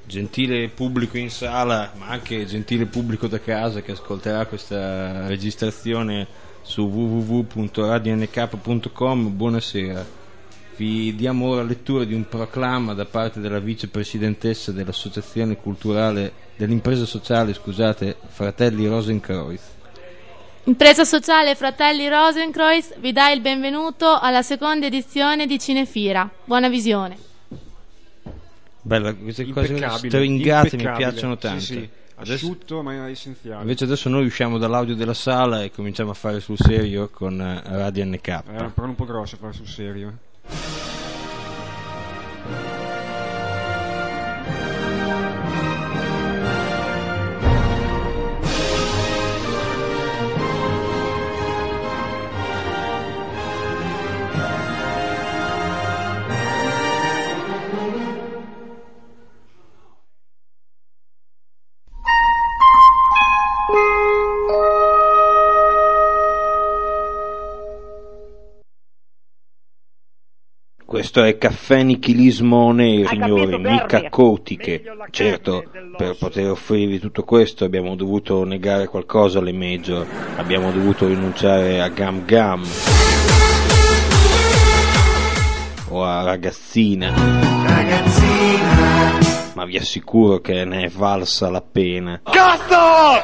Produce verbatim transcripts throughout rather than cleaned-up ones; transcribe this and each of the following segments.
Gentile pubblico in sala, ma anche gentile pubblico da casa che ascolterà questa registrazione su w w w punto radio n k punto com, buonasera. Vi diamo ora lettura di un proclama da parte della vicepresidentessa dell'associazione culturale, dell'impresa sociale, scusate, Fratelli Rosenkreuz. Impresa sociale Fratelli Rosenkreuz vi dà il benvenuto alla seconda edizione di Cinefira. Buona visione. Bella, queste cose stringate mi piacciono tanto. Sì, sì. Adesso, asciutto ma essenziale. invece adesso noi usciamo dall'audio della sala e cominciamo a fare sul serio con uh, Radio N K. È un po' un po' grosso fare sul serio. Questo è caffè nichilismo on air, signori, mica cotiche. Certo, per poter offrirvi tutto questo abbiamo dovuto negare qualcosa alle major, abbiamo dovuto rinunciare a Gam Gam o a Ragazzina, Ragazzina, ma vi assicuro che ne è valsa la pena. Cazzo!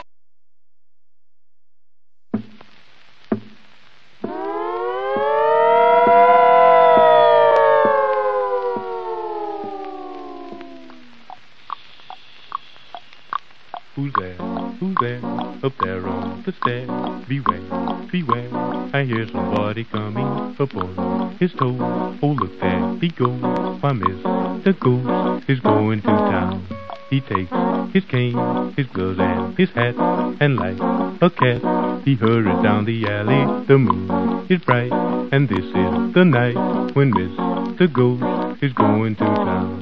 Who's there? Who's there? Up there on the stair. Beware, beware. I hear somebody coming upon his toe. Oh, look there he goes. Why, Mister Ghost is going to town. He takes his cane, his gloves and his hat, and like a cat, he hurries down the alley. The moon is bright, and this is the night when Mister Ghost is going to town.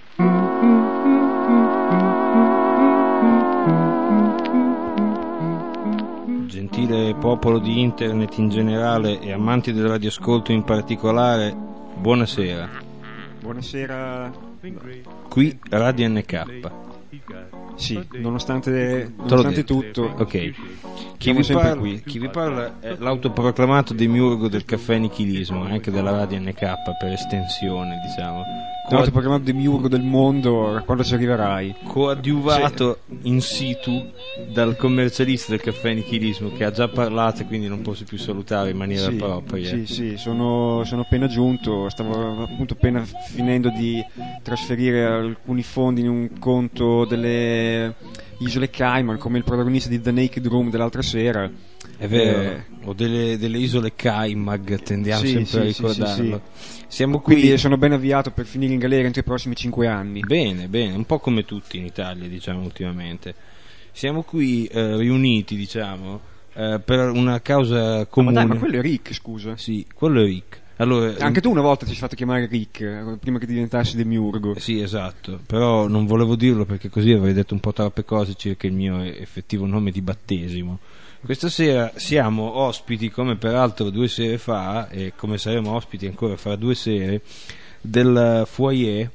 Gentile popolo di internet in generale e amanti del radioascolto in particolare, buonasera. Buonasera. Qui Radio N K. Sì, nonostante, nonostante tutto. Ok. Chi vi, parla, qui. chi vi parla è l'autoproclamato demiurgo del caffè nichilismo, anche della Radio N K per estensione, diciamo. L'autoproclamato demiurgo del mondo, quando ci arriverai. Coadiuvato sì. in situ dal commercialista del caffè nichilismo che ha già parlato e quindi non posso più salutare in maniera sì, propria. Sì, sì, sono, sono appena giunto, stavo appunto appena finendo di trasferire alcuni fondi in un conto delle Isole Cayman, come il protagonista di The Naked Room dell'altra sera. È vero, eh, o delle, delle Isole Caimag, tendiamo sì, sempre sì, a ricordarlo. Sì, sì. Siamo qui. Quindi sono ben avviato per finire in galera entro i prossimi cinque anni. Bene, bene, un po' come tutti in Italia, diciamo, ultimamente. Siamo qui eh, riuniti, diciamo, eh, per una causa comune. Ma dai, ma quello è Rick, scusa. Sì, quello è Rick. Allora, anche tu una volta ti sei fatto chiamare Rick prima che diventassi demiurgo. Sì, esatto, però non volevo dirlo perché così avrei detto un po' troppe cose circa il mio effettivo nome di battesimo. Questa sera siamo ospiti, come peraltro due sere fa, e come saremo ospiti ancora fra due sere, del foyer,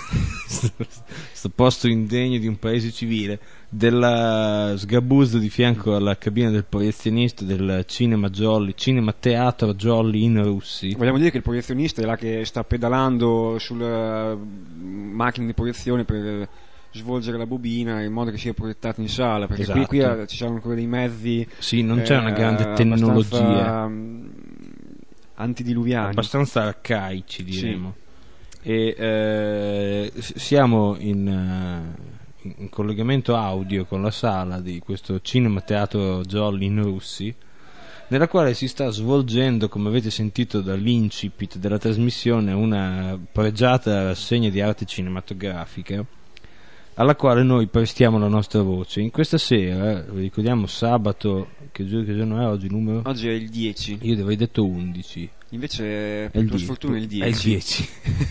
sto posto indegno di un paese civile, della sgabuzzo di fianco alla cabina del proiezionista del Cinema Jolly, Cinema Teatro Jolly in Russi. Vogliamo dire che il proiezionista è là che sta pedalando sulla macchina di proiezione per svolgere la bobina in modo che sia proiettato in sala, perché esatto. qui, qui ci sono ancora dei mezzi. Sì, non c'è eh, una grande tecnologia, antidiluviani, abbastanza arcaici, diremo. Sì. E eh, siamo in, uh, in collegamento audio con la sala di questo Cinema Teatro Jolly in Russi, nella quale si sta svolgendo, come avete sentito dall'incipit della trasmissione, una pregiata rassegna di arte cinematografica alla quale noi prestiamo la nostra voce. In questa sera, vi ricordiamo, sabato, che giorno, che giorno è oggi? Numero? Oggi è il dieci. Io avrei detto undici. Invece, per tua sfortuna, è il dieci. È il dieci.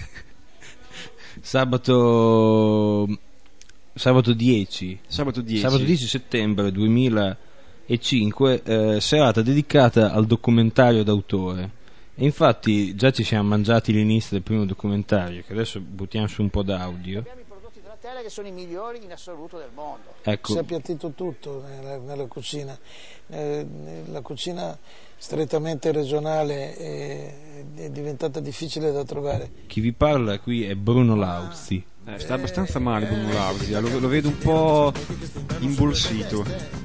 Sabato sabato dieci. Sabato dieci. Sabato dieci settembre duemilacinque, eh, serata dedicata al documentario d'autore. E infatti già ci siamo mangiati l'inizio del primo documentario, che adesso buttiamo su un po' d'audio. tagliatelle che sono i migliori in assoluto del mondo. Ecco. Si è appiattito tutto nella, nella cucina, eh, la cucina strettamente regionale è, è diventata difficile da trovare. Chi vi parla qui è Bruno Lauzi. Eh, sta abbastanza male Bruno Lauzi, lo, lo vedo un po' imbolsito.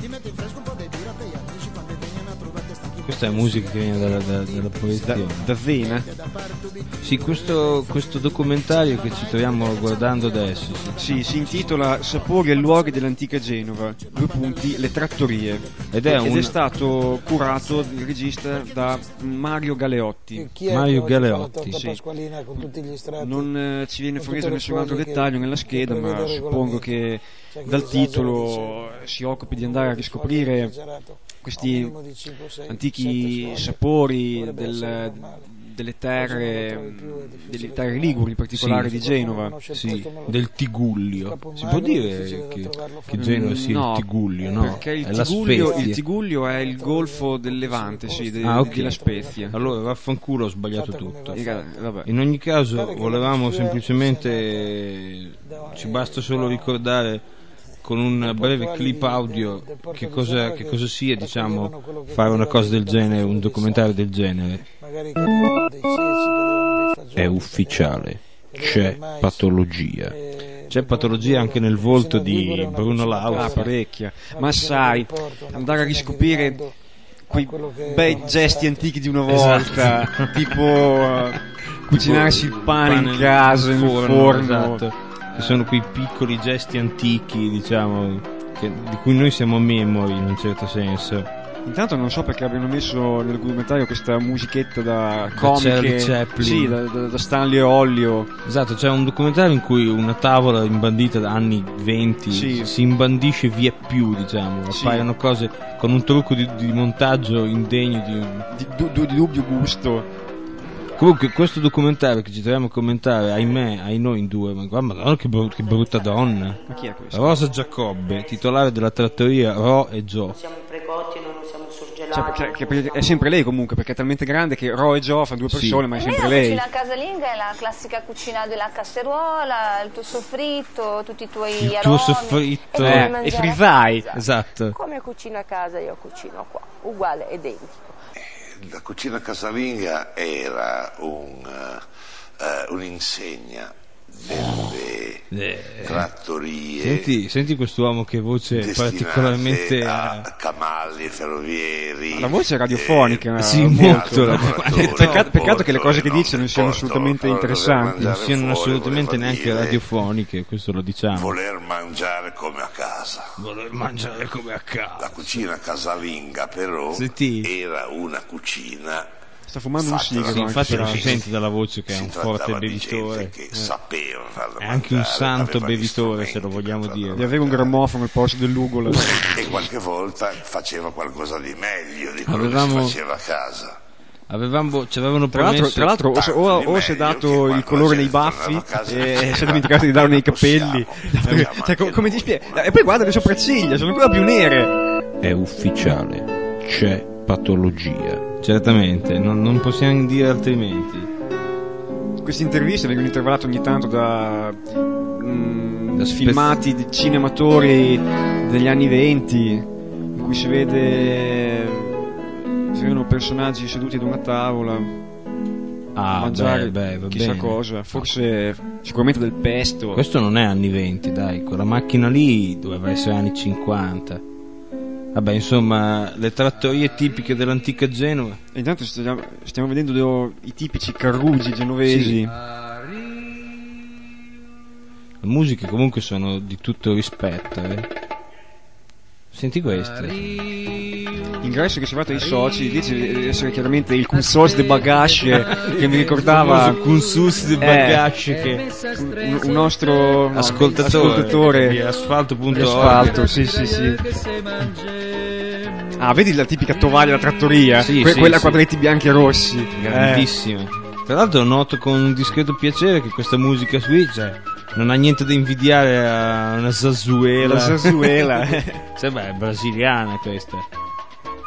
Questa è musica che viene dalla, dalla, dalla poesia. Da, da vena? Sì, questo, questo documentario che ci troviamo guardando adesso. Sì, sì, si intitola Sapori e luoghi dell'antica Genova, due punti, le trattorie. Ed è, Ed un... è stato curato, il regista, da Mario Galeotti. Chi è Mario che Galeotti, la sì. pasqualina con tutti gli strati? Non eh, ci viene con fuori nessun altro dettaglio nella scheda, ma suppongo che cioè, che dal titolo si occupi di andare a riscoprire questi antichi sapori del, delle terre delle terre liguri, in particolare sì, di Genova, sì, del Tigullio. Si può dire che, che Genova sia no, il Tigullio, no? Perché il è Tigullio, la il Tigullio è il golfo del Levante, sì, de, ah, okay. della Spezia. Allora vaffanculo, ho sbagliato tutto. Vabbè. In ogni caso volevamo semplicemente, ci basta solo ricordare con un breve clip audio che cosa, che cosa sia, diciamo, fare una cosa del genere, un documentario del genere. È ufficiale, c'è patologia. C'è patologia anche nel volto di Bruno Lauzi. Ah, parecchia. Ma sai, andare a riscoprire quei bei gesti antichi di una volta, esatto. Tipo uh, cucinarsi il pane, pane in casa, nel forno, forno. Esatto. Che sono quei piccoli gesti antichi, diciamo, che, di cui noi siamo memori in un certo senso. Intanto non so perché abbiano messo nel documentario questa musichetta da comiche, sì, da, da, da Stanley Ollio. Esatto, c'è un documentario in cui una tavola imbandita da anni venti sì. si imbandisce via più, diciamo, sì. Appaiono cose con un trucco di, di montaggio indegno di, un... di, di, di dubbio gusto. Comunque questo documentario che ci troviamo a commentare, ahimè, ai noi in due, ma guarda, madonna, che, brutta, che brutta donna. Ma chi è questo? Rosa Giacobbe, titolare della trattoria Ro e Gio. Siamo precotti, non siamo surgelati. Cioè, perché, perché è sempre lei comunque, perché è talmente grande che Ro e Gio fanno due persone, sì. Ma è sempre lei. La cucina casalinga è la classica cucina della casseruola, il tuo soffritto, tutti i tuoi il aromi. tuo soffritto. E, eh, e frisai. Esatto. Come cucino a casa io cucino qua, uguale, identico. La cucina casalinga era un, uh, un'insegna delle eh, trattorie. Senti, senti quest'uomo che voce particolarmente a, a camalli, ferrovieri. La voce è radiofonica, eh, sì, molto. Peccato, peccato che le cose che dice non siano assolutamente interessanti, non siano assolutamente neanche radiofoniche, questo lo diciamo. Voler mangiare come a casa. Voler mangiare come a casa. La cucina casalinga però Senti. era una cucina. Sta fumando un sigaro, sì, infatti non si sente dalla voce che è un forte bevitore, che sapeva è anche un santo bevitore, se lo vogliamo dire, di avere un grammofono al posto dell'ugola e qualche volta faceva qualcosa di meglio di quello avevamo, che si faceva a casa. Avevamo, ci avevano tra promesso, l'altro, tra l'altro o, o, o si è dato il colore nei baffi e si è dimenticato di darlo nei capelli, cioè, come, come ti spiega? E poi guarda le sopracciglia, sono ancora più nere. È ufficiale, c'è patologia. Certamente, non, non possiamo dire altrimenti. Queste interviste vengono intervallate ogni tanto da, mm, da filmati di cinematori degli anni venti, in cui si vede si vedono personaggi seduti ad una tavola ah, a mangiare beh, beh, chissà bene. cosa, forse sicuramente del pesto. Questo non è anni venti, dai, quella macchina lì doveva essere anni cinquanta. Vabbè, insomma, le trattorie tipiche dell'antica Genova. E intanto stiamo, stiamo vedendo do, i tipici carrugi genovesi. Sì. Le musiche comunque sono di tutto rispetto, eh. Senti questo. L'ingresso che si è fatto ai soci dice di essere chiaramente il Kunsos de Bagage che mi ricordava il Kunsos de Bagage, che un, un nostro ascoltatore, ascoltatore di asfalto punto org. Asfalto, sì, sì, sì. Ah, vedi la tipica tovaglia da trattoria? Sì, que- sì, quella a sì. quadretti bianchi e rossi. Grandissima. Eh. Tra l'altro noto con un discreto piacere che questa musica qui, cioè, non ha niente da invidiare a una Zazzuela. La Zazzuela. Cioè, beh, è brasiliana questa.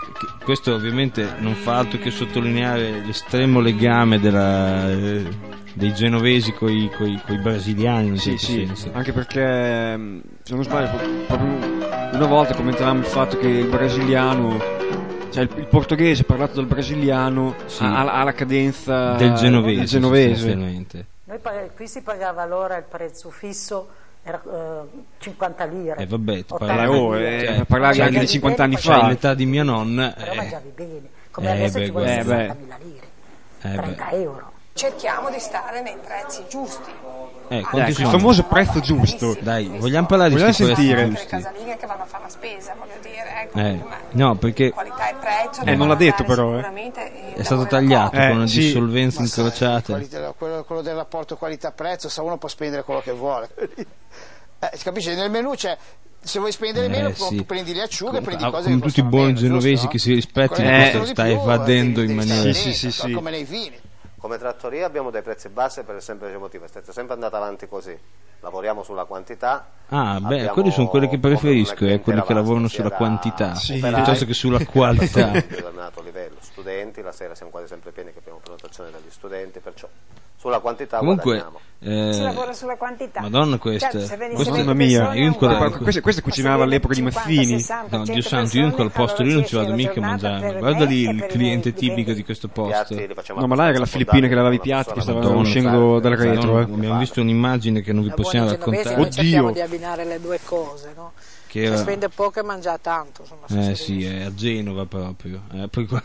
Questo ovviamente non fa altro che sottolineare l'estremo legame della, dei genovesi coi, coi, coi brasiliani, in Sì, certo sì, senso. anche perché se non sbaglio proprio una volta commentavamo il fatto che il brasiliano, cioè il, il portoghese parlato dal brasiliano Sì. ha, ha la cadenza del genovese, del genovese. sostanzialmente. Noi pag- qui si pagava allora il prezzo fisso era eh, cinquanta lire. E eh, vabbè, ti ottanta parli, oh, lire. eh, cioè, parlavi c'hai anche di l'e- cinquanta anni c'hai fa. l'età di mia nonna. Però eh, mangiavi bene. Come eh, adesso beh, ci vogliono eh, beh. sessantamila lire, eh, trenta beh. euro. Cerchiamo di stare nei prezzi giusti. Eh, Ecco, quanti il sono? famoso prezzo giusto. Dai, vogliamo parlare di Vogliamo questi prezzi sentire? Le giusti? casalinghe che vanno a fare la spesa, voglio dire, ecco, Eh, ma no, perché qualità e prezzo Eh, non l'ha detto però, eh. è stato tagliato Eh, con una sì. dissolvenza Ma sai, incrociata. qualità- quello, quello del rapporto qualità-prezzo, se uno può spendere quello che vuole. Eh, si capisce? Nel menù c'è, se vuoi spendere Eh, meno, sì. prendi le acciughe, Com- prendi ah, cose come che tutti i costano buoni meno, genovesi giusto? che si rispettano, Quelle che questo costano di stai più, evadendo devi- in devi maniera... stare Sì, dentro, sì, sì, sì. come nei vini. Come trattoria abbiamo dei prezzi bassi per il semplice motivo, è sempre andata avanti così. Lavoriamo sulla quantità. Ah, beh, abbiamo quelli sono quelli che come una preferisco, eh, quelli che clientela lavorano vasta, sulla sia quantità, da Sì. operai, piuttosto che sulla qualità. a un determinato livello. Studenti, la sera siamo quasi sempre pieni che abbiamo prenotazione dagli studenti, perciò sulla quantità Comunque, guadagniamo. eh, Si lavora sulla quantità. Madonna questa, Certo, se venisse questa è venti una mia. persone, Io in quella- è uguale. Questa, questa cucinava all'epoca di Mazzini. cinquanta, no, Dio cento santo, io in quel persone, posto lì allora non ci vado riesci mica a la giornata mangiare. per Guarda lì me e il per i cliente miei tipico dipendenti. di questo I posto. piatti li facciamo No, ma là era la abbastanza Filippina che lavava i abbondati, piatti, che una stava persona uscendo per dal fare- retro, eh. Abbiamo visto un'immagine che non vi Da possiamo buoni genovesi raccontare. noi cerchiamo Oddio. di abbinare le due cose, no? Che Si era- spende poco e mangia tanto, insomma, se Eh si sì, riesce. è a Genova proprio. Eh, poi qua...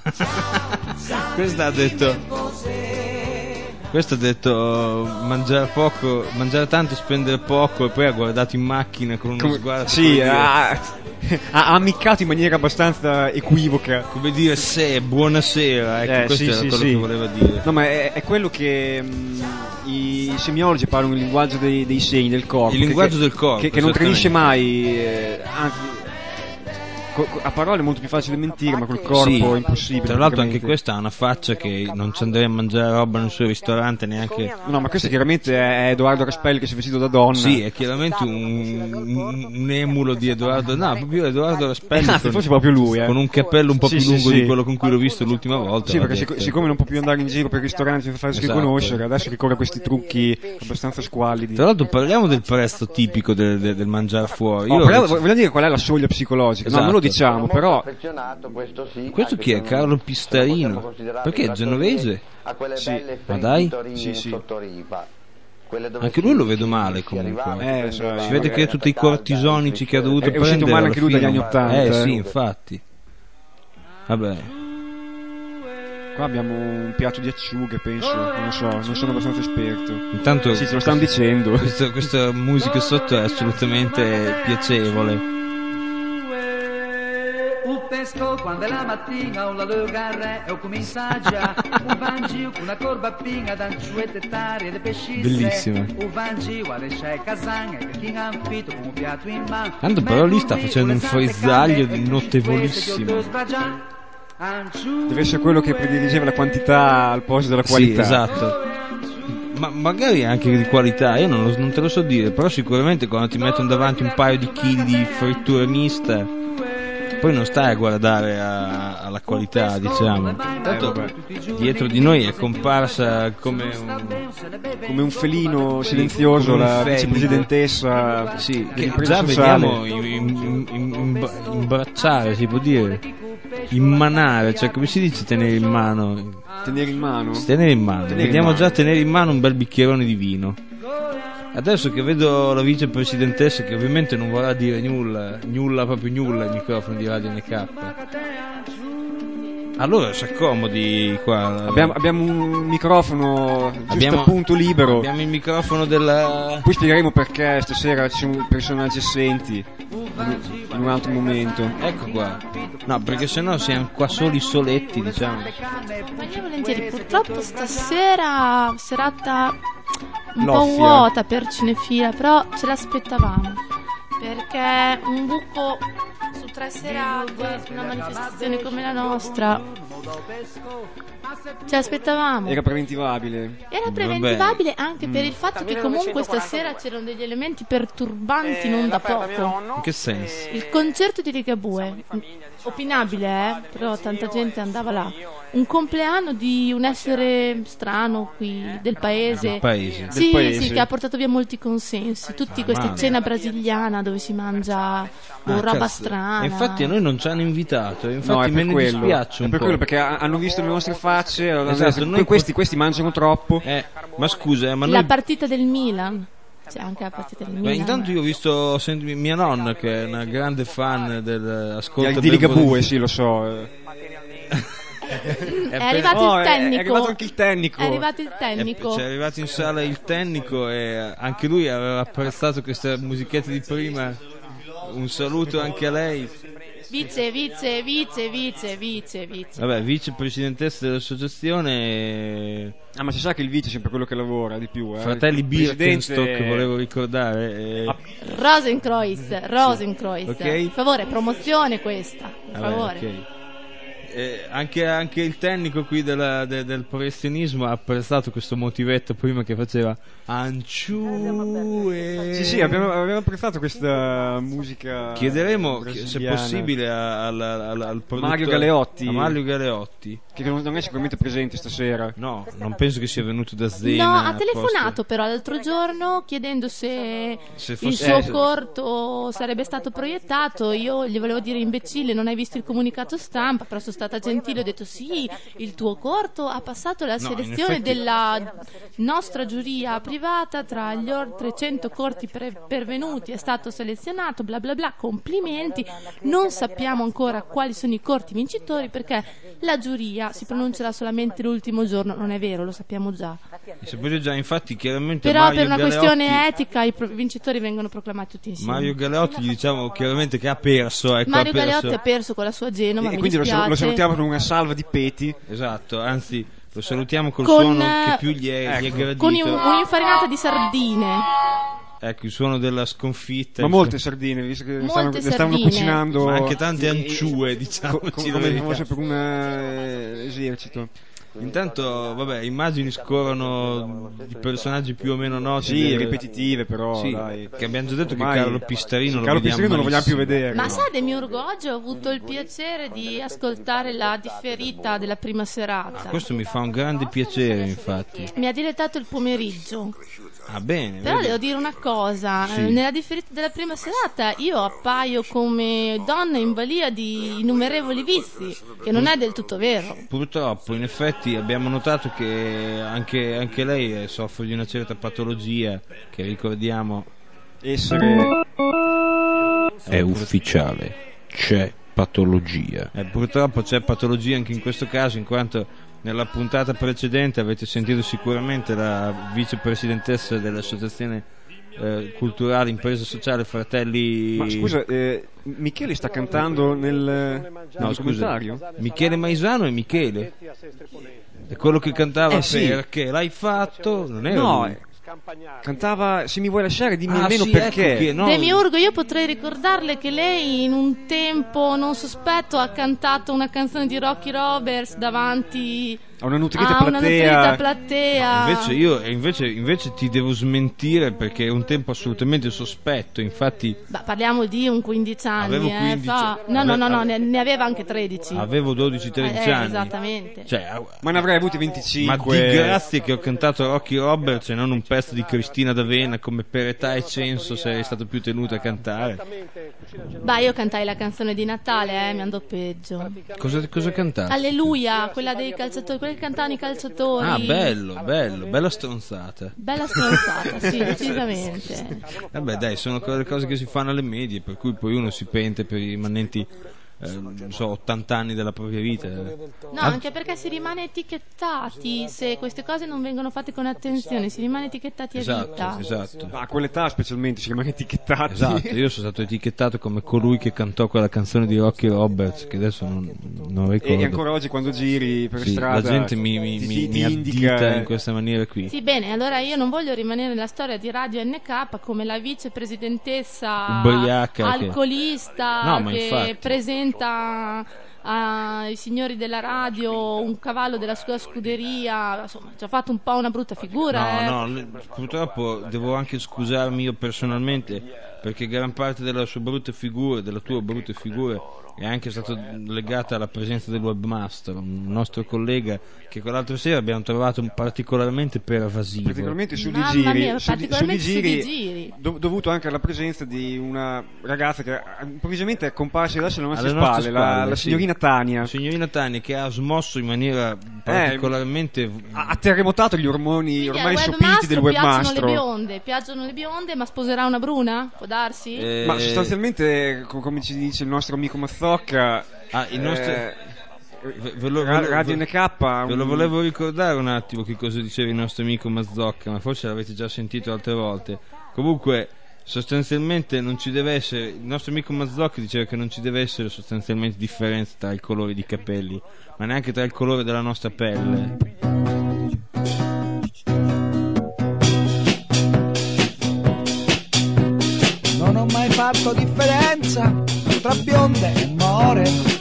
Questo ha detto... Questo ha detto mangiare poco, mangiare tanto, spendere poco, e poi ha guardato in macchina con uno Come- sguardo sì, come dire, ha, ha ammiccato in maniera abbastanza equivoca. come dire se buonasera, ecco, Eh, questo sì, era sì, quello sì. che voleva dire. No, ma è, è quello che mh, i semiologi parlano il linguaggio dei, dei segni del corpo. Il linguaggio che, del corpo, Che, che non tradisce esattamente. mai, eh, anzi, co- co- a parole è molto più facile mentire, ma col corpo Sì, è impossibile. tra l'altro anche praticamente. questa ha una faccia che non ci andrei a mangiare roba nel suo ristorante neanche. No, ma questo chiaramente è Edoardo Raspelli che si è vestito da donna. Sì, è chiaramente un, un- un emulo di Edoardo, no, proprio Edoardo Raspelli Anzi, con, forse proprio lui, eh. con un cappello un po' Sì, più sì, lungo sì. di quello con cui l'ho visto l'ultima volta. Sì, va perché detto. sic- siccome non può più andare in giro per i ristoranti per farsi Esatto. riconoscere, adesso ricorre a questi trucchi abbastanza squallidi. Tra l'altro parliamo del prezzo tipico del, del- del mangiare fuori. Oh, Io- vogliamo, vogliamo dire qual è la soglia psicologica? No, non lo Esatto. diciamo, però questo sì. Questo chi è? Carlo Pistarino? Perché è genovese? A quelle Sì. belle Ma dai? friggitorie Sì, in sì. sottoripa. Quelle dove Anche si- lui lo vedo si- male si comunque. arrivava, Eh, si so, prendeva Si vede che ha tutti i calda, cortisonici che ha dovuto È uscito prendere. male alla anche lui dagli fine. anni ottanta, Eh eh. sì, infatti. Vabbè. qua abbiamo un piatto di acciughe, penso, non so, non sono abbastanza esperto. Intanto sì, ce lo stanno dicendo. Questa, questa musica sotto è assolutamente piacevole. Un pesco quando è la mattina, un la lugarre e un comincia già. Un vangio con una corba pinga, d'anciuette tarie de pescisse. Bellissima. Un vangio guarda c'è casang, che chi ha fitto con un piatto in mano. Tanto però lì sta facendo un frizzaglio notevolissimo. Deve essere quello che prediligeva la quantità al posto della qualità. Sì, esatto. Ma magari anche di qualità, io non, lo- non te lo so dire, però sicuramente quando ti mettono davanti un paio di chili di frittura mista, poi non stai a guardare a- alla qualità, diciamo. Tanto dietro di noi è comparsa come un, Come un felino silenzioso come un la fenico. vicepresidentessa Sì, che dell'impresa già sociale. vediamo in- in- in- in- imbracciare, si può dire, immanare, cioè come si dice tenere in mano? Tenere in mano? Tenere in mano, Tenere in vediamo mano. già tenere in mano un bel bicchierone di vino. Adesso che vedo la vicepresidentessa, che ovviamente non vorrà dire nulla, nulla proprio nulla il microfono di Radio N K. Allora si accomodi qua. Abbiamo, abbiamo un microfono giusto Abbiamo- appunto libero. Abbiamo il microfono della... Poi spiegheremo perché stasera ci sono personaggi assenti in un altro momento. Ecco qua. No, perché sennò siamo qua soli soletti, diciamo. Ma io volentieri, purtroppo stasera serata un po' Loffia. vuota per Cinefila, però ce l'aspettavamo, perché un buco su tre serate, una manifestazione come la nostra. Ci aspettavamo. Era preventivabile. Era preventivabile anche mm. per il fatto che comunque stasera c'erano degli elementi perturbanti, eh, non da poco. In che senso? Il concerto di Ligabue, opinabile, eh? Però tanta gente andava là. Un compleanno di un essere strano qui del paese. Del paese. Sì, del paese. sì, che ha portato via molti consensi. Tutti ah, queste mamma. cena brasiliana dove si mangia ah, roba cazzo. strana. E infatti a noi non ci hanno invitato, infatti no, è me ne quello. dispiace un è per po'. quello perché hanno visto le nostre facce, allora esatto, noi questi, questi mangiano troppo. Eh, ma scusa, eh, ma la noi... partita del Milan. C'è anche la partita del Milan. Beh, intanto io ho visto senti, mia nonna che è una grande fan dell'ascolto di Ligabue, sì, lo so. È, è arrivato oh, il tecnico. È arrivato anche il tecnico. È arrivato il tecnico. È, è arrivato in sala il tecnico e anche lui aveva apprezzato questa musichetta di prima. Un saluto anche a lei. Vice, vice, vice, vice, vice, vice. Vabbè, vicepresidentessa dell'associazione. E... Ah, ma si sa che il vice è sempre quello che lavora di più. Eh. Fratelli Birkenstock, Presidente... volevo ricordare. E... Ah. Rosenkreuz, Rosenkreuz. Ok. Per favore, promozione questa. Per Vabbè, favore. Okay. Eh, anche, anche il tecnico qui della, de, del professionismo ha apprezzato questo motivetto prima che faceva Anciue. Sì, sì, abbiamo, abbiamo apprezzato questa musica. Chiederemo se è possibile a, al, al, al Mario Galeotti, a Mario Galeotti, che non è sicuramente presente stasera. No, non penso che sia venuto da Zena. No, ha telefonato però l'altro giorno chiedendo se, se fosse... il suo eh, corto sarebbe stato proiettato. Io gli volevo dire imbecille, non hai visto il comunicato stampa, però sono stata gentile, ho detto sì, il tuo corto ha passato la no, selezione effetti... della nostra giuria privata tra gli oltre cento corti pre- pervenuti, è stato selezionato, bla bla bla, complimenti. Non sappiamo ancora quali sono i corti vincitori perché la giuria si pronuncerà solamente l'ultimo giorno. Non è vero, lo sappiamo già. Sapete già, infatti chiaramente però Mario per una Galeotti... questione etica i pro- vincitori vengono proclamati tutti insieme. Mario Galeotti gli diciamo chiaramente che ha perso, ecco, Mario ha perso... Galeotti ha perso con la sua Genova, e mi quindi dispiace. lo salutiamo con una salva di peti. Esatto, anzi lo salutiamo col con, suono che più gli è, ecco, gli è gradito. Con un, un'infarinata di sardine. Ecco, il suono della sconfitta. Ma molte sardine, visto che molte stavano, sardine. le stavano cucinando. Ma anche tante anciue, diciamo. Co- come fosse per un uh, esercito. Intanto, vabbè, immagini scorrono di personaggi più o meno noti. Sì, del... ripetitive però, sì, dai. Che abbiamo già detto Ormai... che Carlo Pistarino, sì, lo, Carlo vediamo Pistarino non lo vogliamo più vedere. Ma no. sa, Demiurgo, oggi ho avuto il piacere di ascoltare la differita della prima serata. Questo mi fa un grande piacere, infatti. Mi ha dilettato il pomeriggio. Ah, bene. Però vedi. devo dire una cosa, Sì. nella differita della prima serata io appaio come donna in balia di innumerevoli vizi, che non è del tutto vero. Purtroppo, in effetti, abbiamo notato che anche, anche lei eh, soffre di una certa patologia che ricordiamo essere è ufficiale, c'è patologia. Eh, purtroppo c'è patologia anche in questo caso, in quanto nella puntata precedente avete sentito sicuramente la vicepresidentessa dell'associazione eh, culturale impresa sociale Fratelli. Ma scusa, eh, Michele sta cantando nel no, documentario? Scusa, Michele Maisano è Michele. È quello che cantava eh, sì. Perché l'hai fatto, non è no, lui. Cantava Se mi vuoi lasciare dimmi ah, almeno sì, perché. Ecco che, no. Demiurgo, io potrei ricordarle che lei in un tempo non sospetto ha cantato una canzone di Rocky Roberts davanti a una nutrita a una platea. nutrita platea. Invece io invece, invece ti devo smentire perché è un tempo assolutamente sospetto, infatti. Beh, parliamo di un quindici anni, avevo eh, quindici fa. No, no, no, no, ne, ne aveva anche tredici. Avevo dodici tredici eh, anni. Esattamente. Cioè, ma ne avrei avuti venticinque. Ma di grazie che ho cantato Rocky Roberts e non un pezzo di Cristina D'Avena, come per età e censo sarei stato più tenuto a cantare. Beh, io cantai la canzone di Natale, eh, mi andò peggio. Cosa, cosa cantaste? Alleluia, quella dei calciatori, quella che cantavano i calciatori. Ah, bello, bello, bella stronzata. Bella stronzata, sì, decisamente. Vabbè, dai, sono quelle cose che si fanno alle medie, per cui poi uno si pente per i rimanenti eh, non so, ottanta anni della propria vita. No, anche perché si rimane etichettati, se queste cose non vengono fatte con attenzione, si rimane etichettati a Esatto, vita. esatto. A quell'età specialmente si rimane etichettati. Esatto, io sono stato etichettato come colui che cantò quella canzone di Rocky Roberts, che adesso non, non ricordo. E ancora oggi quando giri per Sì, strada la gente mi, mi, ti, mi, ti mi indica addita in questa maniera qui. Sì, bene, allora io non voglio rimanere nella storia di Radio N K come la vicepresidentessa Ubriaca che- alcolista No, ma che infatti. presenta ai signori della radio un cavallo della sua scuderia, insomma, ci ha fatto un po' una brutta figura. eh. No, no, le- purtroppo devo anche scusarmi io personalmente, perché gran parte della sua brutta figura, della tua brutta figura, è anche stata legata alla presenza del webmaster, un nostro collega che quell'altra sera abbiamo trovato particolarmente pervasivo. particolarmente su di Mamma giri, mia, su di- particolarmente su di su di giri, giri. dov- dovuto anche alla presenza di una ragazza che improvvisamente è comparsa adesso alle nostre Alle spalle, nostre la, spalle, la sì. signorina Tania. La signorina Tania che ha smosso in maniera particolarmente ha ha terremotato gli ormoni Quindi ormai al sopiti del webmastro piacciono le webmastro. bionde, piacciono le bionde, ma sposerà una bruna? Può darsi? Eh, Ma sostanzialmente, co- come ci dice il nostro amico Mazzocca, Ah, il nostro- eh, Ve- ve lo- Ra- ve lo- Radio ve- N K Ve lo un- volevo ricordare un attimo che cosa diceva il nostro amico Mazzocca, ma forse l'avete già sentito altre volte. Comunque, sostanzialmente non ci deve essere. Il nostro amico Mazzocca diceva che non ci deve essere sostanzialmente differenza tra i colori di capelli, ma neanche tra il colore della nostra pelle. Non ho mai fatto differenza tra bionde e more,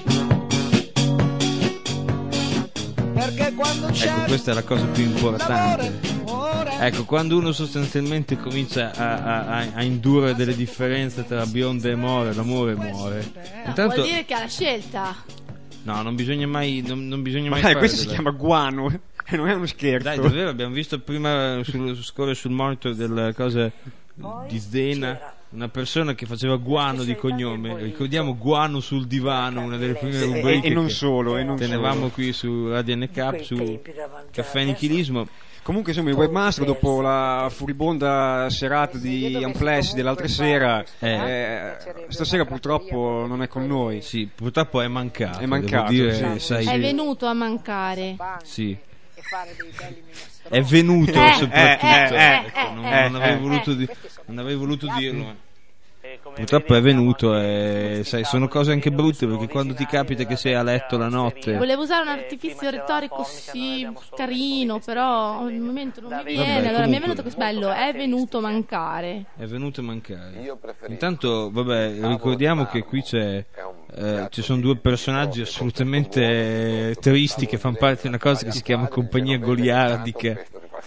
perché quando c'è Ecco, questa è la cosa più importante. Ecco, quando uno sostanzialmente comincia a, a- a- a indurre delle differenze tra bionde e more, l'amore muore. Intanto, Vuol dire che ha la scelta. no, non bisogna mai, non, non bisogna mai Ma dai, fare questo si delle- chiama guano e non è uno scherzo. Dai, davvero, abbiamo visto prima sul, scorre sul monitor delle cose di Zdena una persona che faceva Guano di cognome. Ricordiamo Guano sul divano, una delle prime E- rubriche e non che solo, e non tenevamo solo. qui su Radio N K, su Caffè Nichilismo. Comunque insomma il webmaster dopo la furibonda serata di Amplex dell'altra sera eh, stasera purtroppo non è con noi. Sì, purtroppo è mancato. È mancato, devo dire, sì. sai, È venuto a mancare. sì. È venuto Eh, soprattutto. eh, eh, ecco, eh, non, eh, non avrei eh, voluto, eh. di- non avrei voluto dirlo. Purtroppo è venuto e sai, sono cose anche brutte perché quando ti capita che sei a letto la notte. Volevo usare un artificio retorico sì carino, però al momento non mi viene. Vabbè, allora mi è comunque- venuto questo bello, è venuto a mancare. È venuto a mancare. Intanto, vabbè, ricordiamo che qui c'è, eh, ci sono due personaggi assolutamente eh, tristi che fanno parte di una cosa che si chiama compagnia goliardica.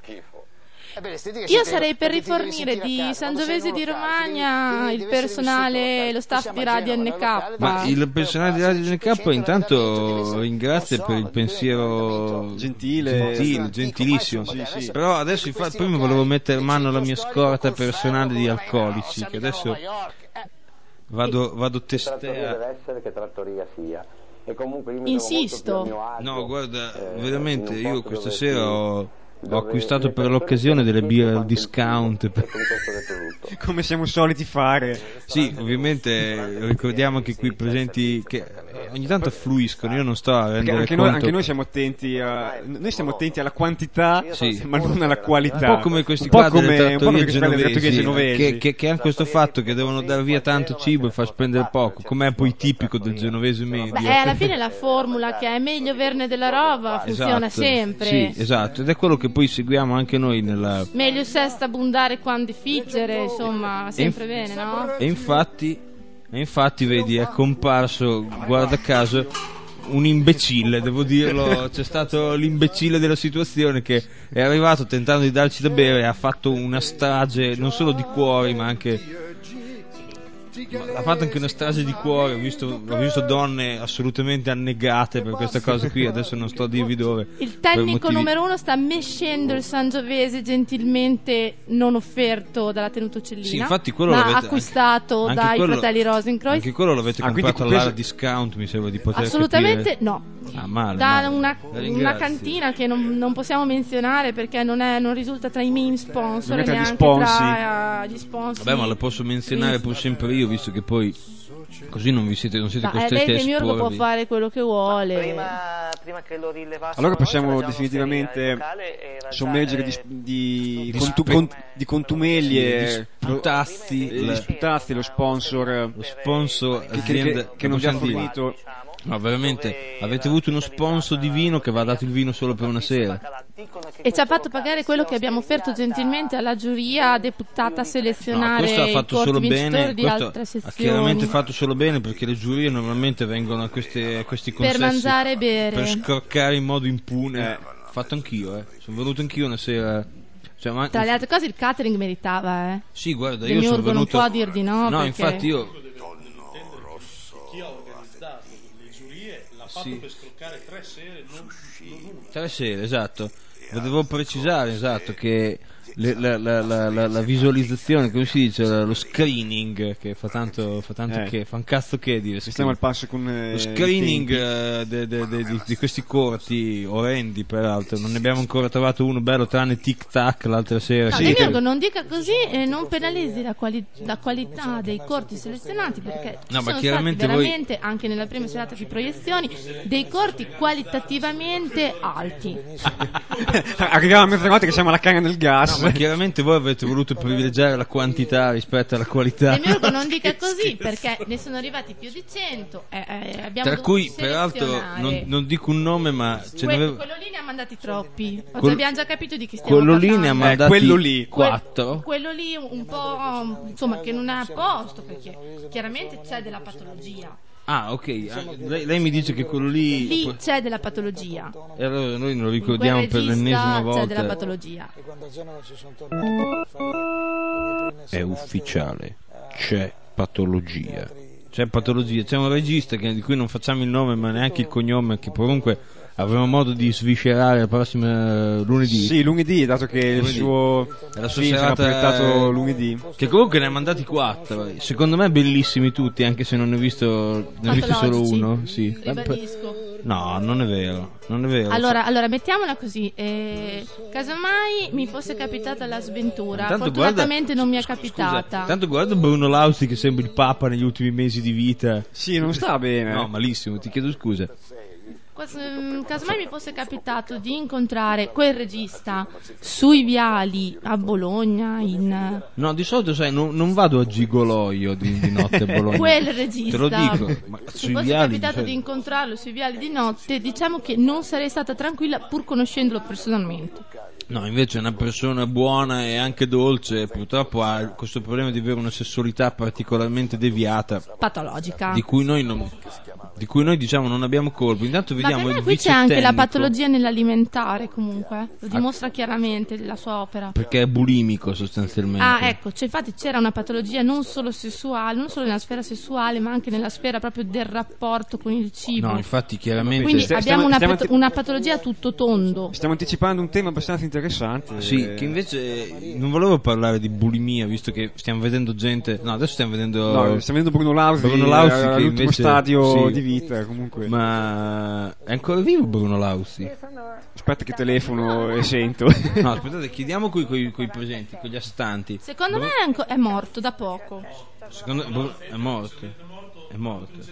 Io sarei per rifornire di Sangiovese di Romagna il personale, lo staff di Radio N K. Ma il personale di Radio N K intanto ringrazia per il pensiero Gentile. gentile, gentilissimo. Sì, sì. Però adesso infatti prima volevo mettere mano alla mia scorta personale di alcolici, che adesso vado, vado testea. Deve essere che trattoria sia. E comunque io mi Insisto. trovo molto più a mio agio, No, guarda, eh, veramente in un io posto questa dove sera si- ho, ho dove acquistato le per persone l'occasione delle birre al anche il discount. per- piuttosto che tutto. Come siamo soliti fare. Sì, ovviamente ricordiamo che qui presenti che ogni tanto affluiscono, io non sto a Perché rendere anche conto. noi, anche noi siamo attenti a, noi stiamo attenti alla quantità, Sì. ma non alla qualità. Un po' come questi Un po' qua come- delle un po' come trattorie questi qua delle trattorie genovesi, genovesi. che, che, che hanno questo fatto che devono dar via tanto cibo e far spendere poco, com'è poi tipico del genovese medio. Beh, è alla fine la formula che è meglio averne della roba, funziona Esatto. sempre. Sì, esatto, ed è quello che poi seguiamo anche noi nella. Meglio sesta abbondare quando figgere, insomma, va sempre bene, no? E infatti, e infatti vedi, è comparso, guarda caso, un imbecille, devo dirlo, c'è stato l'imbecille della situazione che è arrivato tentando di darci da bere e ha fatto una strage non solo di cuori ma anche ha fatto anche una strage di cuore. Ho visto, ho visto donne assolutamente annegate per questa cosa qui, adesso non sto a dirvi dove. Il per tecnico motivi- numero uno sta mescendo il Sangiovese gentilmente non offerto dalla tenuta uccellina, Sì, infatti quello ma l'avete- acquistato anche dai quello- fratelli Rosencreutz. Anche quello l'avete Ah, quindi comprato questo- all'ara discount, mi sembra di poter Assolutamente capire. no. Ah, male, Da male. una, La ringrazio. una cantina che non, non possiamo menzionare perché non, è, non risulta tra i main sponsor Non è e tra gli neanche sponsor. tra eh, gli sponsor. Vabbè, ma la posso menzionare pur sempre io, visto che poi Così non vi siete, non siete Ma, eh, costretti a vedi, il mio può esporvi. fare quello che vuole. Prima, prima che lo rilevassero Allora noi, possiamo ce l'avevamo definitivamente sterilizzata, il locale era già, sommergere eh, di, di, di contu- spe- con- di contumeli Sì, e di sputazzi, di la- sputazzi lo sponsor lo sponsor che, che- azienda- che- che non vi ha possiamo dire- fornito. No, veramente, avete avuto uno sponsor di vino che va dato il vino solo per una sera. E ci ha fatto pagare quello che abbiamo offerto gentilmente alla giuria deputata a No, selezionare questo ha i fatto corti solo vincitori bene, di questo altre ha sezioni. chiaramente fatto solo bene, perché le giurie normalmente vengono a, queste, a questi Per consessi mangiare e bere. per scroccare in modo impune. Fatto anch'io, eh. Sono venuto anch'io una sera. Cioè, ma- Tra le altre cose il catering meritava, eh. Sì, guarda, Il io mio sono orgo venuto. non può dir di no, No, perché- infatti io. Chi ha organizzato le giurie l'ha fatto Sì. per scroccare tre sere, non, non una. Tre sere, esatto. Volevo precisare, esatto, che le- la, la- la- la- la visualizzazione, come si dice, lo screening, che fa tanto, fa tanto Eh. che, fa un cazzo che dire. Ci stiamo al passo con eh, Lo i screening tempi. eh, de- de- de- di, di questi corti orrendi, peraltro, non ne abbiamo ancora trovato uno bello, tranne Tic Tac l'altra sera. No, Sì, Demiurgo, che- non dica così e non penalizzi la, quali- la qualità dei corti selezionati, perché ci No, ma sono chiaramente stati voi- veramente, anche nella prima serata di proiezioni, dei corti qualitativamente alti. Arriviamo a mezzanotte che siamo alla canna del gas. No, ma chiaramente voi avete voluto privilegiare la quantità rispetto alla qualità. Demiurgo, non dica così, perché ne sono arrivati più di cento. eh, eh, abbiamo Tra dovuto cui, peraltro, selezionare. non, non dico un nome, ma ce Que- ne avevo. quello lì ne ha mandati troppi. Oggi Quel- abbiamo già capito di chi stiamo Quello lì parlando. ne ha Eh, mandati quello lì. quattro. Quello lì un po' insomma che non è a posto, perché chiaramente c'è della patologia. Ah, ok. Ah, lei, lei mi dice che quello lì. Lì c'è della patologia. E allora noi non lo In ricordiamo quel per regista l'ennesima c'è della volta. patologia. E quando a Genova ci sono tornato per fare le mie prime È serate, ufficiale. C'è patologia. C'è patologia. C'è un regista che- di cui non facciamo il nome, ma neanche il cognome, che comunque avremo modo di sviscerare la prossima eh, lunedì. Sì, lunedì, dato che il Lunedì. suo È la sua sì, sarà serata, proiettato eh, lunedì. Che comunque ne ha mandati quattro. Secondo me bellissimi tutti, anche se non ne ho visto, ne ho visto solo Patologici. uno. Sì. Ribadisco. No, non è vero. Non è vero. Allora, allora mettiamola così. Eh, casomai mi fosse capitata la sventura. Intanto Fortunatamente guarda- non mi è Scusa, capitata. tanto guarda Bruno Lausi che sembra il Papa negli ultimi mesi di vita. Sì, non sta bene. No, malissimo, ti chiedo scusa. Quas- mm, Casomai mi fosse capitato di incontrare quel regista sui viali a Bologna, in No, di solito sai, non, non vado a gigolò io di, di notte a Bologna. quel regista. Te lo dico, ma Mi sui fosse viali capitato cioè- di incontrarlo sui viali di notte, diciamo che non sarei stata tranquilla pur conoscendolo personalmente. No, invece è una persona buona e anche dolce, purtroppo ha questo problema di avere una sessualità particolarmente deviata, Patologica. di cui noi non, di cui noi diciamo non abbiamo colpa. Intanto Ma vediamo per me il qui c'è vice anche la tecnico, patologia nell'alimentare, comunque. Lo dimostra chiaramente la sua opera. perché è bulimico sostanzialmente. Ah, ecco, cioè, infatti c'era una patologia non solo sessuale, non solo nella sfera sessuale, ma anche nella sfera proprio del rapporto con il cibo. No, infatti chiaramente Quindi Stiamo- abbiamo una, stiamo- pato- una patologia a tutto tondo. Stiamo anticipando un tema abbastanza interessante. Sì, Eh, che invece non volevo parlare di bulimia, visto che stiamo vedendo gente. No, adesso stiamo vedendo. No, stiamo vedendo Bruno Lausi, Bruno Lausi eh, che all'ultimo invece- stadio sì. di vita, comunque. Ma è ancora vivo Bruno Lausi? Aspetta che telefono e sento. No, aspettate, chiediamo qui coi, coi presenti, con gli astanti. Secondo me è, anco- è morto da poco. Secondo Bru- è morto. È morto.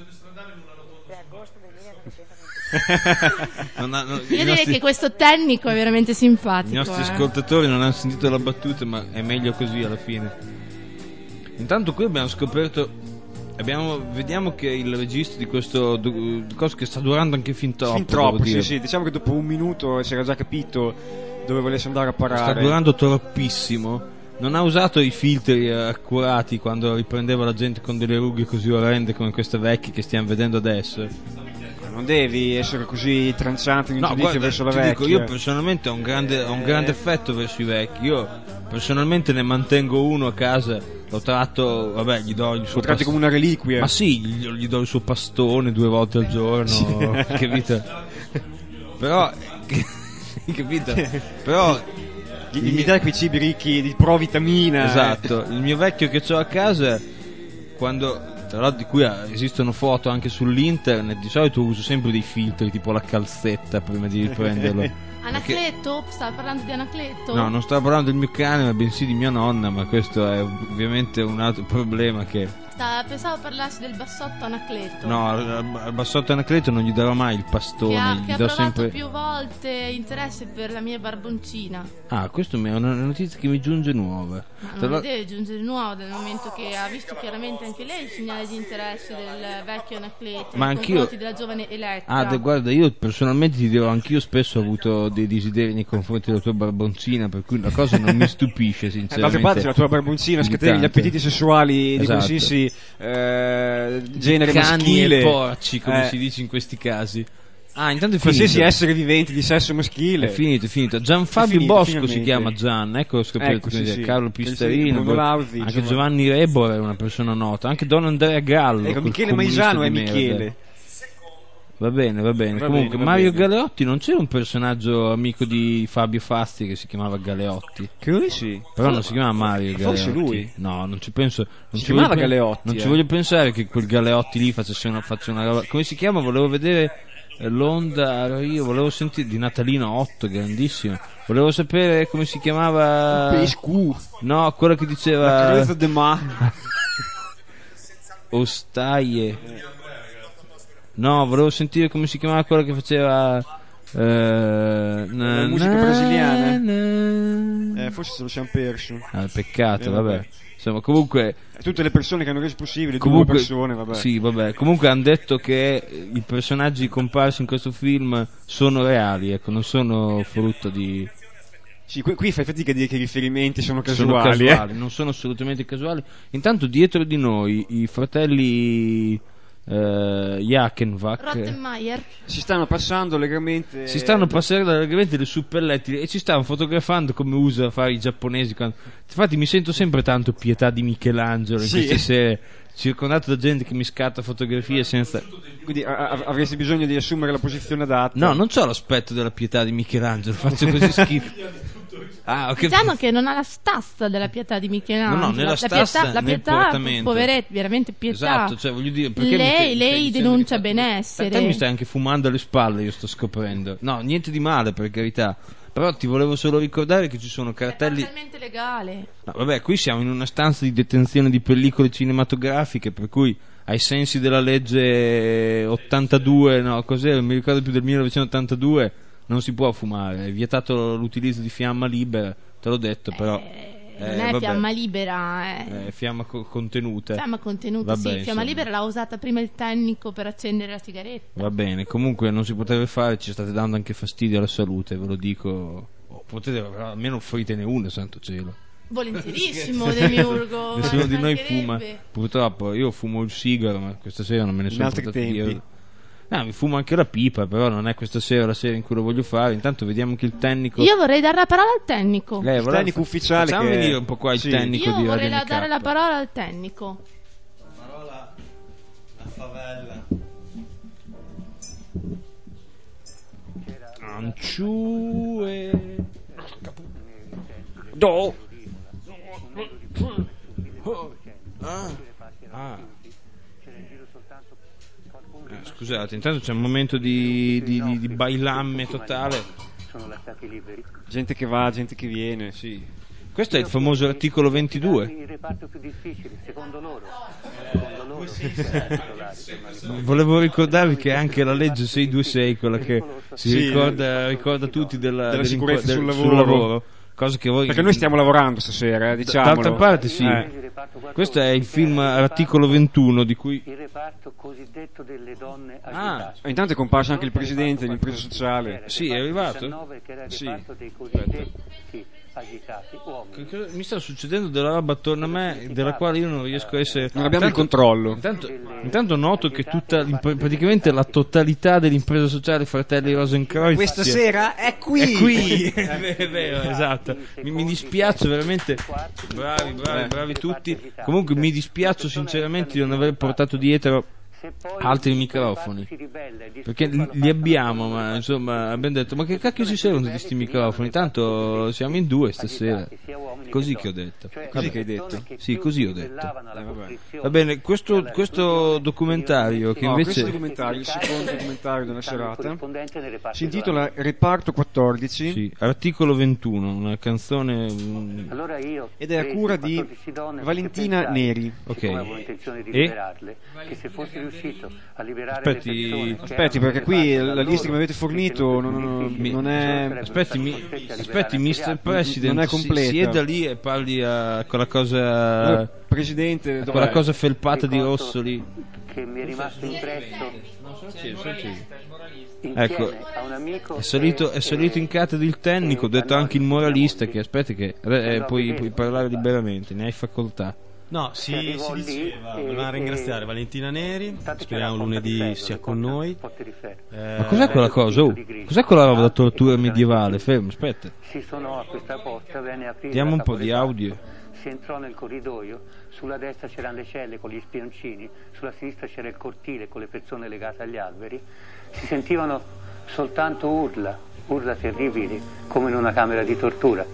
Non ha- non- Io i, direi nostri, che questo tecnico è veramente i simpatico. nostri eh. ascoltatori non hanno sentito la battuta, ma è meglio così alla fine. Intanto qui abbiamo scoperto. Abbiamo, vediamo che il registro di questo du- cosa che sta durando anche fin troppo. Fin troppo, devo sì, dire. sì. Diciamo che dopo un minuto si era già capito dove volesse andare a parare. Sta durando troppissimo. Non ha usato i filtri eh, accurati quando riprendeva la gente con delle rughe così orrende come queste vecchie che stiamo vedendo adesso. Non devi essere così tranciante in un No, giudizio guarda, verso la ti vecchia. dico, io personalmente ho un grande, ho un grande affetto verso i vecchi. Io personalmente ne mantengo uno a casa, lo tratto, vabbè, gli do il suo Lo tratti come una reliquia. Ma sì, gli, gli do il suo pastone due volte al giorno, Sì. capito? Però, capito? Però Gli, gli dai quei cibi ricchi di provitamina. esatto, il mio vecchio che ho a casa, quando tra l'altro di cui ah, esistono foto anche sull'internet, di solito uso sempre dei filtri tipo la calzetta prima di riprenderlo. Anacleto? Stava parlando di Anacleto? No, non stavo parlando del mio cane, ma bensì di mia nonna, ma questo è ovviamente un altro problema che... Stava, pensavo parlassi del bassotto Anacleto. No, al, al bassotto Anacleto non gli darò mai il pastone, Che ha, gli che ha do provato sempre... più volte interesse per la mia barboncina. Ah, questo è una notizia che mi giunge nuova. Ma Tra non l'al- deve giungere nuovo dal momento che ha visto chiaramente anche lei il segnale di interesse del vecchio Anacleto Ma nei anch'io- confronti della giovane Elettra. Ah, de- guarda, io personalmente ti dirò, anch'io spesso ho avuto dei desideri nei confronti della tua barboncina, per cui la cosa non mi stupisce, Eh, sinceramente. d'altra parte la tua barboncina Più di scatena gli tanto. appetiti sessuali di Esatto. qualsiasi eh, genere Cani maschile e porci, come Eh, si dice in questi casi. Ah, intanto è qualsiasi finito. essere vivente di sesso maschile. È finito, è finito. Gianfabio È finito, Bosco finalmente. si chiama Gian, ecco, ho scoperto Ecco, come sì, dire, sì. Carlo Che sì, Pistarino, Bruno Lauzi, anche Giovanni- Giovanni Rebor è una persona nota, anche Don Andrea Gallo. Ecco, quel Michele comunista Maisano di è merda. Michele. Va bene, va bene. Va Comunque, bene, va Mario bene. Galeotti non c'era un personaggio amico di Fabio Fasti che si chiamava Galeotti? Credo di sì. Però non si chiama Mario Galeotti. Forse lui. No, non ci penso. Non Si ci chiamava voglio pe- Galeotti, Non eh. ci voglio pensare che quel Galeotti lì facesse una, faccia una roba. Come si chiama? Volevo vedere eh, l'onda. Io volevo sentire di Natalino otto, grandissimo. Volevo sapere come si chiamava. Pescu. No, quello che La diceva. cresta de ma. Ostaie. No, volevo sentire come si chiamava quella che faceva eh, na- La musica na- brasiliana. na- Eh, forse se lo siamo perso. Ah, peccato, Eh, vabbè. vabbè. Insomma, comunque Tutte le persone che hanno reso possibile, comunque due persone, vabbè. Sì, vabbè. Comunque hanno detto che i personaggi comparsi in questo film sono reali, ecco, non sono frutto di Sì, qui, qui fai fatica a dire che i riferimenti sono sono casuali. casuali, eh. non sono assolutamente casuali. Intanto dietro di noi i fratelli eh, Jackenbach Rottenmeier. Si stanno passando allegramente. si stanno passando allegramente le suppelletti e ci stanno fotografando come usa fare i giapponesi quando... Infatti mi sento sempre tanto Pietà di Michelangelo in Sì. queste serie, circondato da gente che mi scatta fotografie senza... Quindi a- a- avresti bisogno di assumere la posizione adatta. No, non c'ho l'aspetto della Pietà di Michelangelo, faccio così schifo. Ah, ok. Diciamo che non ha la stassa della pietà di Michelangelo. No, no, né la la stassa, pietà, la né il pietà portamento. poveretti, veramente pietà. Esatto, cioè voglio dire, perché lei, mi- lei mi stai denuncia dicendo che- benessere. Te mi stai anche fumando alle spalle, io sto scoprendo. No, niente di male, per carità. Però ti volevo solo ricordare che ci sono cartelli. È totalmente legale. No, vabbè, qui siamo in una stanza di detenzione di pellicole cinematografiche, per cui ai sensi della legge ottantadue, no, cos'è? Non mi ricordo più del millenovecentottantadue, non si può fumare, è vietato l'utilizzo di fiamma libera, te l'ho detto, però Non eh, è vabbè, fiamma libera, è è fiamma co- contenuta. fiamma contenuta. Vabbè, sì, fiamma insomma. libera l'ha usata prima il tecnico per accendere la sigaretta. Va bene, comunque non si poteva fare, ci state dando anche fastidio alla salute, ve lo dico. Oh, potete almeno offritene uno, santo cielo. Volentierissimo, Demiurgo. Nessuno di noi mancherebbe. fuma. Purtroppo io fumo il sigaro, ma questa sera non me ne In sono altri portato tempi. via. No, mi fumo anche la pipa, però non è questa sera la sera in cui lo voglio fare. Intanto vediamo che il tecnico. Io vorrei dare la parola al tecnico. Lei, Il voleva- tecnico ufficiale Facciamo che- venire un po' qua il sì. tecnico Io di vorrei Radio la- dare N K. la parola al tecnico. Parola la favela. Anciue. Do. Ah. Ah. Eh, scusate, intanto c'è un momento di, di, di, di bailamme totale. Gente che va, gente che viene. Sì. Questo è il famoso articolo ventidue. Il reparto più difficile, secondo loro. Secondo loro. Volevo ricordarvi che anche la legge seicentoventisei, quella che si Sì, ricorda, ricorda tutti della, della dell'inqu- sicurezza del- sul lavoro. cosa che voi... Perché noi stiamo lavorando stasera, eh, diciamolo. D'altra parte sì, Eh. questo è il film articolo ventuno di cui... Il reparto cosiddetto delle donne Ah, agitate. Intanto è comparso anche il presidente dell'impresa sociale. sì, è arrivato? diciannove, che era il Sì. reparto dei cosiddetti agitati uomini. Che cosa- mi sta succedendo della roba attorno a me della quale io non riesco a essere... Non abbiamo il Intanto- controllo. Intanto, intanto noto che tutta l'imp- praticamente la totalità dell'impresa sociale Fratelli Rosenkreuz Questa si è- sera è qui. è qui. è vero, è vero, esatto. Mi, mi dispiace veramente, bravi, bravi, bravi tutti. Comunque mi dispiace sinceramente di non aver portato dietro altri microfoni, perché li abbiamo, ma insomma abbiamo detto ma che cacchio ci servono tutti questi microfoni, tanto siamo in due stasera, così che ho detto. Così che hai detto? Sì, così ho detto. Eh, va bene, questo, questo documentario che no, invece questo documentario, il secondo documentario della serata, si intitola Reparto quattordici, sì, articolo ventuno, una canzone ed è a cura di Valentina Neri. Ok. E che se fossi riuscito a liberare aspetti, le persone, aspetti perché qui la lista che mi avete fornito non, non, non è aspetti, mi, aspetti mister President, non è completa. Sieda lì e parli a quella cosa no, Presidente, a quella cosa felpata di rosso lì che mi è rimasto impresso. Ecco, è salito, è salito in cattedra il tecnico, ho detto anche il moralista che aspetti che eh, puoi, puoi parlare liberamente, ne hai facoltà. No, si, si diceva, volevamo ringraziare Valentina Neri, speriamo lunedì sia con noi. Eh, ma cos'è quella cosa? Oh, cos'è quella roba da tortura medievale? Fermo, aspetta. Si suonò a questa porta, venne aprita. Diamo un po' di audio. Si entrò nel corridoio, sulla destra c'erano le celle con gli spioncini, sulla sinistra c'era il cortile con le persone legate agli alberi. Si sentivano soltanto urla, urla terribili, come in una camera di tortura.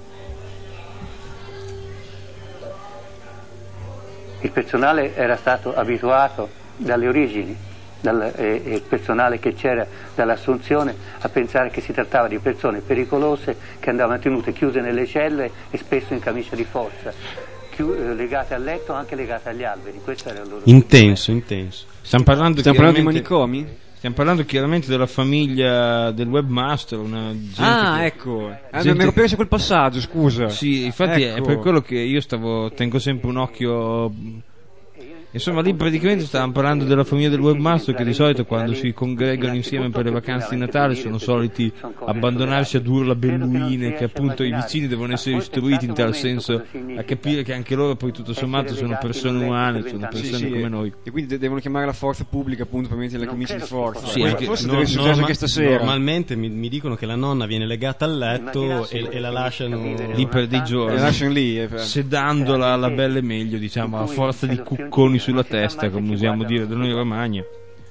Il personale era stato abituato dalle origini, dal, eh, il personale che c'era dall'assunzione, a pensare che si trattava di persone pericolose che andavano tenute chiuse nelle celle e spesso in camicia di forza, chiu- eh, legate al letto, anche legate agli alberi. Questo era il loro intenso, intenso. Stiamo parlando, Stiamo parlando di manicomi? Stiamo parlando chiaramente della famiglia del webmaster, una gente ah che, ecco, ah, gente... mi ero perso quel passaggio, scusa. Sì, infatti ecco. È per quello che io stavo tengo sempre un occhio. Insomma, lì praticamente stavamo parlando della famiglia del webmaster che di solito quando si congregano insieme per le vacanze di Natale sono soliti abbandonarsi ad urla belluine, che appunto i vicini devono essere istruiti in tal senso a capire che anche loro poi tutto sommato sono persone umane, sono persone sì, sì, come noi. E quindi devono chiamare la forza pubblica appunto per mettere le camicie di forza. Sì, anche, forse no, deve succedere norma- anche stasera. Normalmente mi, mi dicono che la nonna viene legata al letto e, e la lasciano lì per dei giorni, la lasciano lì, eh, sedandola alla bella e meglio, diciamo, a forza di cucconi sulla testa, come usiamo dire da noi in Romagna.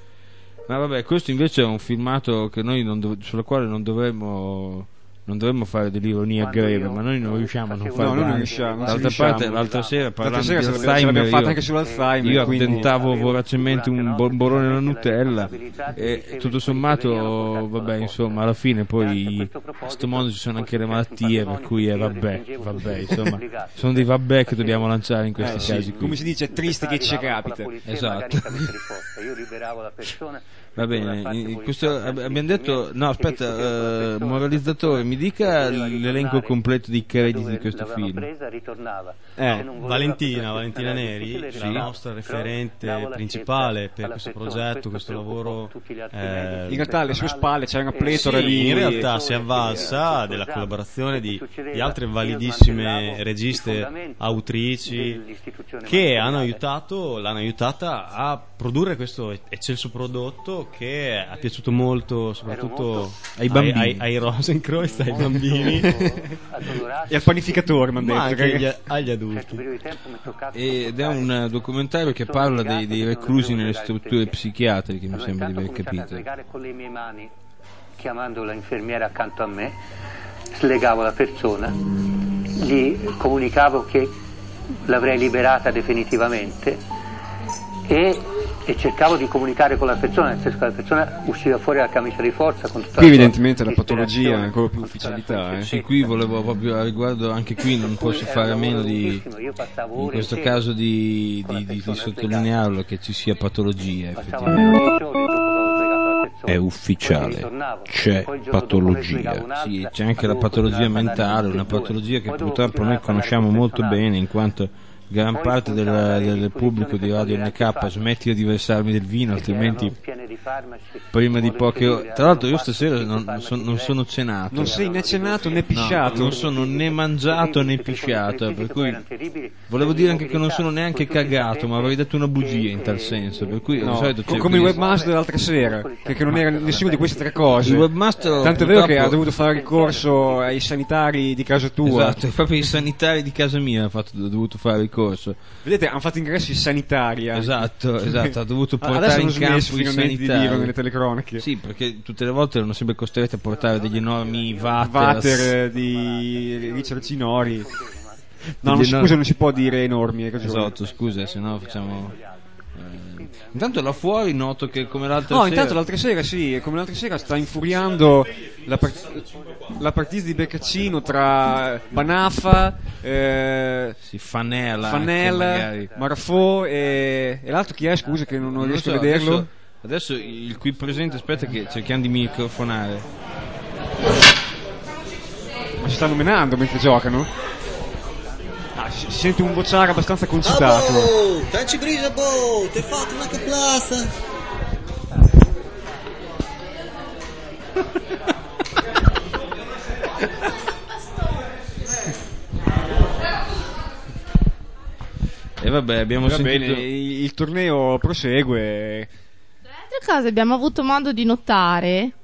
Ma vabbè, questo invece è un filmato che noi non dov- sulla quale non dovremmo non dovremmo fare dell'ironia greve, ma noi non riusciamo a non fare. No, non riusciamo. D'altra parte, l'altra sera parlando sera di Alzheimer, Alzheimer, fatto anche sull'Alzheimer, io quindi... tentavo voracemente un bombolone alla Nutella e tutto sommato, vabbè, insomma, alla fine poi in questo mondo ci sono anche le malattie, per cui è vabbè, vabbè, insomma, sono dei vabbè che dobbiamo lanciare in questi eh, casi sì, qui. come si dice, è triste che ci capita. Esatto. Io liberavo la persona. Va bene, questo, abbiamo detto, no aspetta, uh, moralizzatore, mi dica l'elenco completo dei crediti di questo film. Eh, Valentina, Valentina Neri, sì, la nostra referente principale per questo progetto, questo lavoro. Eh, in realtà alle sue spalle c'è una pletora sì, di... in realtà si è avvalsa della collaborazione di, di altre validissime registe, autrici che hanno aiutato, l'hanno aiutata a produrre questo eccelso prodotto che è piaciuto molto soprattutto ai bambini, ai, ai, ai Rosenkreuz, ai bambini e al panificatore, mi hanno ma detto, anche che... agli, agli adulti. Ed è un documentario che parla dei, dei reclusi nelle strutture psichiatriche, mi sembra di aver capito. Con le mie mani, chiamando l'infermiera accanto a me, slegavo la persona, gli comunicavo che l'avrei liberata definitivamente e e cercavo di comunicare con la persona, nel senso che la persona usciva fuori dalla camicia di forza con tutta qui la evidentemente la patologia ha ancora più ufficialità, eh. Sì, qui volevo proprio a riguardo, anche qui non posso fare a meno di in questo caso di, di, di, di sottolinearlo che ci sia patologia effettivamente. È ufficiale, c'è patologia, sì, c'è anche la patologia mentale, una patologia che purtroppo noi conosciamo molto bene in quanto gran parte del, del pubblico di Radio N K smettila di versarmi del vino, altrimenti prima di poche ore. Tra l'altro io stasera non, non, son- non sono cenato. Non sei né cenato né pisciato. No, non sono né mangiato né pisciato, per cui volevo dire anche che non sono neanche cagato, ma avrei detto una bugia in tal senso, per cui No, di solito co- cerco come il di- webmaster dell'altra sera, che, che non era nessuna di queste tre cose. Il webmaster Tanto è vero che purtroppo- ha dovuto fare ricorso ai sanitari di casa tua. Esatto, proprio i sanitari di casa mia ha fatto- ha dovuto fare ricorso. Vedete, hanno fatto ingressi sanitari. anche. Esatto, esatto, ha dovuto Adesso portare hanno in campo smesso i finalmente di dirlo sanitari. nelle telecronache. Sì, perché tutte le volte erano sempre costretti a portare degli enormi water. Vater di Richard Cinori. No, non, Degli scusa, enormi- non si può dire enormi, hai ragione. Esatto, scusa, se no facciamo. eh, Intanto là fuori noto che come l'altra No, sera. intanto l'altra sera sì, come l'altra sera sta infuriando la, part- la partita di Beccaccino tra Banaffa, eh, si Fanella, Fanella, anche magari. Marafò e, e l'altro chi è? Scusa che non, non Non lo riesco so, a vederlo. Adesso, adesso il qui presente, aspetta che cerchiamo di microfonare. Ma si stanno menando mentre giocano? Ah, si, si sente un vociare abbastanza concitato. Abo, tanti grija, bo, te falta na plaza. E vabbè, abbiamo Va sentito. bene, il, il torneo prosegue. Altre cose abbiamo avuto modo di notare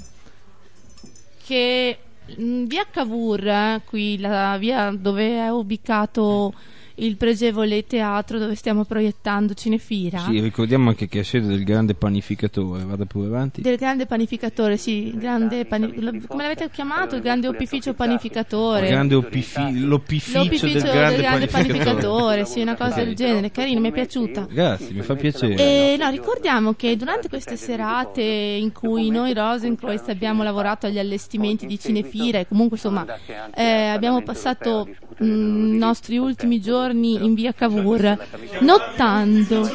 che in via Cavour, eh, qui la via dove è ubicato il pregevole teatro dove stiamo proiettando Cinefira, Sì, ricordiamo anche che è sede del grande panificatore, vada pure avanti. del grande panificatore, sì, grande pani- lo- come l'avete chiamato? Il grande opificio panificatore. Il grande opifi- l'opificio, L'opificio del grande, panificatore, panificatore. sì, una cosa del genere, carino, mi è piaciuta. Grazie, mi fa piacere. E no, ricordiamo che durante queste serate in cui noi Rosencreutz abbiamo lavorato agli allestimenti di Cinefira e comunque insomma eh, abbiamo passato mm, i nostri ultimi giorni in via Cavour notando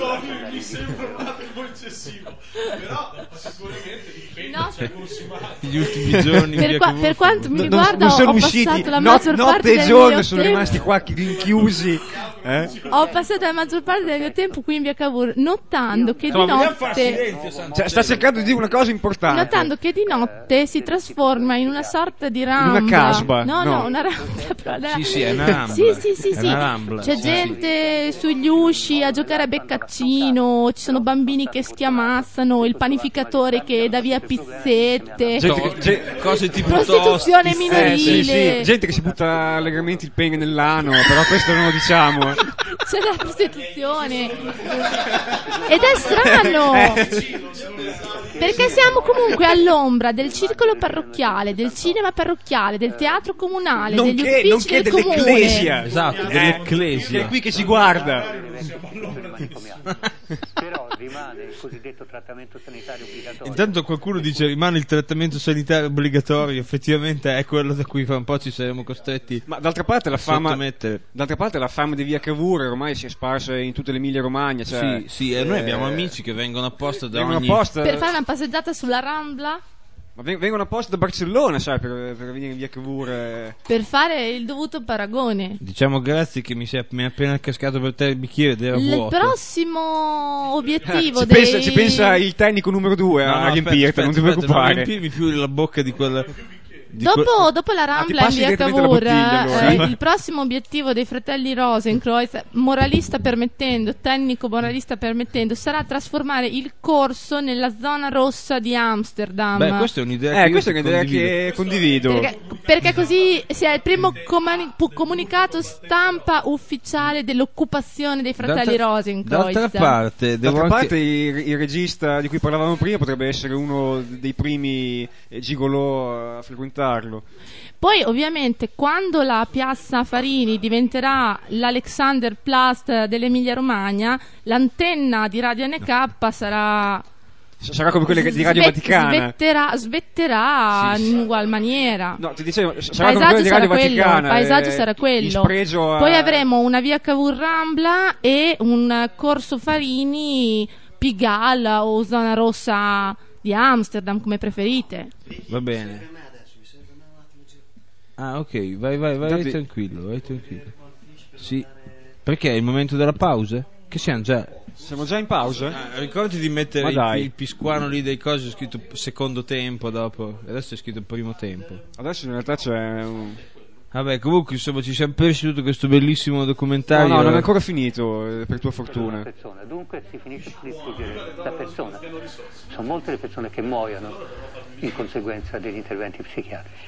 No. Gli ultimi giorni in per, via qua- Cavour. per quanto mi Non- riguarda non sono ho usciti passato la not- maggior notte parte e del giorno, mio sono tempo rimasti qua rinchiusi. Eh? ho passato la maggior parte del mio tempo qui in via Cavour notando che di Insomma, vogliamo fare notte Cioè, sta cercando di dire una cosa importante. notando che di notte si trasforma in una sorta di rambla. Una casba, No, no, no. una rambla. Però, una- Sì, sì, è una rambla. Sì, sì, sì, È sì. una rambla, C'è sì, gente sugli usci a giocare a beccaccino, ci sono bambini che schiamazzano, il panificatore che dà via pizzette. Gente che- ge- cose tipo Prostituzione tosti, minorile. Eh, sì, sì. Gente che si butta allegramente il pene nell'ano, però questo non lo diciamo. eh. C'è la prostituzione. Ed è strano. Eh. Perché siamo comunque all'ombra del circolo parrocchiale, del cinema parrocchiale, del teatro comunale, degli Nonché, uffici nonché del comune. dell'ecclesia. Esatto, Eh, dell'ecclesia. che è qui che ci guarda. Però rimane il cosiddetto trattamento sanitario obbligatorio. Intanto qualcuno dice rimane il trattamento sanitario obbligatorio, effettivamente è quello da cui fra un po' ci saremo costretti. Ma d'altra parte la fama, sottomettere. d'altra parte la fama di via Cavour ormai si è sparsa in tutte le Emilia Romagna. Cioè, Sì, sì, e noi eh, abbiamo amici che vengono apposta da vengono ogni apposta, Per fare una passeggiata sulla Rambla, ma ven- vengono apposta da Barcellona, sai, per, per venire in via Cavour. eh. per fare il dovuto paragone. Diciamo grazie che mi, si è, mi è appena cascato per te il bicchiere ed era Il vuoto. prossimo obiettivo ci, dei... pensa, ci pensa il tecnico numero due No, a no, riempirti, aspetta, non ti aspetta, aspetta, preoccupare. Non riempirmi più la bocca di quella... di Dopo, que- dopo la Ah, ti Rambla in passi via direttamente la Cavour, bottiglia, allora. eh, il prossimo obiettivo dei fratelli Rosencreutz, moralista permettendo, tecnico moralista permettendo, sarà trasformare il corso nella zona rossa di Amsterdam. Beh, questa è un'idea Eh, che io questa è un'idea condivido. che condivido. Perché, perché così si è il primo comani- pu- comunicato stampa ufficiale dell'occupazione dei fratelli D'altra- Rosencreutz. D'altra parte, devo D'altra anche... parte il, il regista di cui parlavamo prima potrebbe essere uno dei primi eh, gigolò a frequentarlo. Poi ovviamente quando la piazza Farini diventerà l'Alexanderplatz dell'Emilia Romagna, l'antenna di Radio N K sarà Sarà come quelle di Radio Svet- Vaticana. Svetterà, svetterà Sì, sì. in ugual maniera. No, ti dicevo, Il sarà come paesaggio quelle di sarà Radio quello, Vaticana. il paesaggio eh, sarà in quello. spregio a- Poi avremo una via Cavour Rambla e un corso Farini Pigalle o zona rossa di Amsterdam, come preferite. Va bene. Ah, ok, vai, vai, vai, vai Infatti- tranquillo, vai tranquillo. Sì. Perché è il momento della pausa? Che siamo già? Siamo già in pausa? Ah, ricordati di mettere Ma il, dai. il pisquano lì dei cosi, è scritto secondo tempo dopo. Adesso è scritto primo tempo. Adesso in realtà c'è un... Vabbè, comunque insomma ci siamo persi tutto questo bellissimo documentario. No, no, non è ancora finito, eh, per tua fortuna. Persona. Dunque si finisce per distruggere la persona. Sono molte le persone che muoiono in conseguenza degli interventi psichiatrici.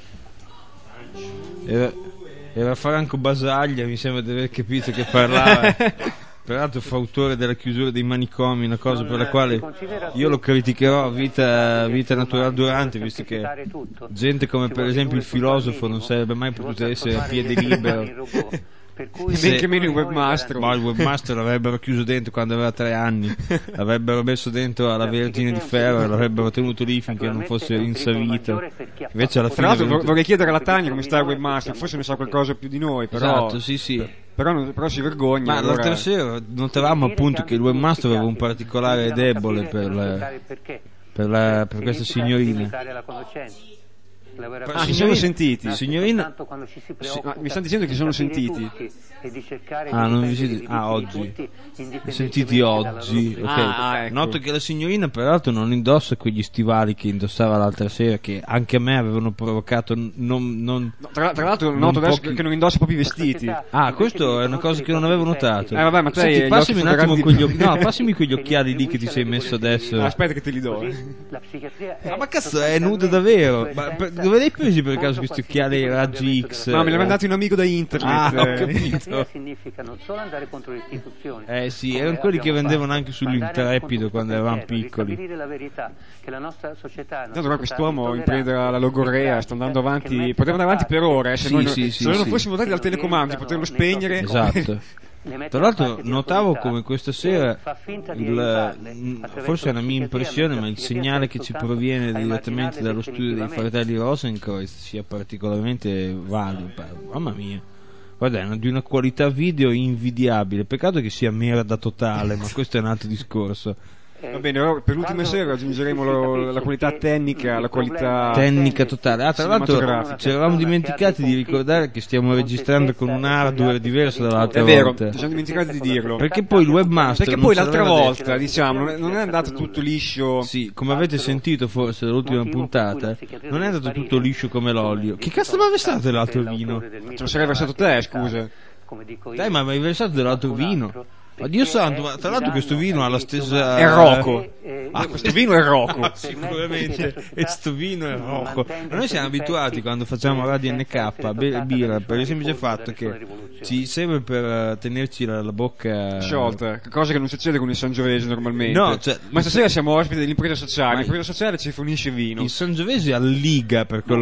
Era, era Franco Basaglia, mi sembra di aver capito che parlava. Peraltro fautore della chiusura dei manicomi, una cosa per la quale io lo criticherò a vita, vita naturale durante, visto che gente come per esempio il filosofo non sarebbe mai potuto essere a piede libero. Neanche meno il webmaster. Ma il webmaster l'avrebbero chiuso dentro quando aveva tre anni, l'avrebbero messo dentro alla Vergine di Ferro e l'avrebbero tenuto lì finché non fosse rinsavito. Invece alla fine Tra l'altro è venuto... vorrei chiedere alla Tania come sta il webmaster, forse ne sa qualcosa più di noi, però... Esatto, sì sì. Però, non- però si vergogna. Ma allora... l'altra sera notavamo appunto che il webmaster aveva un particolare debole per, la, per, la, per questa signorina. Ah, si sono sentiti? Signorina, Sì, ma mi stanno dicendo che si sono sentiti. ah, non vi siete... ah, oggi. Sentiti oggi, ok. Ah, ah, ecco. Noto che la signorina peraltro non indossa quegli stivali che indossava l'altra sera, che anche a me avevano provocato non... non Tra, tra l'altro non noto adesso pochi- che non indossa proprio i vestiti. Ah, questo è una cosa che non avevo notato. Eh, vabbè, ma te Senti, hai gli passami occhi un attimo fotogrammi- quegli occhi... No, passami quegli occhiali lì che ti sei messo adesso. Ah, aspetta che te li do. Ah, ma cazzo, è nudo davvero? Ma per, dove l'hai presi per caso questi occhiali raggi X? No, me li ha mandati un amico da internet. Ah, ho eh. capito. Significa non solo andare contro le istituzioni. Eh sì, erano quelli che vendevano anche sull'Intrepido quando eravamo piccoli. Stabilire la verità che la nostra società è una Tanto però società quest'uomo in intollerante, preda alla logorrea sta andando avanti, poteva andare avanti per ore, eh, se Sì, noi, sì, se sì, noi non sì. fossimo dati dal telecomando di poterlo spegnere. Esatto. Tra l'altro notavo come questa sera, il, forse è una mia impressione, ma il segnale che ci proviene direttamente dallo studio dei fratelli Rosenkreuz sia particolarmente valido. Mamma mia, guarda, è una- di una qualità video invidiabile. Peccato che sia merda totale, ma questo è un altro discorso. Va bene, allora, per l'ultima sera aggiungeremo lo- la qualità tecnica, la qualità Tecnica totale. Ah, tra l'altro cinematografica. ci eravamo dimenticati di ricordare che stiamo registrando con un hardware diverso dall'altra È vero, volta. ci siamo dimenticati di dirlo. Perché poi il webmaster Perché non poi ce l'altra l'aveva volta, detto. diciamo, non è, non è andato tutto liscio. Sì, come avete sentito forse dall'ultima puntata, non è andato tutto liscio come l'olio. Che cazzo mi ha versato dell'altro vino? Ce lo sarei versato te, scusa. Dai, ma mi hai versato dell'altro vino? Oddio santo, ma tra l'altro questo vino ha la stessa... È Rocco. Ah, questo vino è Rocco. Sicuramente, e sto vino è Rocco. Ma noi siamo abituati quando facciamo Radio N K a bere birra per il semplice fatto che ci serve per eh, tenerci la, la bocca Sciolta, cosa che non succede con il Sangiovese normalmente. No, cioè- ma stasera siamo ospiti dell'impresa sociale. L'impresa sociale ci fornisce vino. Il Sangiovese alliga per quello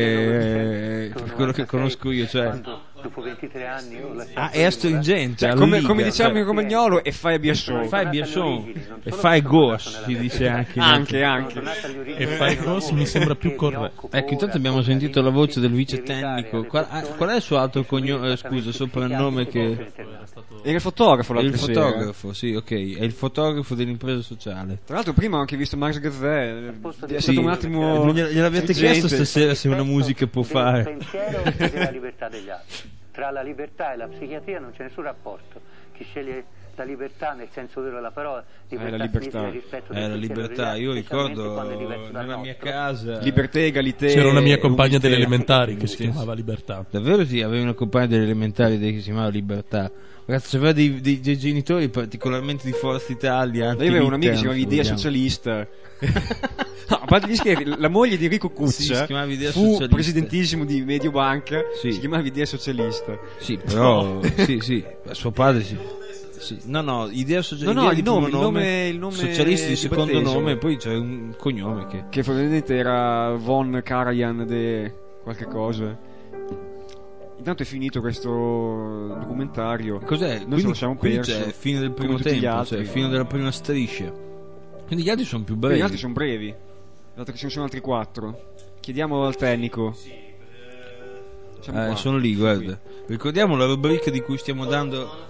che per quello che conosco io, cioè dopo ventitré anni io la ah, è astringente, Cioè, come, alliga, come diciamo in cioè, romagnolo, e fai Biasson. fai Biasson e fai Gauche, si dice anche Anche, anche. E fai Gauche mi sembra più corretto. Ecco, intanto abbiamo sentito la voce del vice tecnico. Qual, ah, qual è il suo altro cognome, eh, scusa, soprannome che... Era il fotografo È l'altra il sera. fotografo, sì, ok, è il fotografo dell'impresa sociale. Tra l'altro prima ho anche visto Max Gazzè. È Sì, stato un attimo... non gliel- gliel'avete chiesto stringente. stasera se una musica può fare? pensiero e della libertà degli altri. Tra la libertà e la psichiatria non c'è nessun rapporto. Chi sceglie la libertà nel senso vero della parola, libertà, Eh, la libertà. significa rispetto Eh, del la pensiero libertà, degli io altri, specialmente ricordo quando è diverso dal nella mia nostro. casa... Libertà, egalité. C'era una mia compagna delle umiltà. elementari che si chiamava Libertà. Davvero sì, avevi una compagna delle elementari che si chiamava Libertà. Ragazzi, c'aveva dei, dei, dei genitori particolarmente di Forza Italia. Io avevo un amico che si chiamava anti-Mitterrand, Idea se vogliamo. Socialista. No, a parte gli scherzi, la moglie di Enrico Sì, si Cuccia chiamava Idea fu Socialista. presidentissimo di Mediobanca, Sì. si chiamava Idea Socialista. Sì, però sì, sì, suo padre sì. Sì. No, no, idea socialista. No, no, di il nome, primo il nome- il nome socialisti di di secondo battesimo. nome, e poi c'è un cognome che. Che probabilmente era Von Karajan de qualche cosa. Intanto è finito questo documentario. Cos'è? Noi Quindi, ce lo siamo quindi perso. c'è fine del primo come tutti gli tempo, altri. cioè fine della prima striscia. Quindi gli altri sono più Beh, brevi. gli altri sono brevi, dato che ce ne sono altri quattro. Chiediamo al tecnico. Siamo Eh, qua. sono lì, guarda. Ricordiamo la rubrica di cui stiamo dando.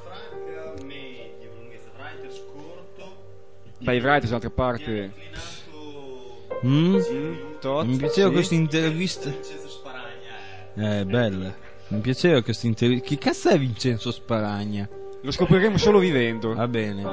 Dai, Wright dall'altra parte. Mm? Tot, Mi piaceva sì. questa intervista. Eh, bella. Mi piaceva questa intervista. Chi cazzo è Vincenzo Sparagna? Lo scopriremo solo vivendo. Va bene.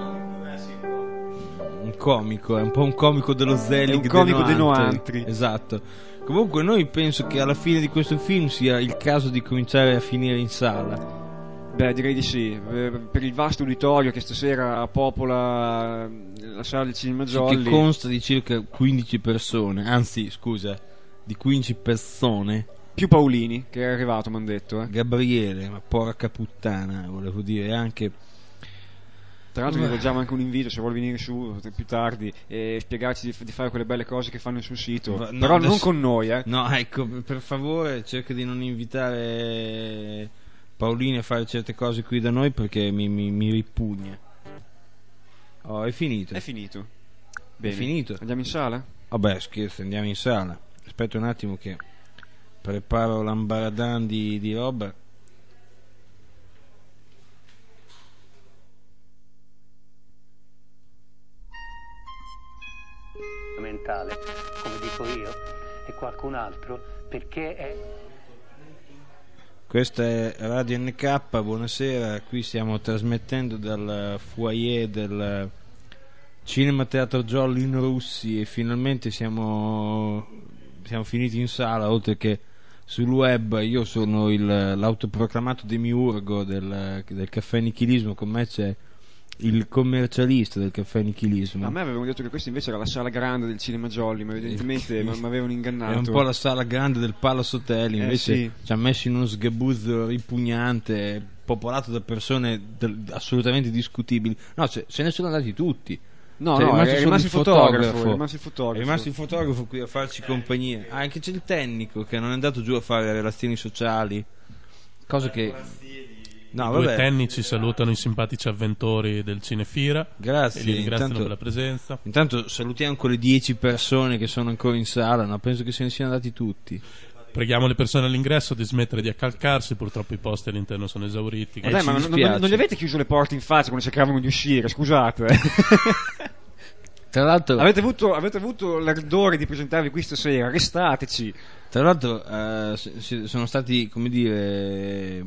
Un comico, è un po' un comico dello Zelig. È un comico dei dei Noantri. Esatto. Comunque noi penso che alla fine di questo film sia il caso di cominciare a finire in sala. Beh, direi di sì. Eh, per il vasto uditorio che stasera popola la sala del Cinema Jolly, che consta di circa quindici persone, anzi scusa, di quindici persone. Più Paolini, che è arrivato, mi hanno detto. Eh. Gabriele, ma porca puttana, volevo dire, anche... Tra l'altro gli rivolgiamo anche un invito, se vuole venire su più tardi e spiegarci di, di fare quelle belle cose che fanno sul sito. No, però adesso... non con noi, eh. No, ecco, per favore, cerca di non invitare Paolini a fare certe cose qui da noi, perché mi, mi, mi ripugna. Oh, è finito. È finito. Bene. È finito. Andiamo in sala? Vabbè, scherzo, andiamo in sala. Aspetta un attimo che preparo l'ambaradan di, di roba. Mentale, come dico io, e qualcun altro, perché è... Questa è Radio N K, buonasera, qui stiamo trasmettendo dal foyer del Cinema Teatro Jolly in Russi e finalmente siamo, siamo finiti in sala, oltre che sul web. Io sono il, l'autoproclamato demiurgo del, del caffè nichilismo, con me c'è il commercialista del caffè nichilismo. A me avevano detto che questa invece era la sala grande del Cinema Jolly, ma evidentemente mi avevano ingannato. È un po' la sala grande del Palace Hotel, invece eh, sì. Ci ha messo in uno sgabuzzo ripugnante, popolato da persone del, assolutamente discutibili. No, se, se ne sono andati tutti. No, cioè, no, è rimasto, è rimasto il fotografo, fotografo, è rimasto il fotografo. È rimasto il fotografo qui a farci compagnia. Ah, anche c'è il tecnico che non è andato giù a fare relazioni sociali, cosa che... No, I vabbè. Due tecnici salutano i simpatici avventori del Cinefira. Grazie. E li ringraziano intanto, per la presenza. Intanto salutiamo quelle dieci persone che sono ancora in sala. No? Penso che se ne siano andati tutti. Preghiamo le persone all'ingresso di smettere di accalcarsi. Purtroppo i posti all'interno sono esauriti. Eh, dai, ma non, non, non gli avete chiuso le porte in faccia quando cercavano di uscire? Scusate. Tra l'altro, avete avuto, avete avuto l'ardore di presentarvi qui stasera. Restateci. Tra l'altro, eh, sono stati, come dire,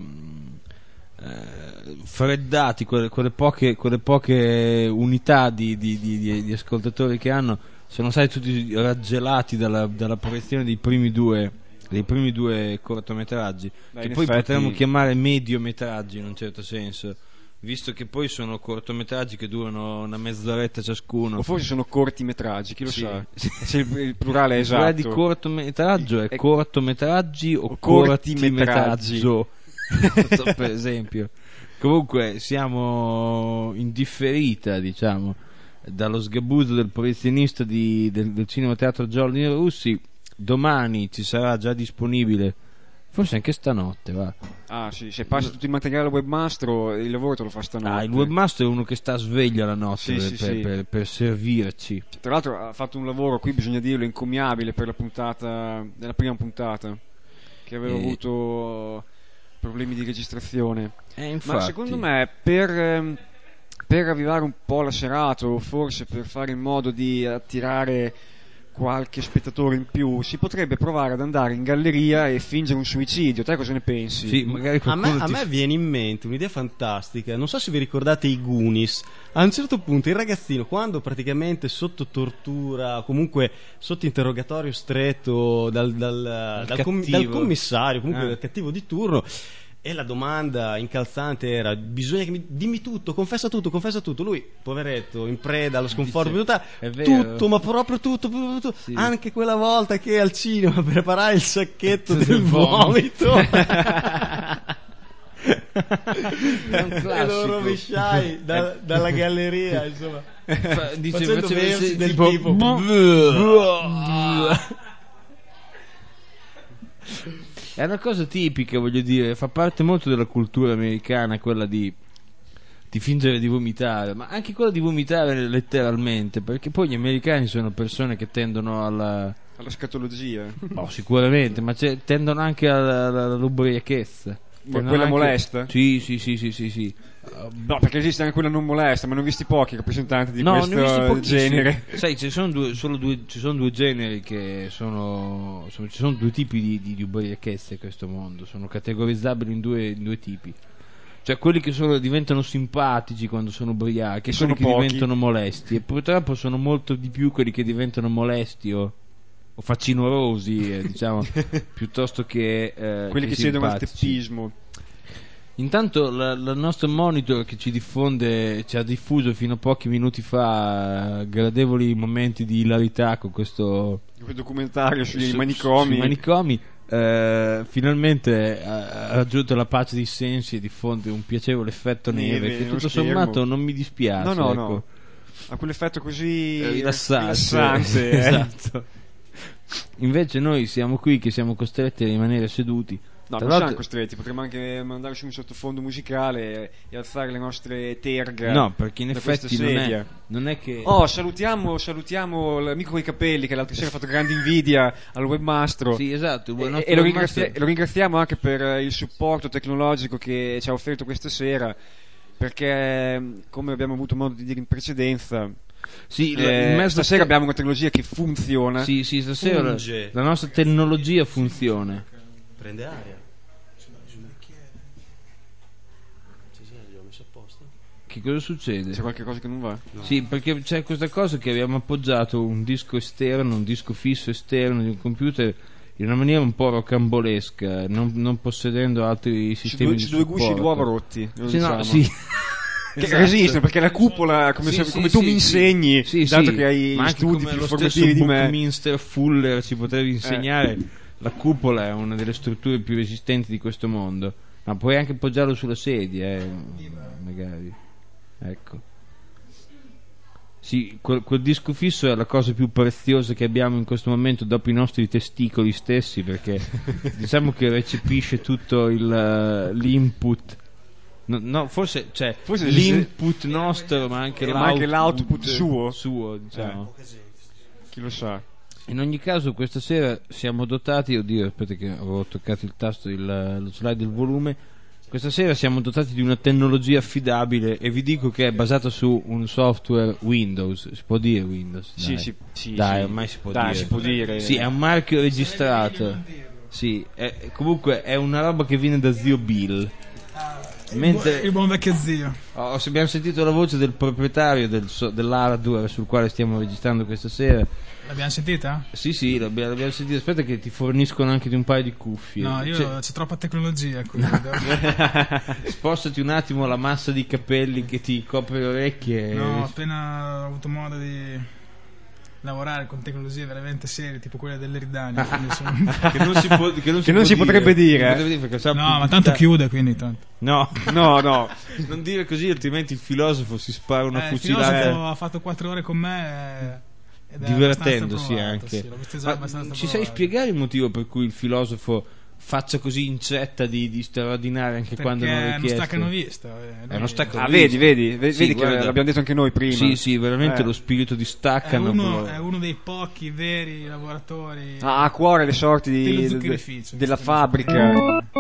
Eh, freddati quelle, quelle, poche, quelle poche unità di, di, di, di ascoltatori che hanno, sono stati tutti raggelati dalla, dalla proiezione dei primi due dei primi due cortometraggi. Beh, che poi effetti... potremmo chiamare mediometraggi in un certo senso, visto che poi sono cortometraggi che durano una mezz'oretta ciascuno, o forse sono cortimetraggi, chi lo sì. sa se il, il plurale è esatto. Il plurale di cortometraggio è, è cortometraggi o, o cortimetraggio so, per esempio. Comunque siamo in differita, diciamo, dallo sgabuzzo del professionista di, del, del Cinema Teatro Jolly Russi. Domani ci sarà già disponibile, forse anche stanotte, va. Ah sì, se passa tutto il materiale al webmastro, il lavoro te lo fa stanotte. Ah, il webmaster è uno che sta sveglio la notte sì, per, sì, per, sì. Per, per servirci. Tra l'altro ha fatto un lavoro, qui bisogna dirlo, incommiabile per la puntata, della prima puntata, che aveva e... avuto problemi di registrazione. Eh, ma secondo me per, per avvivare un po' la serata, o forse per fare in modo di attirare qualche spettatore in più, si potrebbe provare ad andare in galleria e fingere un suicidio. Te cosa ne pensi? Sì, magari a me, ti... a me viene in mente un'idea fantastica, non so se vi ricordate i Goonies. A un certo punto il ragazzino, quando praticamente sotto tortura, comunque sotto interrogatorio stretto dal, dal, dal, com- dal commissario, comunque ah. dal cattivo di turno, e la domanda incalzante era: bisogna che mi dimmi tutto, confessa tutto, confessa tutto. Lui, poveretto, in preda allo sconforto, dice, tutto, ma proprio tutto, proprio tutto. Sì. Anche quella volta che al cinema preparai il sacchetto del vomito e lo rovesciai da, dalla galleria, insomma. Fa, dice, facendo versi del tipo, tipo è una cosa tipica, voglio dire, fa parte molto della cultura americana quella di, di fingere di vomitare, ma anche quella di vomitare letteralmente, perché poi gli americani sono persone che tendono alla alla scatologia. No, sicuramente, ma tendono anche alla, alla, all'ubriachezza. Quella anche... molesta? Sì, sì, sì, sì, sì, sì. No, perché esiste anche quella non molesta, ma ne ho visti pochi rappresentanti di no, questo genere. Sai, ci sono due, solo due, ci sono due generi che sono, sono ci sono due tipi di, di, di ubriachezza in questo mondo, sono categorizzabili in due, in due tipi. Cioè quelli che sono, diventano simpatici quando sono ubriachi, e sono quelli che pochi. diventano molesti, e purtroppo sono molto di più quelli che diventano molesti o, o facinorosi, eh, diciamo, piuttosto che eh, quelli che, che cedono al simpatici. teppismo. Intanto la- la- il nostro monitor che ci diffonde, ci ha diffuso fino a pochi minuti fa eh, gradevoli momenti di ilarità con questo Quel documentario sui su- manicomi. sui manicomi, eh, finalmente ha ha raggiunto la pace dei sensi e diffonde un piacevole effetto neve, Neve che nello tutto schermo. sommato non mi dispiace. No, no, ecco. no. Ha quell'effetto così Eh, rilassante, rilassante, eh. esatto. Invece noi siamo qui che siamo costretti a rimanere seduti. No, Tra non siamo l'altro- costretti, potremmo anche mandare su un sottofondo musicale e alzare le nostre terga. No, perché in da questa effetti non è, sedia. non è che Oh, salutiamo, salutiamo l'amico con i capelli che l'altra sera ha fatto grande invidia al webmastro. Sì, esatto, il E, nostro e lo, webmaster- ringrazia- lo ringraziamo anche per eh, il supporto tecnologico che ci ha offerto questa sera, perché come abbiamo avuto modo di dire in precedenza, Sì, eh, il mezzo stasera te- abbiamo una tecnologia che funziona. Sì, sì, stasera la, Funge. la nostra tecnologia funziona. Prende aria. Sì, sì, li ho messo a posto. Che cosa succede? C'è qualche cosa che non va? No. Sì, perché c'è questa cosa che abbiamo appoggiato un disco esterno, un disco fisso esterno di un computer in una maniera un po' rocambolesca, non, non possedendo altri Su sistemi due, di su due gusci supporto. d'uovo rotti. lo Sì, no, diciamo. sì. Che Esatto. resistono, perché la cupola, come, Sì, se- sì, come tu sì, mi sì. insegni, Sì, dato sì, che hai ma anche studi come più lo formativi stesso di me. Buckminster Fuller ci potrebbe insegnare, la cupola è una delle strutture più resistenti di questo mondo, ma puoi anche poggiarlo sulla sedia, eh, magari. Ecco. Sì, quel, quel disco fisso è la cosa più preziosa che abbiamo in questo momento dopo i nostri testicoli stessi, perché diciamo che recepisce tutto il, eh, l'input. No, no, forse, cioè, Forse l'input nostro, ma anche Eh, l'output, ma anche l'output suo. suo, diciamo. Chi lo sa? In ogni caso, questa sera siamo dotati. Oddio, aspetta, che avevo toccato il tasto, il, lo slide del volume. Questa sera siamo dotati di una tecnologia affidabile e vi dico che è basata su un software Windows. Si può dire Windows? Sì, Dai, sì, sì, Dai sì. ormai si può Dai, dire. si può dire. Sì, è un marchio registrato. Sì, è- comunque è una roba che viene da zio Bill. Mentre Il buon vecchio zio. Oh, se abbiamo sentito la voce del proprietario del so- dell'hardware sul quale stiamo registrando questa sera. L'abbiamo sentita? Sì, sì, l'abbiamo, l'abbiamo sentito. Aspetta che ti forniscono anche di un paio di cuffie. No, io Cioè, c'è troppa tecnologia qui. spostati un attimo la massa di capelli che ti copre le orecchie. No, ho appena avuto modo di lavorare con tecnologie veramente serie, tipo quelle dell'Eridani. quindi sono- che non si, può, che non si, Che non può si potrebbe dire, Non si eh. potrebbe dire perché sa No, ma pubblicità- tanto chiude, quindi tanto. No, No, no. non dire così, altrimenti il filosofo si spara una Eh, il fucilata. filosofo ha fatto quattro ore con me eh, ed è Divertendosi abbastanza anche. provato, sì, l'ho visto già Ma abbastanza ci sai provato. spiegare il motivo per cui il filosofo faccia così incetta di, di straordinario anche Perché quando non è non richiesto? staccano vista. eh, È lui- uno stacco Ah, vedi, vedi, vedi, Sì, vedi che guarda. l'abbiamo detto anche noi prima. Sì, sì, veramente Eh. lo spirito di È staccano. uno, è uno dei pochi veri lavoratori. Ha a cuore le sorti dello di, zuccherificio, della fabbrica.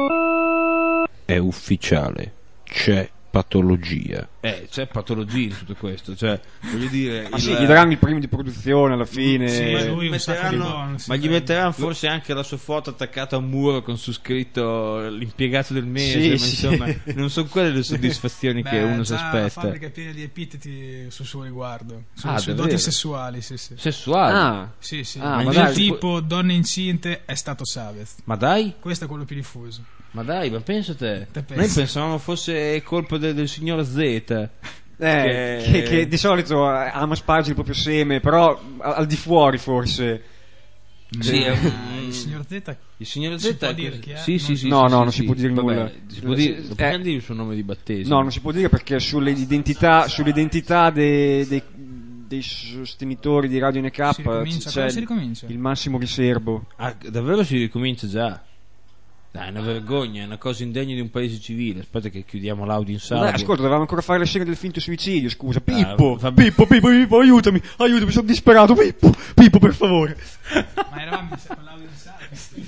È ufficiale, c'è patologia. Eh, c'è patologia in tutto questo, cioè, voglio dire... Ma il- sì, gli daranno il premio di produzione alla fine. Sì, ma Eh, lui un sacco di metteranno- bonus, ma gli sì. metteranno forse anche la sua foto attaccata a un muro con su scritto l'impiegato del mese, Sì, ma sì. insomma non sono quelle le soddisfazioni che Beh, uno si già La aspetta. fabbrica è piena di epiteti sul suo riguardo, su, Ah, sui davvero? doti sessuali, sì, sì. Sessuali? Ah, Sì, sì. Ah, ma ma del dai, tipo donne incinte è stato Sabbath. Ma dai? Questo è quello più diffuso. Ma dai, ma pensa te. Te Noi pensi? pensavamo fosse colpa del, del signor Z. Eh, Che- che, che di solito eh, ama spargere il proprio seme, però al, al di fuori forse. Sì, Eh, è un- Il signor Z Il signor Z si può è dire così. chi è? Sì, sì, sì, No, sì, no, sì, non sì. si può dire Vabbè, nulla. Si può dire, Eh, possiamo dire il suo nome di battesimo. No, non si può dire perché sulle identità, sull'identità dei, dei, dei sostenitori di Radio N K Si ricomincia, c'è quando si il, ricomincia? il massimo riservo. Ah, davvero si ricomincia già? Dai, è una vergogna, è una cosa indegna di un paese civile. Aspetta che chiudiamo l'audio in sala. Dai, ascolta, dovevamo ancora fare la scena del finto suicidio, scusa. Ah, Pippo, va- Pippo, Pippo, Pippo, aiutami, aiutami, sono disperato, Pippo, Pippo, per favore. Ma eravamo in- con l'audio in sala.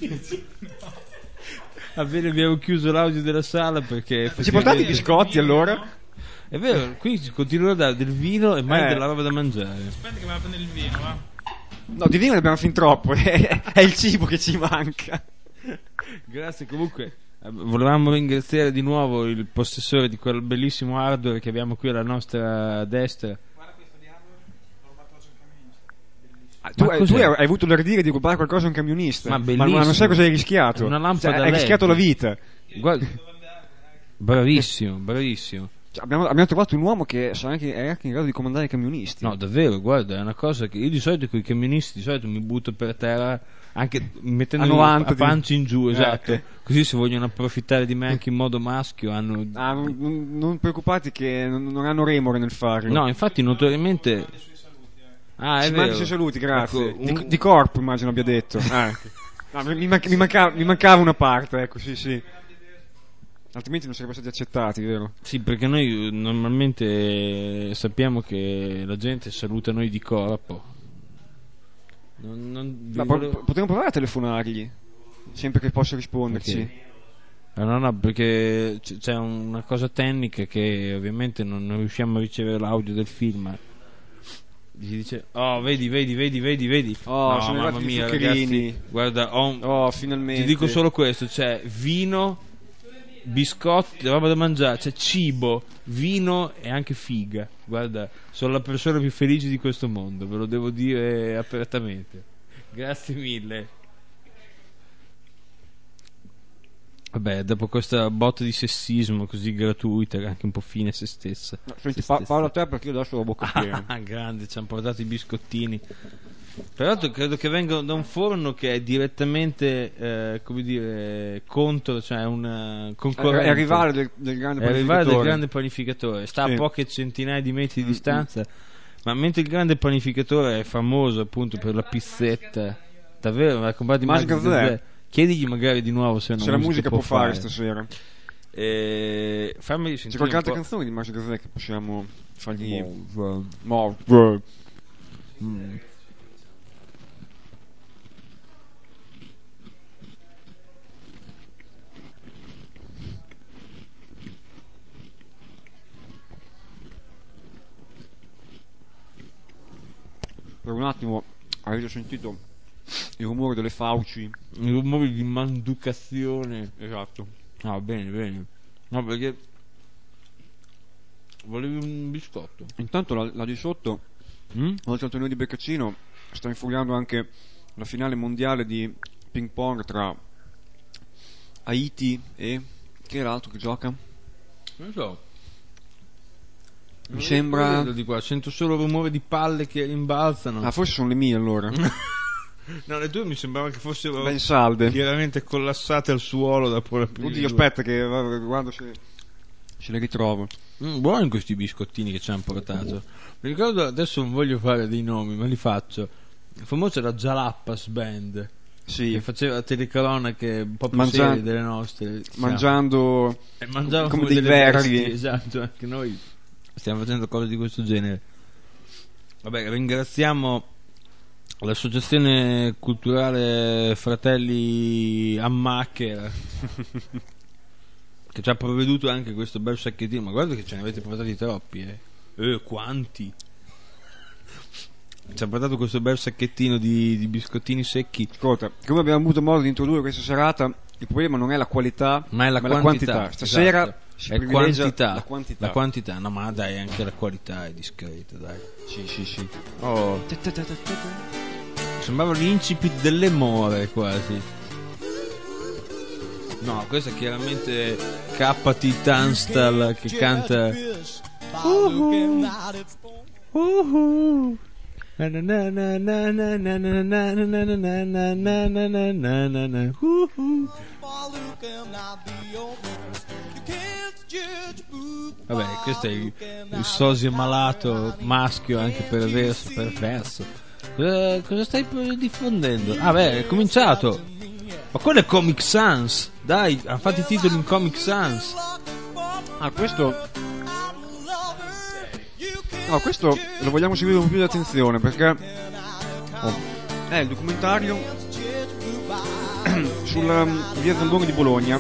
Va bene, abbiamo chiuso l'audio della sala perché... Ci portate i biscotti allora? È vero, qui si continua a dare del vino e mai Eh. della roba da mangiare. Aspetta che vado a prendere il vino, va. No, di vino ne abbiamo fin troppo, è il cibo che ci manca. Grazie comunque volevamo ringraziare di nuovo il possessore di quel bellissimo hardware che abbiamo qui alla nostra destra. Ah, tu, hai, tu hai, hai avuto l'ardire di rubare qualcosa a un camionista, ma, ma, ma non sai cosa hai rischiato. Una lampada cioè, hai rischiato la vita. Guarda, bravissimo, bravissimo. Cioè, abbiamo, abbiamo trovato un uomo che sa anche, è anche in grado di comandare i camionisti. No, davvero, guarda, è una cosa che io di solito con i camionisti di solito mi butto per terra, anche mettendo a, a pancia in giù, esatto. Eh, così se vogliono approfittare di me anche in modo maschio hanno... Ah, non, non preoccupati che non, non hanno remore nel farlo. No, infatti notoriamente... Ah, è si vero. mandi i suoi saluti, grazie. Ecco, di, un... di corpo immagino abbia detto. Ah, no, mi, manca, mi, mancava, mi mancava una parte, ecco, sì, sì. Altrimenti non sarebbero stati accettati, vero? Sì, perché noi normalmente sappiamo che la gente saluta noi di corpo. Non, non Ma volevo... po- potremmo provare a telefonargli, sempre che possa risponderci. Perché? Ah, no, no, perché c- c'è una cosa tecnica che ovviamente non, non riusciamo a ricevere l'audio del film. Gli dice, oh, vedi, vedi, vedi, vedi, vedi. Oh, no, sono mamma arrivati mia, i zuccherini. ragazzi, guarda, ho un... Oh, finalmente. Ti dico solo questo, c'è vino, biscotti, roba da mangiare, c'è cibo, vino e anche figa. Guarda, sono la persona più felice di questo mondo, ve lo devo dire apertamente. Grazie mille. Vabbè, dopo questa botta di sessismo così gratuita, anche un po' fine a se stessa. No, senti, se pa- stessa. parlo a te perché io adesso ho la bocca piena. Ah, grande, ci hanno portato i biscottini. Peraltro credo che vengano da un forno che è direttamente, eh, come dire, contro, cioè un concorrente. È rivale del, del grande è panificatore. rivale del grande panificatore. Sta sì. a poche centinaia di metri di Mm-hmm. distanza. Ma mentre il grande panificatore è famoso appunto per la pizzetta, davvero, mi ha comprato Magic Zè. Chiedigli magari di nuovo se, se la musica può fare stasera. E... fammi sentire. C'è qualche altra po'... canzone di Magic Zè che possiamo fargli. Mo- Mo- mm. Per un attimo avete sentito il rumore delle fauci, i rumori di manducazione. Esatto. Ah, bene, bene. No, perché volevi un biscotto. Intanto là, là di sotto, mm? oltre al torneo di Beccaccino, sta infuriando anche la finale mondiale di ping pong tra Haiti e chi era l'altro che gioca? Non so. Mi sembra di qua. Sento solo rumore di palle che rimbalzano. Ah, forse sono le mie allora. No, le tue mi sembrava che fossero ben salde, chiaramente collassate al suolo dopo la prima. Oddio, aspetta che guardo se, se le ritrovo. Mm, buoni questi biscottini che ci hanno portato. Mi ricordo, adesso non voglio fare dei nomi, ma li faccio. Il famoso era Jalappas Band. Sì. Che faceva telecronache un po' più Mangia- serie delle nostre. Mangiando e mangiavamo come dei delle verri. bestie, esatto, anche noi stiamo facendo cose di questo genere. Vabbè, ringraziamo l'associazione culturale Fratelli Ammacher che ci ha provveduto anche questo bel sacchettino. Ma guarda che ce ne avete portati troppi, eh, eh quanti! Ci ha portato questo bel sacchettino di, di biscottini secchi. Ascolta, come abbiamo avuto modo di introdurre questa serata, il problema non è la qualità, ma è la, ma quantità. la quantità. Stasera esatto. si è privilegia quantità. la quantità. La quantità, no, ma dai, anche la qualità è discreta, dai. Sì, sì, sì. Oh. Sembrava l'incipit delle more quasi. No, questo è chiaramente K T Tunstall che canta uh-huh. Uh-huh. Na na na na na na na na na na na na na na na na na. Uh-huh. Vabbè, questo è il, il sosia malato maschio anche perverso, perverso. Eh, cosa stai diffondendo? Ah beh, è cominciato. Ma quello è Comic Sans. Dai, hanno fatto i titoli in Comic Sans. Ah, questo No, questo lo vogliamo seguire con più di attenzione perché oh, è il documentario sulla via Zamboni di Bologna.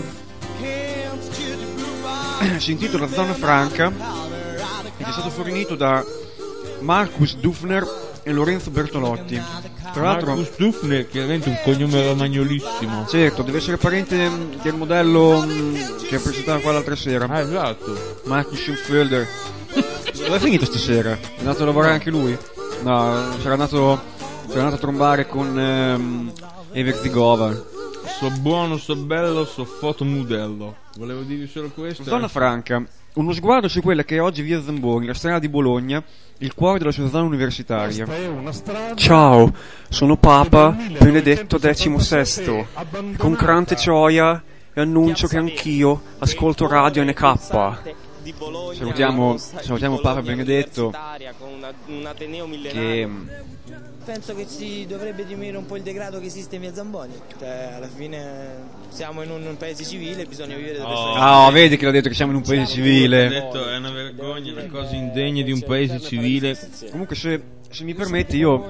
Si intitola Zona Franca ed è stato fornito da Marcus Dufner e Lorenzo Bertolotti. Tra l'altro Marcus Dufner, chiaramente un cognome romagnolissimo. Certo, deve essere parente mh, del modello mh, che presentava qua l'altra sera. Ah, esatto. Marcus Schoenfelder. Dove è finito stasera? È andato a lavorare anche lui? No, c'era andato, c'era andato a trombare con ehm, Evert Zigova. So buono, so bello, so fotomodello. Volevo dirvi solo questo. Zona eh. franca. Uno sguardo su quella che è oggi via Zamboni, la strada di Bologna, il cuore della sua zona universitaria. Ciao, sono Papa Benedetto diciassette. Con grande gioia e annuncio che anch'io ascolto Radio N K. Salutiamo, salutiamo Papa Benedetto che penso che ci dovrebbe diminuire un po' il degrado che esiste in via Zamboni. Cioè, alla fine siamo in un, un paese civile, bisogna vivere da persone. Ah, oh, vedi che l'ha detto che siamo in un paese civile. Ha detto è una vergogna, le cose indegne di un paese civile. Comunque se, se mi permetti io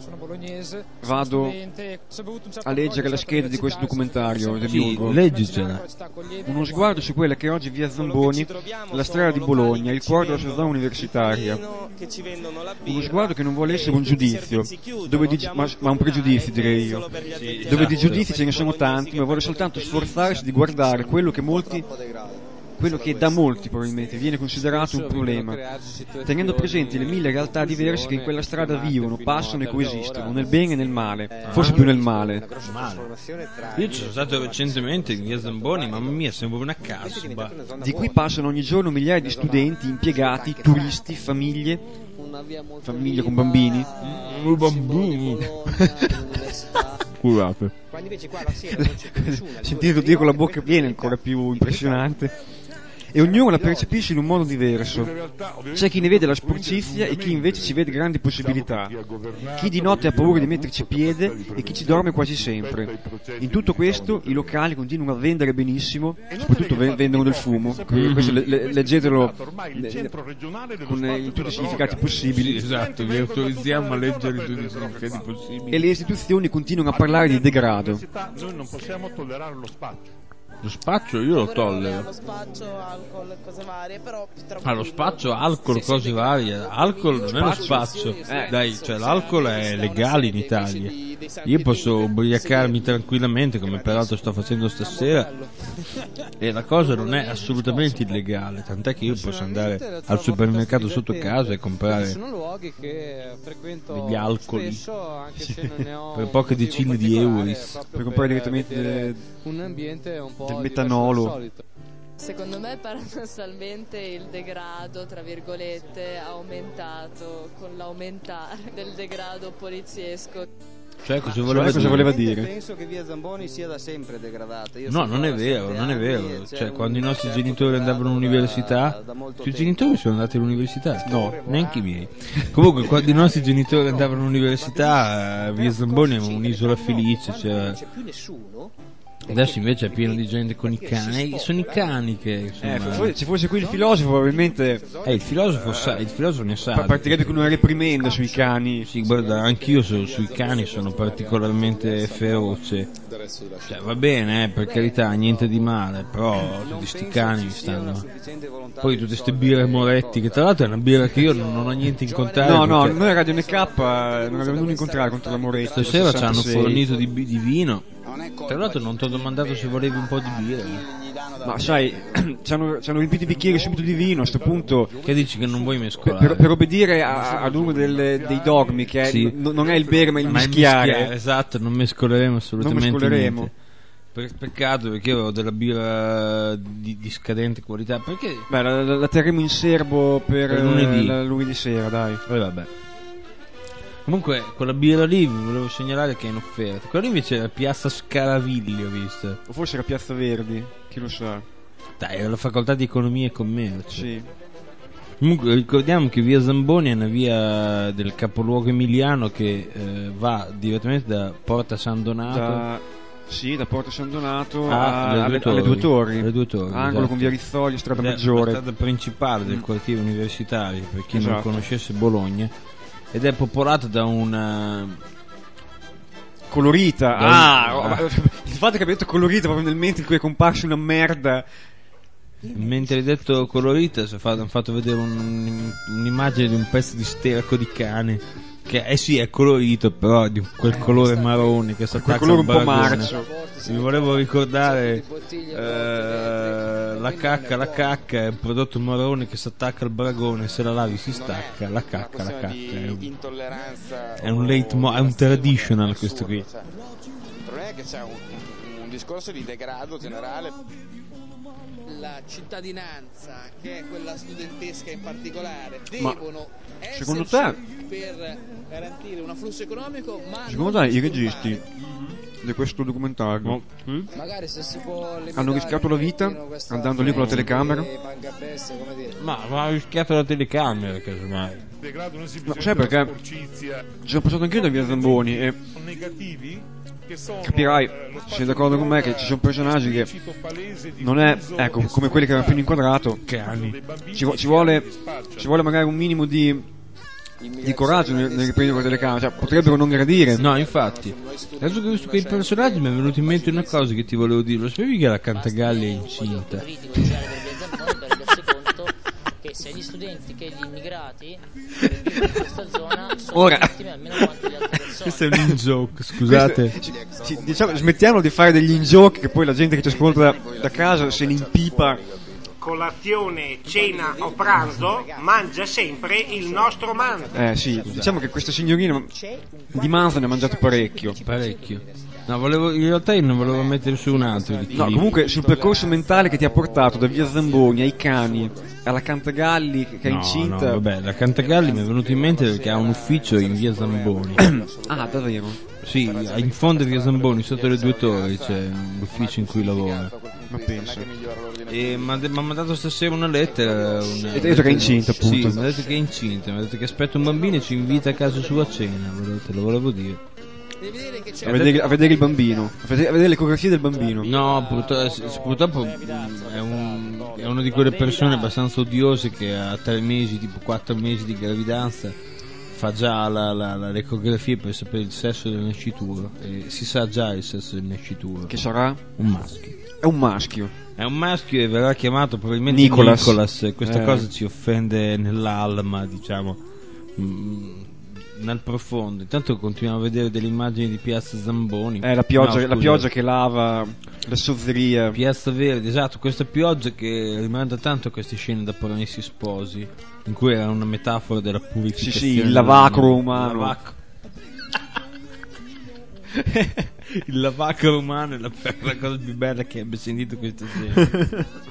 vado a leggere la scheda di questo documentario del Sì, leggicela. Uno sguardo su quella che è oggi via Zamboni, la strada di Bologna, il cuore della sua zona universitaria. Uno sguardo che non vuole essere un giudizio, dove di, ma, ma un pregiudizio direi io, dove di giudizi ce ne sono tanti, ma vuole soltanto sforzarsi di guardare quello che molti, quello che da molti probabilmente viene considerato un problema, tenendo presenti le mille realtà diverse che in quella strada vivono, passano e coesistono, nel bene e nel male, forse più nel male. Io ci sono stato recentemente in via Zamboni, mamma mia, sembra una casa. Di qui passano ogni giorno migliaia di studenti, impiegati, turisti, famiglie, famiglie con bambini. Mm, bambini. Scusate. Sentirlo dire con la bocca piena è ancora più impressionante. E ognuno la percepisce in un modo diverso. C'è chi ne vede la sporcizia e chi invece ci vede grandi possibilità. Chi di notte ha paura di metterci piede e chi ci dorme quasi sempre. In tutto questo i locali continuano a vendere benissimo, soprattutto vendono del fumo. Questo le, le, leggetelo le, con eh, in tutti i significati possibili. Sì, esatto, vi autorizziamo a leggere in tutti i significati possibili. E le istituzioni continuano a parlare di degrado. Noi non possiamo tollerare lo spaccio. Lo spaccio io lo tollero. Lo spaccio, alcol, cose varie, però Ah, lo spaccio, alcol, cose varie. Alcol non è lo spaccio. Eh, dai, cioè l'alcol è legale in Italia. Io posso ubriacarmi tranquillamente, come peraltro sto facendo stasera, e la cosa non è assolutamente illegale, tant'è che io posso andare al supermercato sotto casa e comprare degli alcoli per poche decine di euro per comprare direttamente un ambiente un po' del metanolo. Secondo me paradossalmente il degrado, tra virgolette, è aumentato con l'aumentare del degrado poliziesco. Cioè, cosa voleva, cioè, cosa voleva dire? Penso che via Zamboni sia da sempre degradata. Io no, non è vero, non è vero. Cioè, quando i nostri genitori andavano all'università, i tuoi genitori sono andati all'università? No, neanche i miei. Comunque, quando i nostri genitori andavano all'università, via Zamboni era un'isola felice. Cioè... non c'è più nessuno. Adesso invece è pieno di gente con i cani. Sono i cani che insomma... eh, se fosse qui il filosofo probabilmente eh, il filosofo sa, il filosofo ne sa. Partirebbe con una reprimenda sui cani. Sì, guarda, anch'io su, sui cani sono particolarmente feroce. Cioè, va bene, eh, per carità, niente di male, però tutti sti cani mi stanno. Poi tutte ste birre Moretti, che tra l'altro è una birra che io non, non ho niente in contrario. No, no, perché... noi a Radio N K non abbiamo nulla in contrario contro la Moretti. Stasera ci hanno fornito di, di vino. Tra l'altro non ti ho domandato se volevi un po' di birra. Ma sai, ci hanno, ci hanno riempito i bicchieri subito di vino. A sto punto, che dici che non vuoi mescolare? Per, per obbedire a, ad uno delle, dei dogmi, che è, sì. n- non è il bere ma il ma mischiare. Il mischiare. Esatto, non mescoleremo assolutamente non mescoleremo. niente. Per, peccato, perché io avevo della birra di, di scadente qualità. Perché? Beh, la, la, la terremo in serbo per, per lunedì. La, lunedì sera, dai. E vabbè. Comunque, quella birra lì vi volevo segnalare che è in offerta. Quella lì invece era Piazza Scaravilli, ho visto. O forse era Piazza Verdi, chi lo sa. Dai, era la facoltà di economia e commercio. Sì. Comunque ricordiamo che via Zamboni è una via del capoluogo emiliano che eh, va direttamente da Porta San Donato. Da... Sì, da Porta San Donato a, a, alle, alle due torri. Alle due torri. Angolo esatto. con via Rizzoli, strada Ed maggiore. La strada principale del quartiere universitario, per chi esatto. non conoscesse Bologna. Ed è popolata da una colorita. Da ah, un... ah, il fatto che abbia detto colorita proprio nel momento in cui è comparsa una merda. Mentre hai detto colorita, hanno fatto vedere un, un'immagine di un pezzo di sterco di cane. che eh sì è colorito, però di quel colore marrone che si attacca colore al un po' baragone. marcio. Vi volevo ricordare eh, la cacca, la cacca è un prodotto marrone che si attacca al baragone, se la lavi si stacca, la cacca, la cacca è un, è un late mo- è un traditional questo qui. Il problema è che c'è un, un discorso di degrado generale. La cittadinanza, che è quella studentesca in particolare, Ma devono secondo te, per garantire un afflusso economico, ma secondo te i registi di questo documentario mm? magari se si può hanno rischiato la vita andando lì con la telecamera? Ma ha rischiato la telecamera, casomai. No, sai perché ci sono passato anch'io da via Zamboni e capirai, se sei d'accordo con me, che ci sono personaggi che non è, ecco, come quelli che avevamo appena inquadrato, ci, ci vuole ci vuole magari un minimo di di coraggio nel, nel riprendere la telecamera, cioè potrebbero non gradire. No, infatti adesso che ho visto quei personaggi mi è venuto in mente una cosa che ti volevo dire. Lo sapevi che la Cantagalli è incinta? Che sia gli studenti che gli immigrati che vivono in questa zona sono Ora, vittime almeno quanto le altre persone. Questo è un in-joke, scusate. Questo, ci, diciamo, smettiamo di fare degli in-joke che poi la gente che ci ascolta da, da casa se ne impipa. Colazione, cena o pranzo mangia sempre il nostro manzo. Eh sì, diciamo che questa signorina di manzo ne ha mangiato parecchio. Parecchio. No, volevo, in realtà io non volevo mettere su un altro di No, comunque sul percorso mentale che ti ha portato da via Zamboni ai cani alla Cantagalli che è no, incinta. No, vabbè, la Cantagalli mi è venuto in mente perché ha un ufficio in via Zamboni. Ah, davvero? Sì, in fondo a via Zamboni, sotto le due torri c'è l'ufficio in cui lavora. Ma penso. E mi ha mandato stasera una lettera. Una, e ti ha detto che è incinta, appunto. Sì, mi ha detto che è incinta, mi ha detto che aspetta un bambino e ci invita a casa sua a cena. Te lo volevo dire. A vedere, a vedere il bambino, a vedere, a vedere le ecografie del bambino. No, purtroppo, purtroppo è, un, è una di quelle persone abbastanza odiose che a tre mesi, tipo quattro mesi di gravidanza, fa già la, la, la, l'ecografia per sapere il sesso del nascituro. E si sa già il sesso del nascituro. Che sarà? Un maschio. È un maschio. È un maschio e verrà chiamato probabilmente Nicolas. Nicolas. Questa eh. cosa ci offende nell'alma, diciamo. Mm, nel profondo. Intanto continuiamo a vedere delle immagini di Piazza Zamboni. Eh, la pioggia, no, la pioggia che lava le sozzerie. Piazza Verde, esatto, questa pioggia che rimanda tanto a queste scene da Promessi Sposi, in cui era una metafora della purificazione. Sì, sì, il lavacro umano. Il lavacro. Il lavacro umano è la, la cosa più bella che abbia sentito questa sera.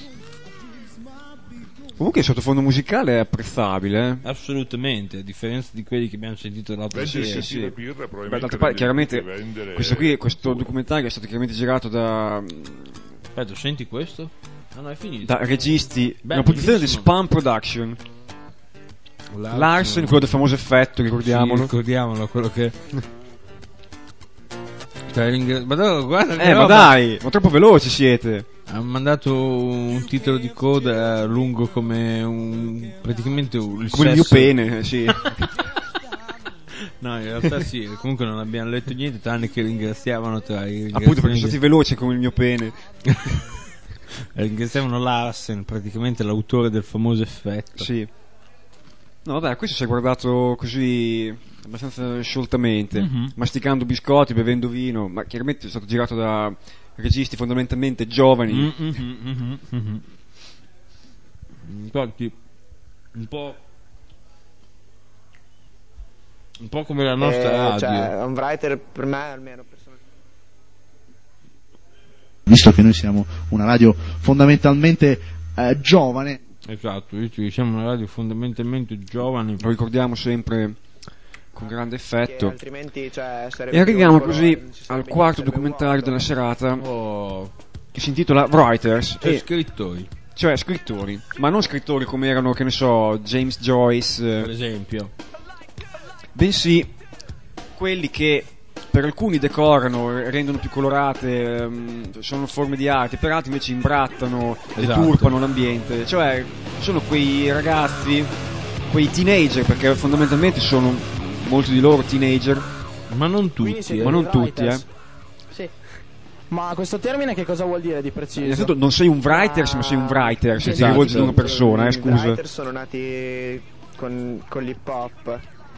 Comunque il sottofondo musicale è apprezzabile, eh? Assolutamente, a differenza di quelli che abbiamo sentito l'altra Beh, sera. sì, sì, sì. Beh, d'altra parte, chiaramente, vendere... questo qui, questo documentario è stato chiaramente girato da... Aspetta, senti questo? Ah no, è finito. Da registi, Beh, una produzione di bellissimo. Spam Production. Larsen, Larsen, quello del famoso effetto, ricordiamolo. Sì, ricordiamolo, quello che... Ma no, guarda, eh, ma dai, ma troppo veloci siete. Ha mandato un titolo di coda lungo come un praticamente un il come sesso. il mio pene, sì. No, in realtà sì, comunque non abbiamo letto niente tranne che ringraziavano tra i appunto perché sono stati veloci come il mio pene. Ringraziavano Larsen, praticamente l'autore del famoso effetto. Sì. No, vabbè, questo si è guardato così abbastanza scioltamente, mm-hmm. masticando biscotti, bevendo vino, ma chiaramente è stato girato da registi fondamentalmente giovani. Mm-hmm, mm-hmm, mm-hmm. Infatti, un po' un po' come la nostra eh, radio. Cioè, un writer per me almeno personalmente. Visto che noi siamo una radio fondamentalmente eh, giovane. Esatto, siamo una radio fondamentalmente giovani. Lo ricordiamo sempre con grande effetto. Altrimenti, cioè, e arriviamo così al quarto documentario della serata, oh. che si intitola Writers. Cioè e, scrittori. Cioè scrittori, ma non scrittori come erano, che ne so, James Joyce. Per esempio. Bensì quelli che per alcuni decorano, rendono più colorate, um, sono forme di arte, per altri invece imbrattano, esatto. deturpano l'ambiente. Cioè sono quei ragazzi, quei teenager, perché fondamentalmente sono molti di loro teenager, ma non tutti, eh. ma non tutti, eh. Sì. Ma questo termine che cosa vuol dire di preciso? Innanzitutto non sei un writers, ah, ma sei un writer, se esatto, ti rivolgi ad una persona, eh, scusa. I writer sono nati con, con l'hip hop.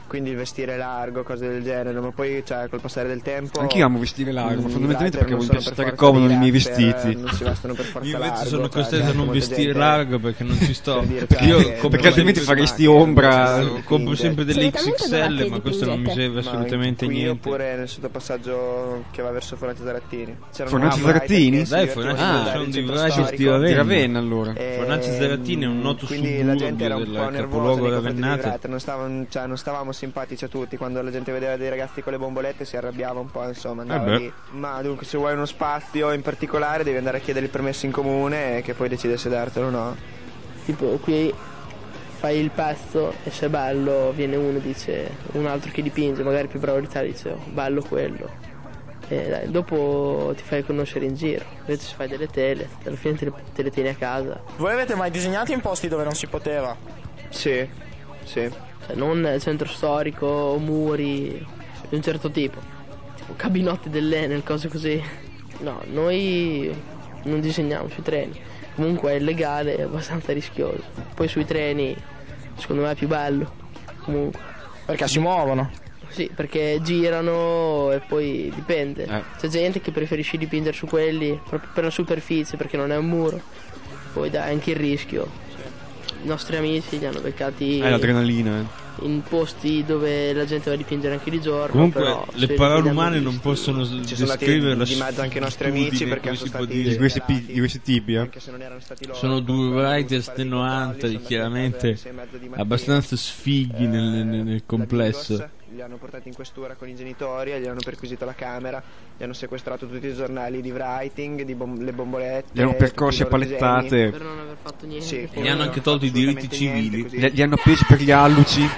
quindi vestire largo, cose del genere, ma poi cioè col passare del tempo anch'io amo vestire largo, mh, fondamentalmente i perché writer voglio non sono stare per comodo forza nei miei di rapper, vestiti. non si vestono per forza Io invece largo, sono cioè, costretto a gente, non molta vestire gente- largo perché non ci sto. per dire, cioè, Io che compro non perché altrimenti sempre faresti macchine, ombra. non si compro sempre delle dipinge. X X L, ma questo non mi serve assolutamente qui niente. oppure nel sottopassaggio che va verso Fornaci Zarattini. C'erano Fornaci dei Zarattini? writer che si Dai, divertivano Fornaci a ah, guardare sono il dei centro Fornaci storico. di Ravenna. Di Ravenna, allora. E- Fornaci Zarattini è un noto quindi la gente era suburbio un po' del nervosa capoluogo nei confronti dei ravennate. writer, non stavamo, cioè, non stavamo simpatici a tutti. Quando la gente vedeva dei ragazzi con le bombolette si arrabbiava un po', insomma, andava Eh beh. lì. Ma dunque, se vuoi uno spazio in particolare devi andare a chiedere il permesso in comune e che poi decide se dartelo o no. Tipo qui fai il pezzo e se è bello viene uno e dice, un altro che dipinge magari più bravo di te dice oh, bello quello, e dai, dopo ti fai conoscere in giro. Invece se fai delle tele alla fine te le, te le tieni a casa. Voi avete mai disegnato in posti dove non si poteva? Sì, sì. Cioè, non centro storico o muri di un certo tipo, tipo cabinotti dell'Enel, cose così. No, noi non disegniamo sui treni. Comunque è illegale, è abbastanza rischioso. Poi sui treni secondo me è più bello. Comunque. Perché si muovono? Sì, perché girano e poi dipende. Eh. C'è gente che preferisce dipingere su quelli proprio per la superficie perché non è un muro. Poi dai anche il rischio. I nostri amici li hanno beccati È l'adrenalina, eh. in posti dove la gente va a dipingere anche di giorno. Comunque però le se parole vediamo umane visti- non possono s- Ci sono descrivere andati la di mezzo anche i nostri amici solitudine, perché come sono si può stati dire. Di questi, pi- di questi tipi, eh. anche se non erano stati loro. Sono due writers del novanta chiaramente abbastanza sfighi nel, nel- nel complesso. Li hanno portati in questura con i genitori e gli hanno perquisito la camera, gli hanno sequestrato tutti i giornali di writing, di bom- le bombolette, Li hanno percorsi a tutti i loro palettate. disegni. Per non aver fatto niente. Sì, Gli hanno anche tolto i diritti civili. Li, li hanno appesi per gli alluci.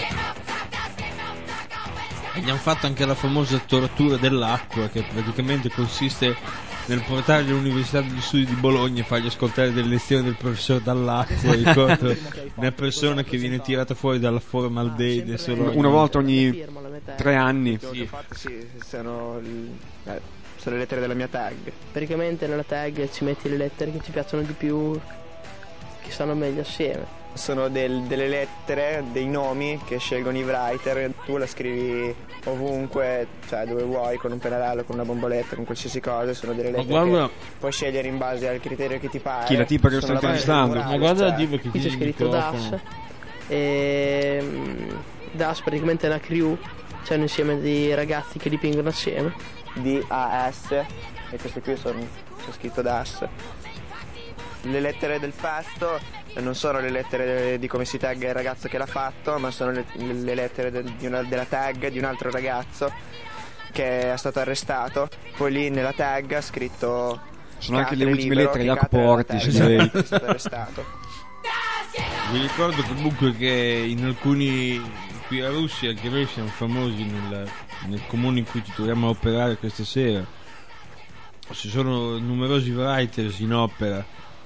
E gli hanno fatto anche la famosa toratura dell'acqua, che praticamente consiste nel portarli all'Università degli Studi di Bologna e fargli ascoltare delle lezioni del professor dall'acqua. Ricordo una persona che viene tirata fuori dalla formaldeide solo Una volta ogni tre anni. Sì. Sì, sono, eh, sono le lettere della mia tag. Praticamente nella tag ci metti le lettere che ci piacciono di più, che stanno meglio assieme. Sono del- delle lettere, dei nomi che scelgono i writer, tu la scrivi ovunque, cioè dove vuoi, con un pennarello, con una bomboletta, con qualsiasi cosa, sono delle Ma lettere guarda- che puoi scegliere in base al criterio che ti pare. Chi, la tipa che lo Sono sta la base intervistando? del morale, Ma guarda cioè. la diva che Qui c'è chiude il scritto DAS microfono. e mm, DAS praticamente è una crew, c'è un insieme di ragazzi che dipingono assieme. D A S e queste qui sono, c'è scritto DAS. Le lettere del fasto non sono le lettere di come si tagga il ragazzo che l'ha fatto, ma sono le, le lettere del- di una- della tag di un altro ragazzo che è stato arrestato. Poi lì nella tag ha scritto Sono anche le Catre ultime libero, lettere di che Jacopo Catre era la Orti, tag, se sei. che è stato arrestato. Vi ricordo comunque che in alcuni, qui a Russia, anche noi siamo famosi nel, nel comune in cui ci troviamo a operare questa sera. Ci sono numerosi writers in opera.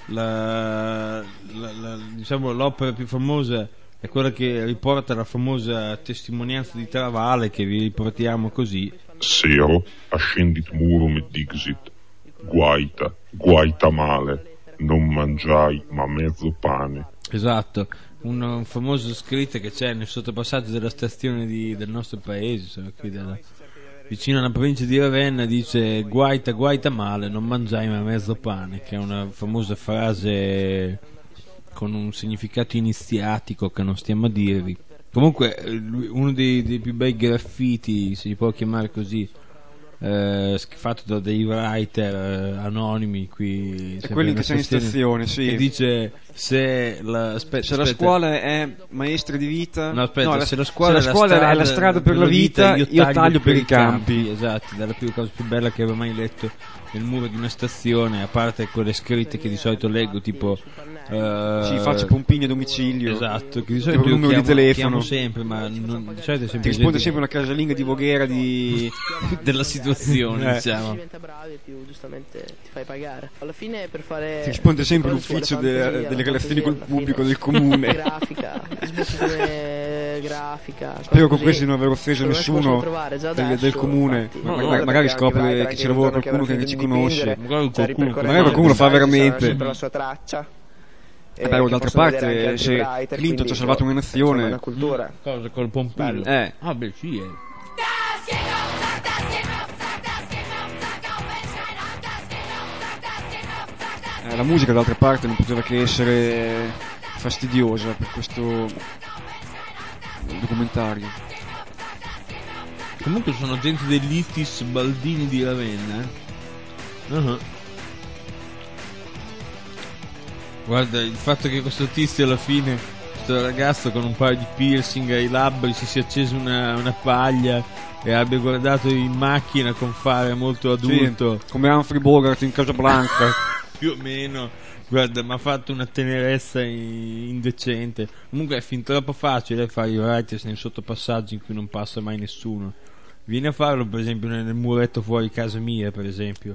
La, la, la- diciamo, l'opera più famosa è quella che riporta la famosa testimonianza di Travale, che vi riportiamo così. Sero ascendit murum et dixit, guaita, guaita male, non mangiai ma mezzo pane. Esatto, un, un famoso scritto che c'è nel sottopassaggio della stazione di- del nostro paese, insomma, qui della- vicino alla provincia di Ravenna, dice guaita guaita male, non mangiai ma mezzo pane, che è una famosa frase con un significato iniziatico che non stiamo a dirvi. Comunque eh, lui- uno dei, dei più bei graffiti, si può chiamare così, eh, sch- fatto da dei writer eh, anonimi qui, sempre quelli nella che sono in stazione, sì. che dice se la, aspetta, Se la aspetta. scuola è maestra di vita, No, aspetta, la- se la scuola, se la scuola è la strada per la vita, io taglio per i campi. Esatto, dalla più cosa più bella che avevo mai letto nel muro di una stazione, a parte quelle scritte che di solito leggo, tipo eh, Ci faccio pompini a domicilio. Esatto, che di Tipo solito il io numero chiamo, di telefono. chiamo sempre, ma non, di solito è Ti sempre risponde gente sempre una casalinga di Voghera di della situazione, Eh. diciamo. Diventa bravi e più giustamente ti fai pagare. Alla fine per fare Ti risponde sempre cose ci vuole l'ufficio de- fantasia, delle la relazioni col fantasia, alla pubblico fine. del comune. Grafica, sbocchi come grafica. cose Spero con così. questo di non aver offeso Secondo me si possono nessuno trovare già del, adesso, del comune. infatti. Ma- No, ma- no, magari perché scopre anche i che writer ci lavora che qualcuno che avranno ci finito di conosce. dipingere, Magari cioè, qualcuno- ripercorrendo magari qualcuno lo fa i design, veramente. sarà sempre la sua traccia. Eh beh, d'altra parte, se writer, Clinton ci ha salvato una insomma, nazione... una cultura. Cosa col pompino? Eh. Ah, beh, sì, eh. Eh, la musica d'altra parte non poteva che essere fastidiosa per questo documentario. Comunque sono gente dell'Itis Baldini di Ravenna. eh? Uh-huh. Guarda, il fatto che questo tizio alla fine, questo ragazzo con un paio di piercing ai labbri, si sia acceso una, una paglia e abbia guardato in macchina con fare molto adulto, sì, come Humphrey Bogart in Casablanca. Più o meno. Guarda, mi ha fatto una tenerezza indecente. Comunque è fin troppo facile fare i writers nei sottopassaggi in cui non passa mai nessuno. Vieni a farlo per esempio nel, nel muretto fuori casa mia, per esempio.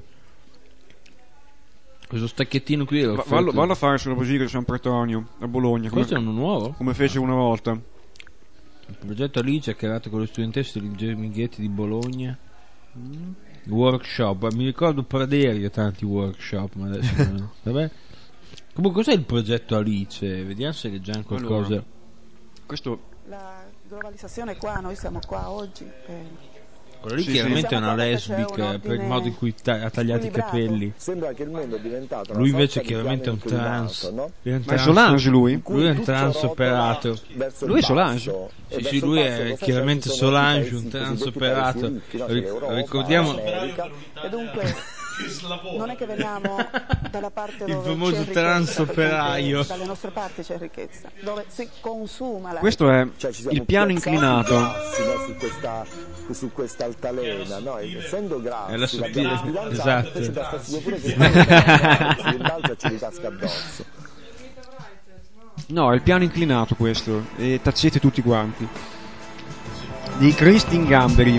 Questo stacchettino qui Va, vallo, vallo a fare sulla Basilica di San Petronio a Bologna. Questo è uno nuovo? Come fece una volta. Il progetto Alice, creato con le studentesse di Germighetti di Bologna. mm. Workshop, mi ricordo Praderio tanti workshop, ma adesso no. Vabbè. Comunque cos'è il progetto Alice? Vediamo se leggiamo qualcosa. Allora, questo... La globalizzazione qua, noi siamo qua oggi. Eh. Quello lì Sì, chiaramente sì. è una Siamo qua lesbica perché c'è un per il ordine modo in cui ta- ha tagliato i capelli. Sembra che il mondo è diventato una Lui sorta invece di chiaramente è un piano trans. inclinato, no? Lui è un Ma è trans- Solange lui? Lui è un trans operato. Lui è Solange? Sì, sì, lui è chiaramente Solange, un trans operato. Ric- ricordiamo E dunque non è che veniamo dalla parte il dove famoso c'è ricchezza, trans perché operaio. anche dalle nostre parti c'è ricchezza, dove si consuma la Questo è Cioè, ci siamo il piano piazzati inclinato. grassi, no, su questa su questa altalena, no? Essendo grassi, È la sottile- l'abbiamo sbilanciata, esatto. ci dà fastidio pure che grassi, l'altro ci ricasca addosso. No, è il piano inclinato questo. E tacete tutti quanti. Di Christine Gamberi.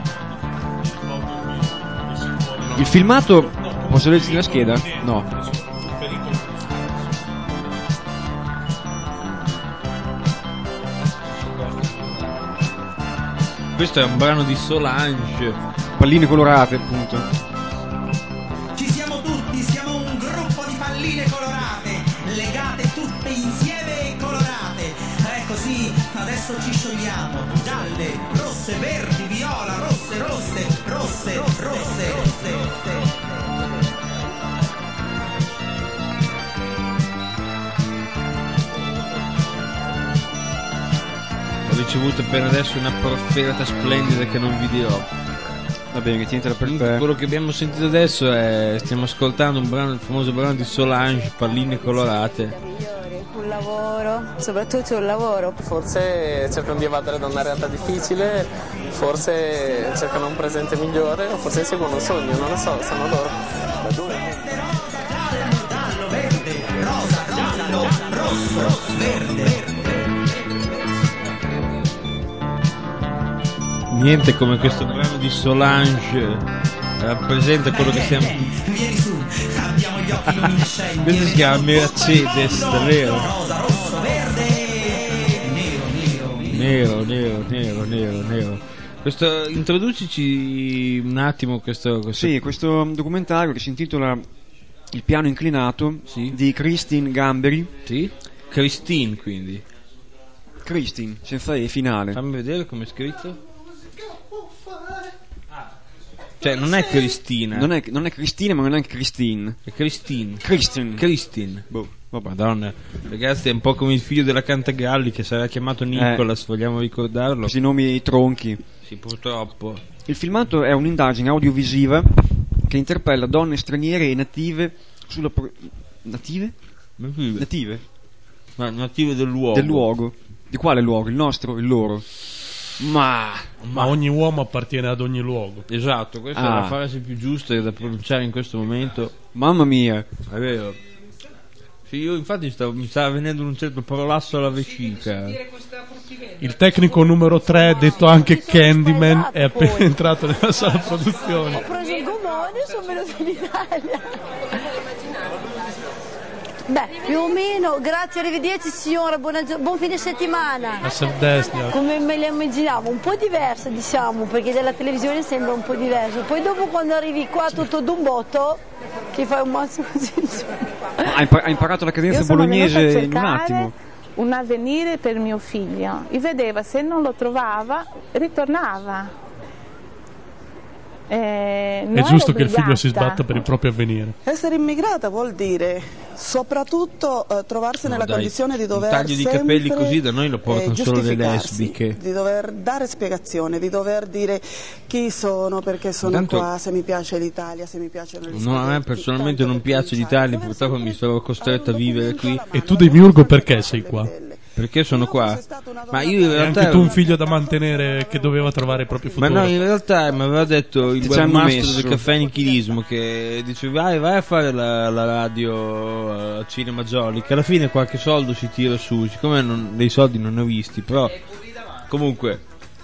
Il filmato... Posso leggerti la scheda? No. Questo è un brano di Solange. Palline colorate, appunto. Ci siamo tutti, siamo un gruppo di palline colorate, legate tutte insieme e colorate. È così, adesso ci sciogliamo. Gialle, rosse, verdi, viola, rosse, rosse, rosse, rosse, rosse, rosse. Ho ricevuto appena adesso una profferata splendida che non vi dirò. Va bene, tientela per Comunque, te. quello che abbiamo sentito adesso è stiamo ascoltando un brano, il famoso brano di Solange, Palline colorate. un lavoro, soprattutto un lavoro. Forse cercano di evadere da una realtà difficile, forse cercano un presente migliore, o forse seguono un sogno, non lo so, sono loro. Da dove? Giallo, verde, rosa, giallo, rosso, verde. Niente come questo brano di Solange rappresenta quello che siamo. Vieni su, abbiamo gli occhi luminescenti. Questo si chiama Mercedes, davvero? Rosa, rosso, verde, nero, nero, Nero, nero, nero, nero, nero. Questo, introducici un attimo questo, questo... Sì, questo documentario che si intitola Il piano inclinato, sì, di Christine Gamberi. Sì? Christine, quindi. Christine, senza E finale. Fammi vedere come è scritto. Cioè, non è Cristina. Non è, non è Cristina, ma non è neanche Christine. È Christine. Christine. Christine. Boh. Oh, Madonna. Ragazzi, è un po' come il figlio della Cantagalli che sarà chiamato Nicolas, eh, vogliamo ricordarlo. Questi nomi tronchi. Sì, purtroppo. Il filmato è un'indagine audiovisiva che interpella donne straniere e native sulla... Pro... Native? Native. Native. Ma native del luogo. Del luogo. Di quale luogo? Il nostro? Il loro? Ma... Ma ogni uomo appartiene ad ogni luogo. Esatto, questa Ah. è la frase più giusta da pronunciare in questo momento. Mamma mia. È vero. Sì, io infatti stavo, mi stava venendo un certo prolasso alla vescica. Il tecnico numero tre, detto anche Candyman, è appena entrato nella sala produzione. Ho preso il gommone e sono venuto in Italia. Beh, più o meno, grazie, arrivederci signora, buona gio- buon fine settimana. A Sardegna. Come me la immaginavo, un po' diversa diciamo, perché dalla televisione sembra un po' diverso. Poi dopo quando arrivi qua tutto d'un botto, che fai un massimo Ha, impar- ha imparato la cadenza Io sono venuta a bolognese in un cercare attimo. un avvenire per mio figlio e vedeva, se non lo trovava ritornava. Eh, non È giusto che il obbligata. figlio si sbatta per il proprio avvenire. Essere immigrata vuol dire soprattutto eh, trovarsi No, nella dai, condizione di un dover taglio di sempre, capelli così da noi lo eh, portano solo le giustificarsi, lesbiche. di dover dare spiegazione, di dover dire chi sono, perché sono Intanto- qua, se mi piace l'Italia, se mi piacciono gli No, a me personalmente non piace l'Italia, purtroppo mi sono costretto a vivere qui. E tu Demiurgo perché sei qua? Perché sono qua? Ma io in E realtà anche tu un figlio da mantenere che doveva trovare il proprio Ma futuro. no, in realtà mi aveva detto il Ti ci hanno webmaster messo. del caffè Nichilismo che dice vai, vai a fare la, la radio a Cinema Jolly, che alla fine qualche soldo si tira su, siccome non, dei soldi non ne ho visti, però comunque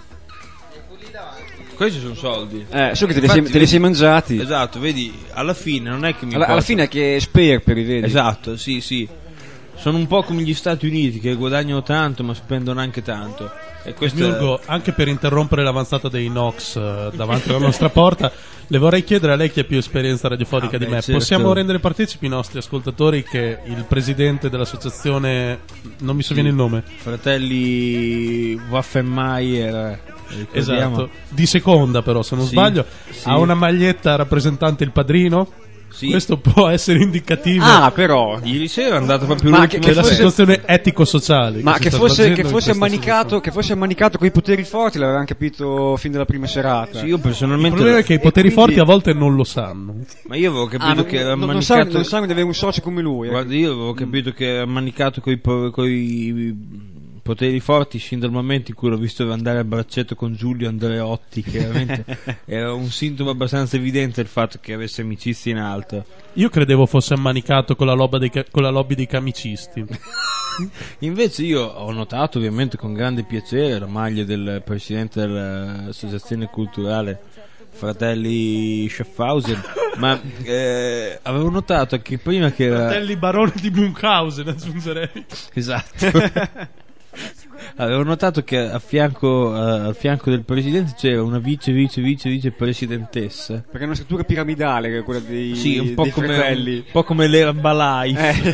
questi sono soldi. Eh, so che te li sei- te li sei mangiati. Esatto, vedi, alla fine non è che mi Alla, alla importa. fine è che sperperi, vedi? Esatto, sì, sì. Sono un po' come gli Stati Uniti che guadagnano tanto ma spendono anche tanto. E questo è- Demiurgo, anche per interrompere l'avanzata dei Nox eh, davanti alla nostra porta, le vorrei chiedere a lei che ha più esperienza radiofonica Ah, di beh, me. certo. Possiamo rendere partecipi i nostri ascoltatori che il presidente dell'associazione, non mi sovviene il nome, Fratelli Waffenmeier, ricordiamo. esatto, di seconda però se non Sì, sbaglio, sì. ha una maglietta rappresentante il padrino. Sì. Questo può essere indicativo Ah, però. Ieri sera è andato proprio Ma l'ultimo che- della fosse- situazione etico-sociale. Ma si che sta fosse, svolgendo che in fosse questa ammanicato, che fosse ammanicato con i poteri forti l'avevamo capito fin dalla prima serata. Sì, io Il personalmente problema è che i poteri E quindi- forti a volte non lo sanno. Ma io avevo capito Ah, non, che era non, non ammanicato. sanno, non sanno di avere un socio come lui. eh. Guarda, io avevo capito che era ammanicato coi, po- coi poteri forti sin dal momento in cui l'ho visto andare a braccetto con Giulio Andreotti, che veramente era un sintomo abbastanza evidente il fatto che avesse amicizia in alto. Io credevo fosse ammanicato con la, lobba dei ca- con la lobby dei camicisti. Invece io ho notato ovviamente con grande piacere la maglia del presidente dell'associazione culturale Fratelli Schaffhausen, ma eh, avevo notato che prima che era... Fratelli baroni di Munchausen, aggiungerei. Esatto. Avevo notato che a fianco, eh, a fianco del presidente c'era una vice vice vice vice presidentessa. Perché è una struttura piramidale che è quella dei, Sì, un po' dei come, fratelli. un po' come l'Herbalife. Eh.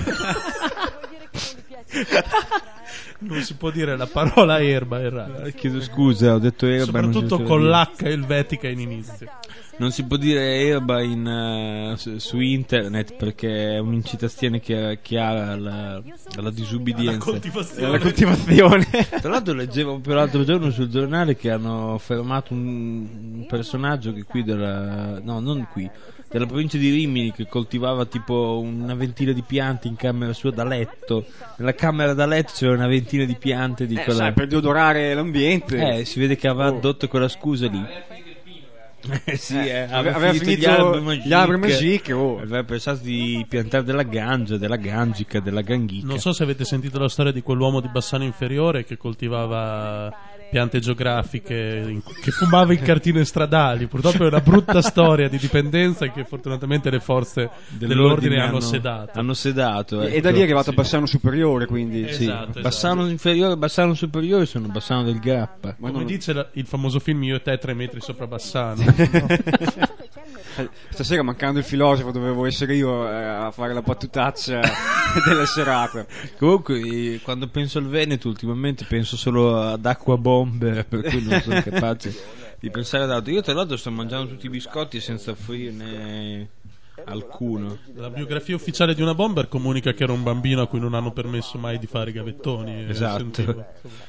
Non si può dire la parola erba, errata. Eh, Chiedo scusa, ho detto erba. non si Soprattutto poteva con dire. l'H elvetica in inizio. Non si può dire erba in, eh, su, su internet perché è un'incitazione chi- chiara alla, alla disubbidienza. Alla coltivazione. La coltivazione. Tra l'altro leggevo proprio l'altro giorno sul giornale che hanno fermato un, un personaggio che qui della... no, non qui, della provincia di Rimini, che coltivava tipo una ventina di piante in camera sua da letto. Nella camera da letto c'era una ventina di piante di Eh, quella... sai, per deodorare l'ambiente. Eh, si vede che aveva Oh. addotto quella scusa lì. Eh sì, Eh, eh, aveva aveva finito finito gli alberi magic, gli alberi magic, oh. aveva pensato di piantare della ganja, della gangica, della ganghica. Non so se avete sentito la storia di quell'uomo di Bassano Inferiore che coltivava piante geografiche, in- che fumava in cartine stradali. Purtroppo è una brutta storia di dipendenza che fortunatamente le forze dell'ordine hanno sedato. Hanno sedato, E ecco. da lì è arrivato a Bassano Superiore, quindi. Sì, Esatto, Bassano inferiore e Bassano superiore sono Bassano del Grappa. Come dice la- il famoso film Io e te tre metri sopra Bassano. Stasera, mancando il filosofo, dovevo essere io eh, a fare la battutaccia della serata. Comunque, eh, quando penso al Veneto, ultimamente penso solo ad acqua bomber, per cui non sono capace di pensare ad altro. Io, tra l'altro, sto mangiando tutti i biscotti senza offrirne alcuno. La biografia ufficiale di una bomber comunica che era un bambino a cui non hanno permesso mai di fare gavettoni. eh, Esatto. sentivo.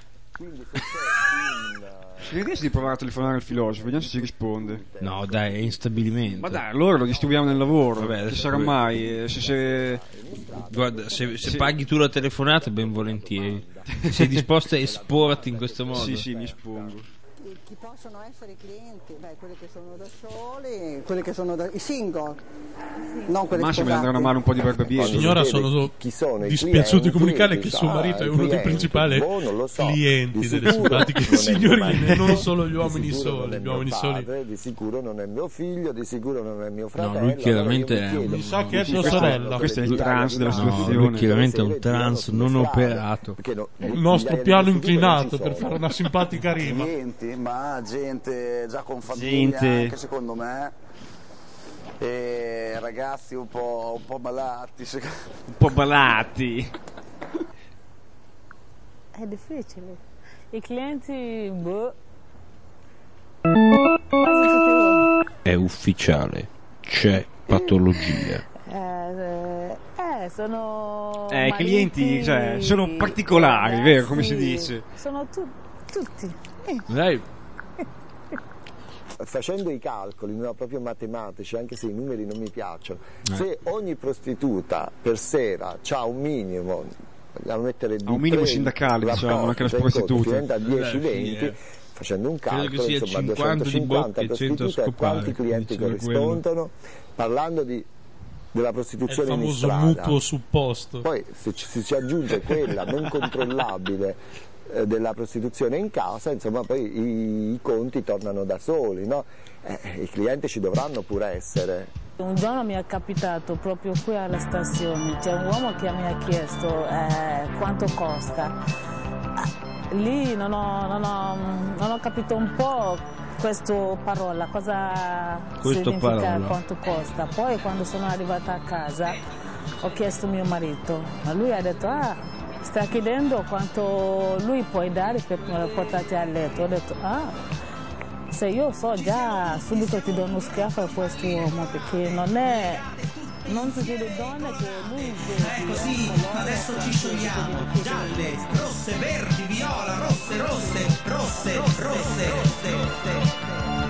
Ci riesci di provare a telefonare al filosofo, vediamo se ci risponde. No, dai, è instabilimento. Ma dai, allora lo disturbiamo nel lavoro. Vabbè, Che adesso sarà poi- mai? eh, Se, se... Guarda, se, se Sì. paghi tu la telefonata, ben volentieri. Sei disposto a esporti in questo modo? Sì, sì, mi espongo. Chi possono essere i clienti? Beh, quelli che sono da soli, quelli che sono da, i single, non quelli Massimo sposati. andranno a male un po' di barbabietri. Signora, sono dispiaciuto di comunicare che suo marito è uno dei principali clienti delle simpatiche signorine, non solo gli uomini soli. Gli uomini soli. Di sicuro non è mio figlio, di sicuro non è mio fratello. No, lui chiaramente è Mi sa che è tua sorella. Questo è il trans della No, situazione. lui chiaramente è un trans non operato. Il nostro piano inclinato per fare una simpatica rima. Clienti, ma gente già con famiglia, Gente. anche secondo me, e ragazzi un po', un po' malati. Un po' balati. È difficile. I clienti, boh. È ufficiale, c'è patologia. Eh, eh, sono Eh, i mariti- clienti, cioè, sono particolari, vero, come si sì, dice? Sono tu- tutti. Eh. Lei Facendo i calcoli, no, proprio matematici, anche se i numeri non mi piacciono, Eh. se ogni prostituta per sera ha un minimo, vogliamo mettere di Ha un minimo tre sindacale, rapporti, diciamo, anche le cioè in conto, prostitute. diventa dieci Eh, sì, venti, eh. facendo un Credo che calcolo, sia insomma, cinquanta di duecentocinquanta bocche e cento a prostitute, a scopare, quanti clienti diceva corrispondono, parlando di, della È il prostituzione in famoso strada. mutuo supposto. Poi se ci, se ci aggiunge quella non controllabile eh, della prostituzione in casa, insomma poi i, i conti tornano da soli, no? Eh, i clienti ci dovranno pure essere. Un giorno mi è capitato proprio qui alla stazione, c'è un uomo che mi ha chiesto eh, quanto costa. Ah, Lì non ho, non ho- non ho capito un po' questa parola, cosa Questo significa, parola. quanto costa. Poi quando sono arrivata a casa ho chiesto a mio marito, ma lui ha detto ah, sta chiedendo quanto lui puoi dare per portarti a letto. Ho detto ah, se io so già subito ti do uno schiaffo a questo uomo, perché non è, non tutte le donne che lui vede. Così, adesso ci sciogliamo. Gialle, rosse, verdi, viola, rosse, rosse, rosse, rosse, rosse, rosse.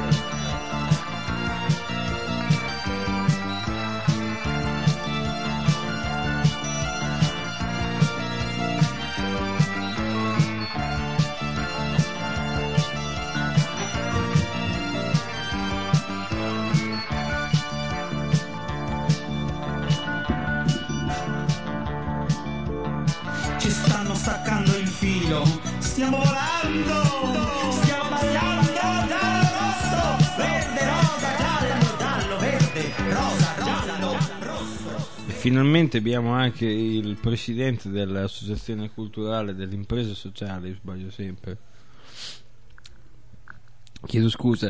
Ci stanno staccando il filo, stiamo volando, stiamo ballando, giallo, rosso, verde, rosa, giallo, giallo, verde, rosa, giallo, rosso. E finalmente abbiamo anche il presidente dell'associazione culturale delle imprese sociali, sbaglio sempre. Chiedo scusa,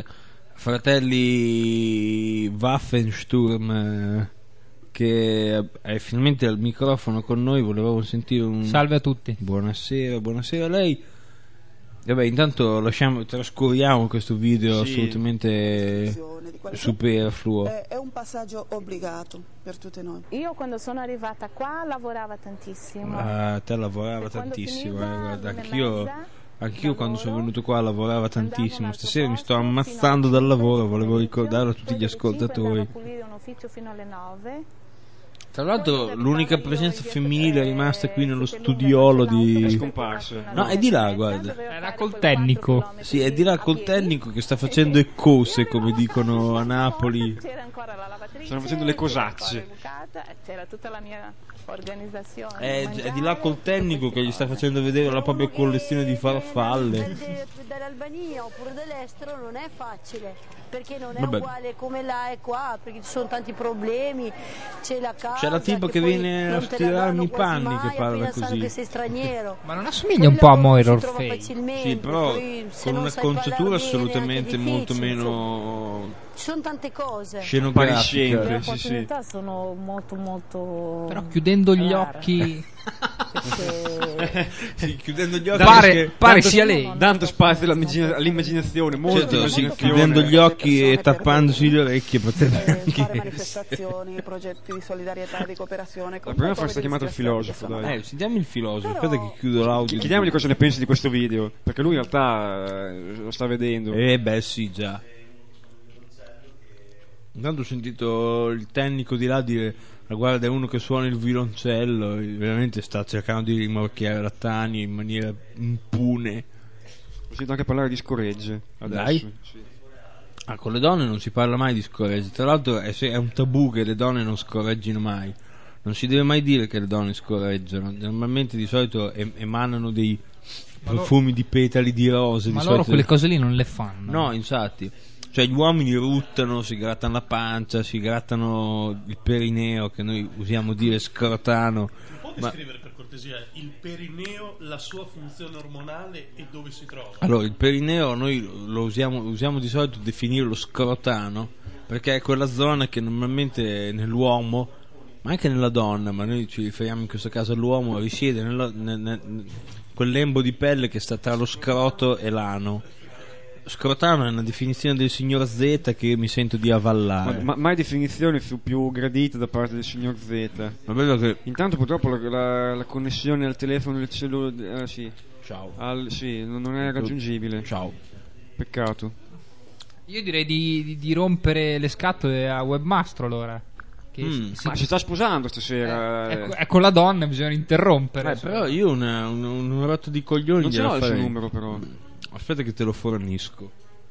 fratelli Waffensturm, eh, che è finalmente al microfono con noi. Volevamo sentire un Salve a tutti. Buonasera, buonasera a lei. Vabbè, intanto lasciamo, trascuriamo questo video Sì. assolutamente superfluo. È, è un passaggio obbligato per tutte noi. Io quando sono arrivata qua lavorava tantissimo. Ah, te lavorava E quando tantissimo, finiva eh, guarda, l'una e anch'io, mezza, anch'io quando sono venuto qua lavorava tantissimo. Stasera mi sto ammazzando dal lavoro, volevo ricordarlo a tutti gli ascoltatori. pulire un ufficio fino alle nove. Tra l'altro l'unica presenza femminile è rimasta qui nello studiolo di... È scomparso. No, è di là, guarda. Era col tecnico. Sì, è di là col tecnico che sta facendo le cose, come dicono a Napoli. Stanno facendo le cosacce. C'era tutta la mia organizzazione. È, è di là col tecnico che gli sta facendo vedere la propria collezione di farfalle. Dall'Albania oppure dall'estero non è facile, perché non è Vabbè. uguale come là e qua, perché ci sono tanti problemi, c'è la casa, C'è la tipa che poi viene a non te la stirarmi danno i panni quasi mai, che parla appena sanno così. che sei straniero. Ma non assomiglia un po' a Moira si trova Orfei? facilmente, Sì, però poi se con non una sai parlare conciatura bene è anche assolutamente molto difficile, meno ci sono tante cose. scenografica. Le opportunità sono molto molto Però chiudendo gli rare. occhi Sì, chiudendo gli occhi Pare- perché- pare tanto- sia lei. Dando spazio all'immagina- all'immaginazione, molto Certo, sì, immaginazione. chiudendo gli occhi e tappandosi le orecchie potrebbe fare anche manifestazioni, progetti di solidarietà e di cooperazione. La prima forse è chiamato il filosofo, dai. Eh, sentiamo il filosofo, aspetta che chiudo l'audio. Chiediamogli cosa ne pensi di questo video, perché lui in realtà eh, lo sta vedendo. Eh beh sì, già. Intanto ho sentito il tecnico di là dire: ma guarda, è uno che suona il violoncello, e veramente sta cercando di rimorchiare Rattani in maniera impune. Ho sentito anche parlare di scoregge adesso. Dai. Sì. Ah, con le donne non si parla mai di scoregge. Tra l'altro è, è un tabù che le donne non scorreggino mai. Non si deve mai dire che le donne scorreggiano. Normalmente di solito em- emanano dei Ma lo- profumi di petali di rose. Ma di loro solito... quelle cose lì non le fanno. No, infatti. Cioè gli uomini ruttano, si grattano la pancia, si grattano il perineo, che noi usiamo dire scrotano. Può Ma... descrivere per cortesia il perineo, la sua funzione ormonale e dove si trova? Allora, il perineo noi lo usiamo, usiamo di solito definirlo scrotano, perché è quella zona che normalmente nell'uomo, ma anche nella donna, ma noi ci riferiamo in questo caso all'uomo, risiede nel, nel, nel, quel lembo di pelle che sta tra lo scroto e l'ano. Scrotano è una definizione del signor Z che mi sento di avallare. Ma, ma mai definizione fu più gradita da parte del signor Z. Ma vedo che... Intanto purtroppo la, la, la connessione al telefono del cellulare eh, sì. Ciao. Al, sì, non non è raggiungibile. Ciao. Peccato. Io direi di, di, di rompere le scatole a Webmastro allora. Che Mm, si- ma si sta sposando stasera. È, è con la donna, bisogna interrompere. Eh, però io una, un, un rotto di coglioni Non ce gliela l'ho il suo farei. numero, però. Aspetta che te lo fornisco.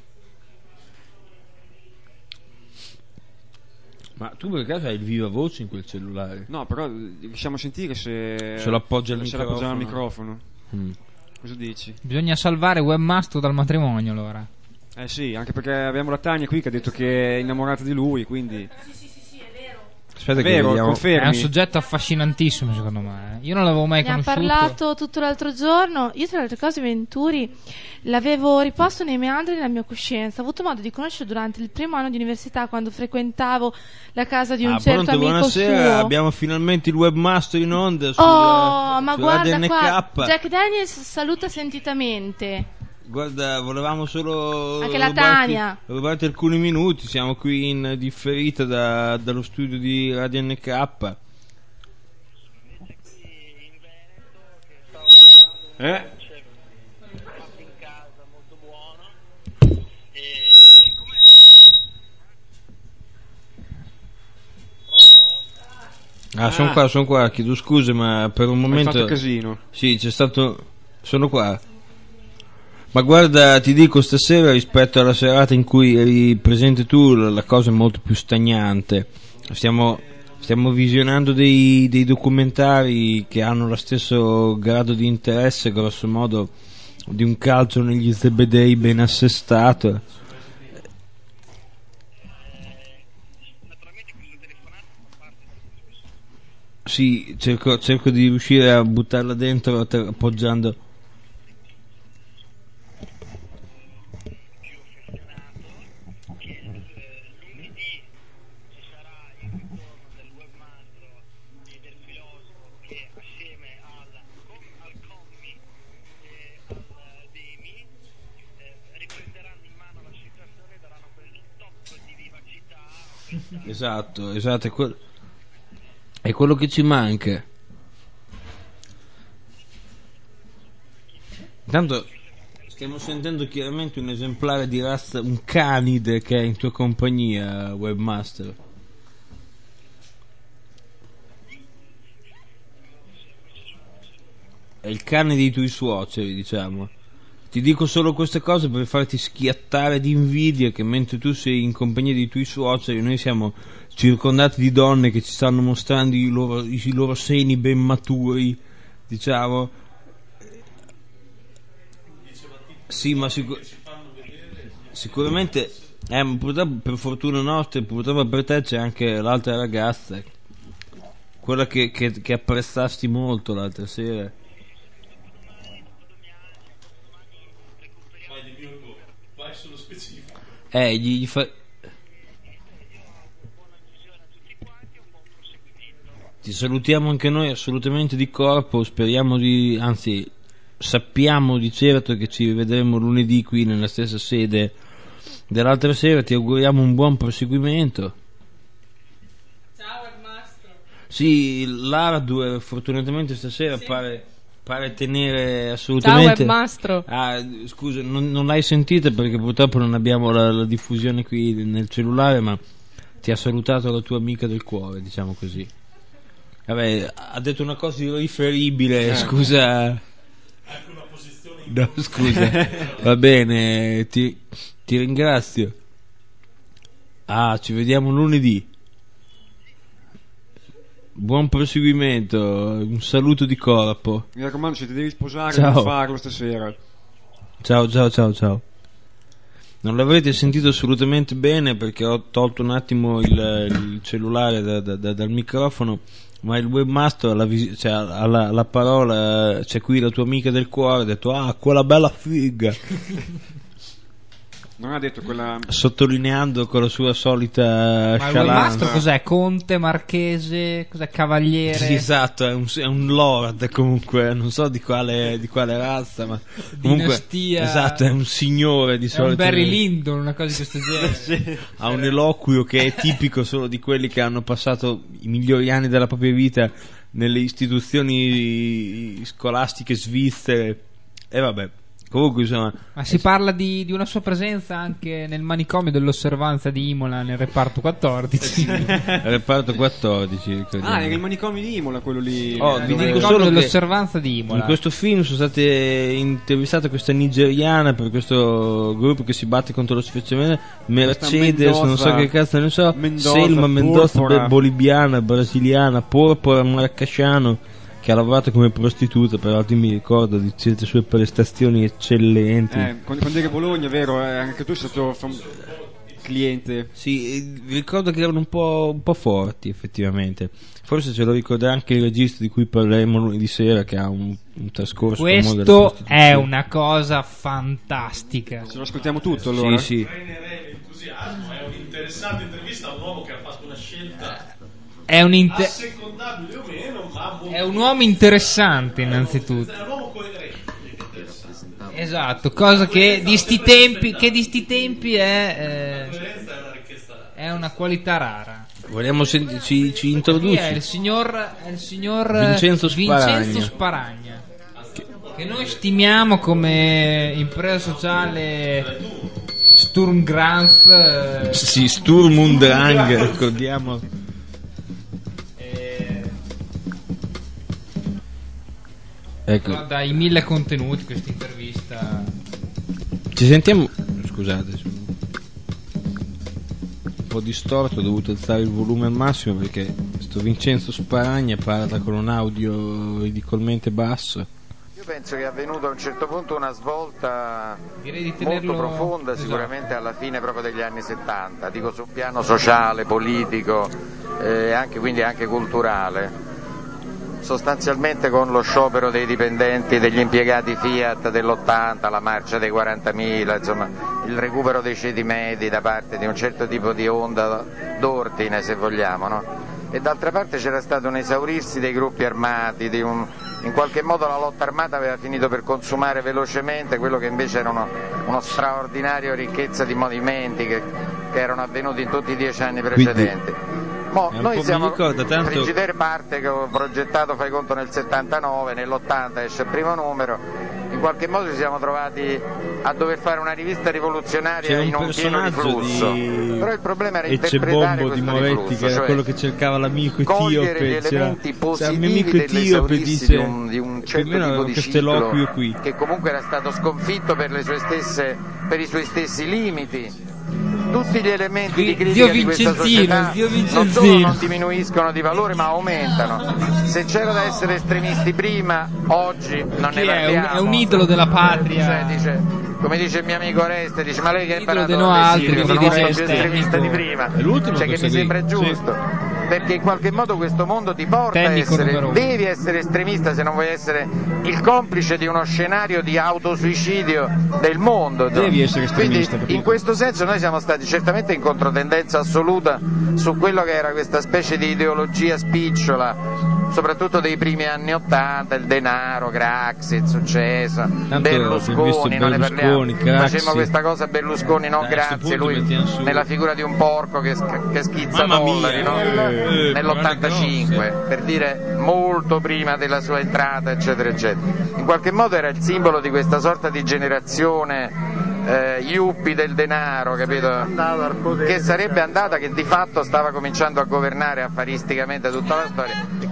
Ma tu per caso hai il viva voce in quel cellulare? No, però riusciamo a sentire se Se lo appoggia al se lo appoggiamo al microfono. microfono. Mm. Cosa dici? Bisogna salvare Webmastro dal matrimonio allora. Eh sì, anche perché abbiamo la Tania qui che ha detto che è innamorata di lui, quindi Aspetta È che vero, vediamo. confermi? È un soggetto affascinantissimo secondo me. Io non l'avevo mai Ne ha conosciuto. parlato tutto l'altro giorno. Io, tra le altre cose, Venturi l'avevo riposto nei meandri della mia coscienza. Ho avuto modo di conoscerlo durante il primo anno di università, quando frequentavo la casa di un Ah, certo pronto, amico buonasera, suo. abbiamo finalmente il webmaster in onda sul, Oh, ma su guarda A D N K. qua, Jack Daniels saluta sentitamente. Guarda, volevamo solo Anche la rubarti- Tania. rubarti alcuni minuti, siamo qui in differita da- dallo studio di Radio N K. Eh? Ah, sono Ah. qua, sono qua, chiedo scuse, ma per un momento... fatto casino. Sì, c'è stato... Sono qua. Ma guarda, ti dico, stasera rispetto alla serata in cui eri presente tu, la la cosa è molto più stagnante. Stiamo, stiamo visionando dei, dei documentari che hanno lo stesso grado di interesse, grosso modo, di un calcio negli zebedei ben assestato. Sì, cerco, cerco di riuscire a buttarla dentro ter- appoggiando. Esatto, esatto, è, quel- è quello che ci manca. Intanto stiamo sentendo chiaramente un esemplare di razza, un canide che è in tua compagnia, Webmaster. È il cane dei tuoi suoceri, diciamo. Ti dico solo queste cose per farti schiattare di invidia che mentre tu sei in compagnia dei tuoi suoceri noi siamo circondati di donne che ci stanno mostrando i loro, i loro seni ben maturi, diciamo. Sì, ma sicur- sicuramente eh, ma purtroppo, per fortuna nostra, purtroppo per te c'è anche l'altra ragazza, quella che, che, che apprezzasti molto l'altra sera. Vai sullo specifico. Eh, gli, gli fa... Ti salutiamo anche noi assolutamente di corpo, speriamo di, anzi sappiamo di certo che ci rivedremo lunedì qui nella stessa sede dell'altra sera, ti auguriamo un buon proseguimento. Ciao Webmastro. Sì, l'Hardware fortunatamente stasera pare, pare tenere assolutamente... Ciao Webmastro. Ah, scusa, non, non l'hai sentita perché purtroppo non abbiamo la, la diffusione qui nel cellulare, ma ti ha salutato la tua amica del cuore, diciamo così. Vabbè, ha detto una cosa irriferibile, Eh. scusa. Anche una posizione No, scusa. Va bene, ti, ti ringrazio. Ah, ci vediamo lunedì. Buon proseguimento, un saluto di corpo. Mi raccomando, se ti devi sposare, Ciao. non farlo stasera. Ciao, ciao, ciao, ciao. Non l'avrete sentito assolutamente bene perché ho tolto un attimo il, il cellulare da, da, da, dal microfono, ma il webmaster alla, vis- cioè, alla, alla parola c'è qui la tua amica del cuore, ha detto ah, quella bella figa. Non ha detto quella... Sottolineando con la sua solita Ma il scialanza. mastro cos'è? Conte, marchese, cos'è? Cavaliere? Sì, esatto, è un, è un lord comunque, non so di quale, di quale razza, ma comunque, Dinastia. esatto, è un signore di È solito. un Barry Lyndon, una cosa di questo genere. Sì. Ha un eloquio che è tipico solo di quelli che hanno passato i migliori anni della propria vita nelle istituzioni scolastiche svizzere. E vabbè, comunque insomma. Ma si parla di, di una sua presenza anche nel manicomio dell'osservanza di Imola nel reparto quattordici. Reparto quattordici, ricordiamo. Ah, era il manicomio di Imola quello lì. Oh, eh, vi dove- dico solo che dell'osservanza di Imola. in questo film sono state intervistate questa nigeriana per questo gruppo che si batte contro lo sfrecciamento, Mercedes, Mendoza- non so che cazzo ne so, Mendoza, Selma Mendoza, Porpora. be- boliviana, brasiliana, Porpora Maracasciano, che ha lavorato come prostituta, peraltro mi ricordo di certe sue prestazioni eccellenti. Eh, quando, quando eri a Bologna, vero? Eh, anche tu sei stato fam- cliente. Sì, eh, ricordo che erano un po', un po' forti effettivamente. Forse ce lo ricorda anche il regista di cui parleremo lunedì sera, che ha un, un trascorso famoso della Questo prostituzione. è una cosa fantastica. Ce lo ascoltiamo tutto allora? Sì, sì. Entusiasmo, è un'interessante intervista a un uomo che ha fatto una scelta È un, inte- assecondabile o meno, ma molto è un uomo interessante innanzitutto. è un uomo coerente. Esatto, cosa che di sti tempi, che di sti tempi è, eh, è una qualità rara. Vogliamo senti- ci, ci Qui introduci? è il signor, è il signor Vincenzo Sparagna. Vincenzo Sparagna, che noi stimiamo come impresa sociale Sturmgranz. eh, Sì, Sturm und Drang, ricordiamo. Ecco, Però dai mille contenuti questa intervista. ci sentiamo. Scusate, sono un po' distorto, ho dovuto alzare il volume al massimo perché sto Vincenzo Sparagna parla con un audio ridicolmente basso. Io penso che è avvenuto a un certo punto una svolta Direi di molto tenerlo- profonda, esatto. sicuramente alla fine proprio degli anni settanta, dico sul piano sociale, politico e anche, quindi anche culturale. Sostanzialmente con lo sciopero dei dipendenti, degli impiegati Fiat dell'ottanta, la marcia dei quarantamila, insomma il recupero dei ceti medi da parte di un certo tipo di onda d'ordine, se vogliamo, no? E d'altra parte c'era stato un esaurirsi dei gruppi armati, di un, in qualche modo la lotta armata aveva finito per consumare velocemente quello che invece era uno, uno straordinario ricchezza di movimenti che, che erano avvenuti in tutti i dieci anni precedenti. Mo, È un po' noi mi siamo ricorda tanto- Frigidaire parte che ho progettato, fai conto, nel settantanove, nell'ottanta esce il primo numero, in qualche modo ci siamo trovati a dover fare una rivista rivoluzionaria C'era un in un pieno di personaggio flusso, di però il problema era Ecce interpretare Bombo di questo Moretti, riflusso, che era cioè quello che cercava l'amico cogliere etiope. gli c'era- elementi c'era il mio positivi amico etiope, dell'esaurirsi dice di un, di un più o certo meno tipo aveva di questo eloquio ciclo qui. che comunque era stato sconfitto per, le sue stesse, per i suoi stessi limiti. Tutti gli elementi di critica Zio di questa Vincenzino, società zio non solo Vincenzino. non diminuiscono di valore ma aumentano. Se c'era da essere estremisti prima, oggi non Chi ne è? Un, parliamo. è un idolo della patria. Cioè, dice, come dice il mio amico Oreste, dice ma lei che ha Idolo imparato de no da altri, Vessilio, che sono dice molto più Oreste, estremista di amico. prima, È l'ultimo cioè che questo mi qui. sembra Sì. giusto. Perché in qualche modo questo mondo ti porta a Tecnico essere, numero uno. devi essere estremista se non vuoi essere il complice di uno scenario di autosuicidio del mondo. Devi essere estremista, Quindi capito? in questo senso noi siamo stati certamente in controtendenza assoluta su quello che era questa specie di ideologia spicciola, soprattutto dei primi anni Ottanta, il denaro, Craxi, il successo, Tanto abbiamo visto Berlusconi, non ne parliamo. Berlusconi, Craxi. Facemmo questa cosa Berlusconi, no Dai, a sto grazie, punto lui mettiamo su- nella figura di un porco che, sc- che schizza Mamma mia, dollari, no? eh, eh, nell'ottantacinque, per dire molto prima della sua entrata, eccetera, eccetera. In qualche modo era il simbolo di questa sorta di generazione eh, yuppie del denaro, capito? Che sarebbe andata, che di fatto stava cominciando a governare affaristicamente tutta la storia, e che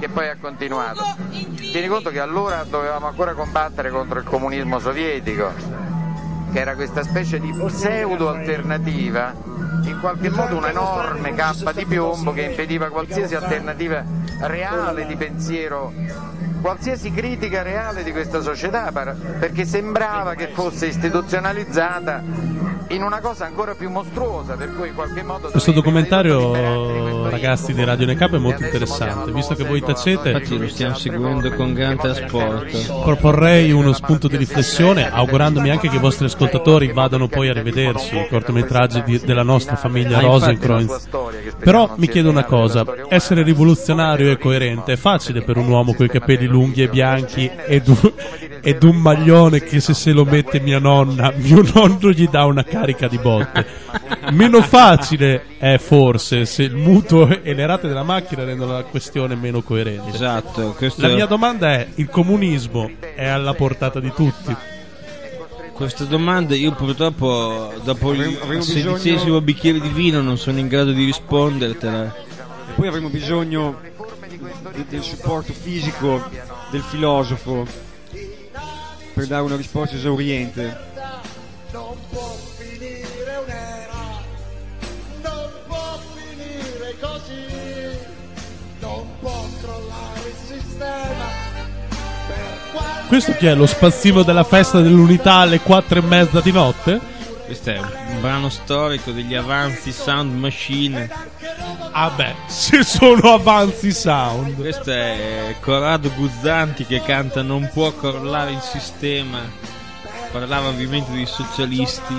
che poi ha continuato. Tieni conto che allora dovevamo ancora combattere contro il comunismo sovietico, che era questa specie di pseudo alternativa, in qualche modo un'enorme cappa di piombo che impediva qualsiasi alternativa reale di pensiero, qualsiasi critica reale di questa società, perché sembrava che fosse istituzionalizzata in una cosa ancora più mostruosa, per cui in qualche modo questo documentario, ragazzi di Radio N K, è molto interessante, visto che voi tacete. Infatti lo stiamo seguendo con gran trasporto. Proporrei uno spunto di riflessione, augurandomi anche che i vostri ascoltatori vadano poi a rivedersi i cortometraggi di, della nostra famiglia Rosenkreuz. Però mi chiedo una cosa: essere rivoluzionario e coerente è facile per un uomo coi capelli lunghi e bianchi ed un, ed un maglione che se se lo mette mia nonna, mio nonno gli dà una carica di botte. Meno facile è forse se il mutuo e le rate della macchina rendono la questione meno coerente. Esatto, questo... La mia domanda è: il comunismo è alla portata di tutti? Questa domanda io purtroppo dopo il sedicesimo bicchiere di vino non sono in grado di rispondertela. E poi avremo bisogno de- del supporto fisico del filosofo per dare una risposta esauriente. Non può finire un'era, non può finire così, non può crollare il sistema. Questo chi è? Lo spazzino della festa dell'unità alle quattro e mezza di notte? Questo è un brano storico degli Avanzi Sound Machine. Ah beh, se sono Avanzi Sound. Questo è Corrado Guzzanti che canta Non può crollare il sistema. Parlava ovviamente dei socialisti.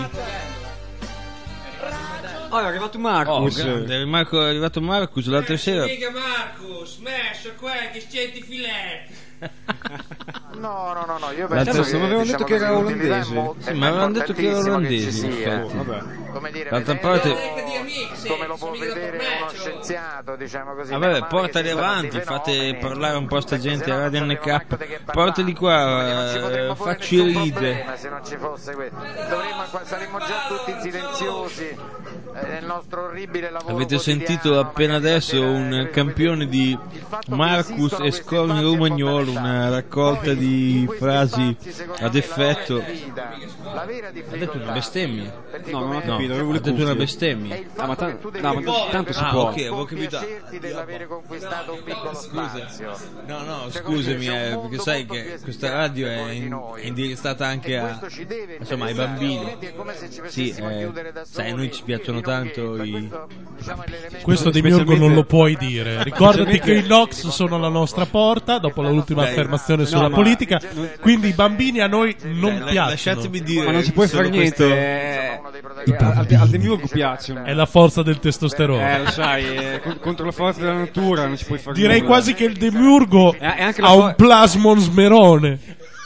Oh, è arrivato Marcus. Oh, grande, è Marco- è arrivato Marcus l'altra sera. Mica Marcus, smesso qua che scendi filetti. No, no, no, no, io L'altra penso sera che, avevano diciamo detto che era così, l'utilità è olandese. mo- Sì, è ma avevano detto che era importantissimo ci olandese, sia. infatti. Vabbè. Come dire, D'altra vedendo- parte, come lo può vedere uno scienziato, diciamo così. vabbè, meno male portali che ci sono avanti, tanti fate fenomeni, parlare un po' sta gente a se no Radio non N sapremo manco K. di che parlare. Portali Non ci qua, potremmo eh, porre facci nessun ridere. problema se non ci fosse questo. Dovremmo, saremmo già tutti silenziosi eh, nel nostro orribile lavoro. Avete sentito appena adesso un campione di Marcus e Scorni Romagnolo, una raccolta di frasi ad effetto. Ha detto una bestemmia. No, non ho No, capito, avevo ha le detto una cuffie. bestemmia. Ah, ma, tan- no, ma t- tanto si Ah, può. ok, avevo capito. dell'avere conquistato un piccolo spazio. No, no, scusami, eh, perché sai che questa radio è, in, è indirizzata anche a, insomma, ai bambini. Sì, eh, sai, a noi ci piacciono tanto i... Questo di Miurgo non lo puoi dire. Ricordati che i Nox sono alla nostra porta dopo l'ultima Dai, affermazione no, sulla ma- politica, quindi i bambini a noi non Dai, piacciono. lasciatemi dire, Ma non ci puoi fare solo niente. questo- eh, al, al Demiurgo piacciono. È la forza del testosterone. Eh, lo sai, eh, con- contro la forza della natura non ci puoi fare Direi nulla. quasi che il Demiurgo Eh, è anche la ha fo- un plasmon smerone.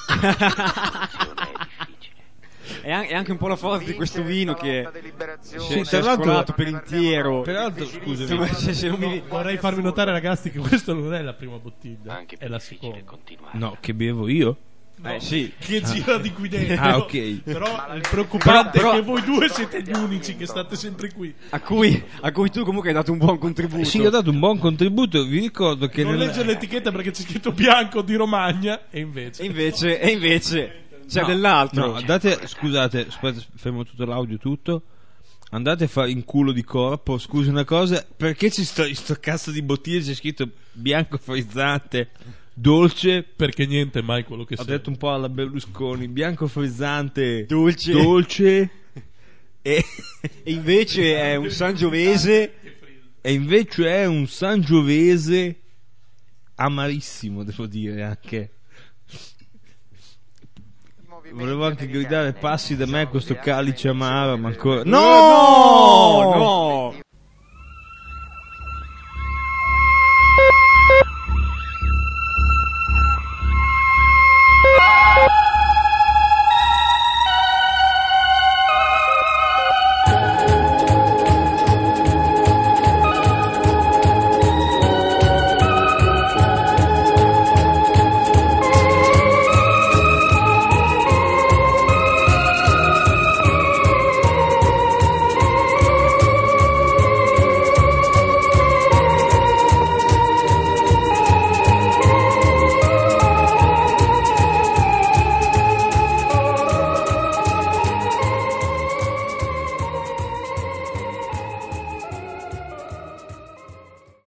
È an- è anche un po' la forza di questo vino che Sì, si tra è l'altro- scolato per intero. Peraltro, scusami, Insomma, se- se non mi- Vorrei farvi notare, ragazzi, che questa non è la prima bottiglia, è la seconda. no, che bevo io? Eh sì. Che gira di qui dentro. Ah, ok. Però il preoccupante Però- è che voi due siete gli unici che state sempre qui. A cui, a cui tu comunque hai dato un buon contributo. Sì, ho dato un buon contributo, vi ricordo che Non nel- legge l'etichetta perché c'è scritto bianco di Romagna e invece E invece, e invece c'è No, dell'altro. No, andate, scusate, aspetta, fermo tutto l'audio, tutto. Andate a fare in culo di corpo, scusa una cosa, perché ci sto, in sto cazzo di bottiglia c'è scritto bianco frizzante, dolce, perché niente è mai quello che ho sei. detto un po' alla Berlusconi, bianco frizzante, Dolce. dolce e, E invece è un Sangiovese. e invece è un Sangiovese amarissimo, devo dire anche. Volevo anche gridare passi da me questo calice amaro, ma ancora No, no,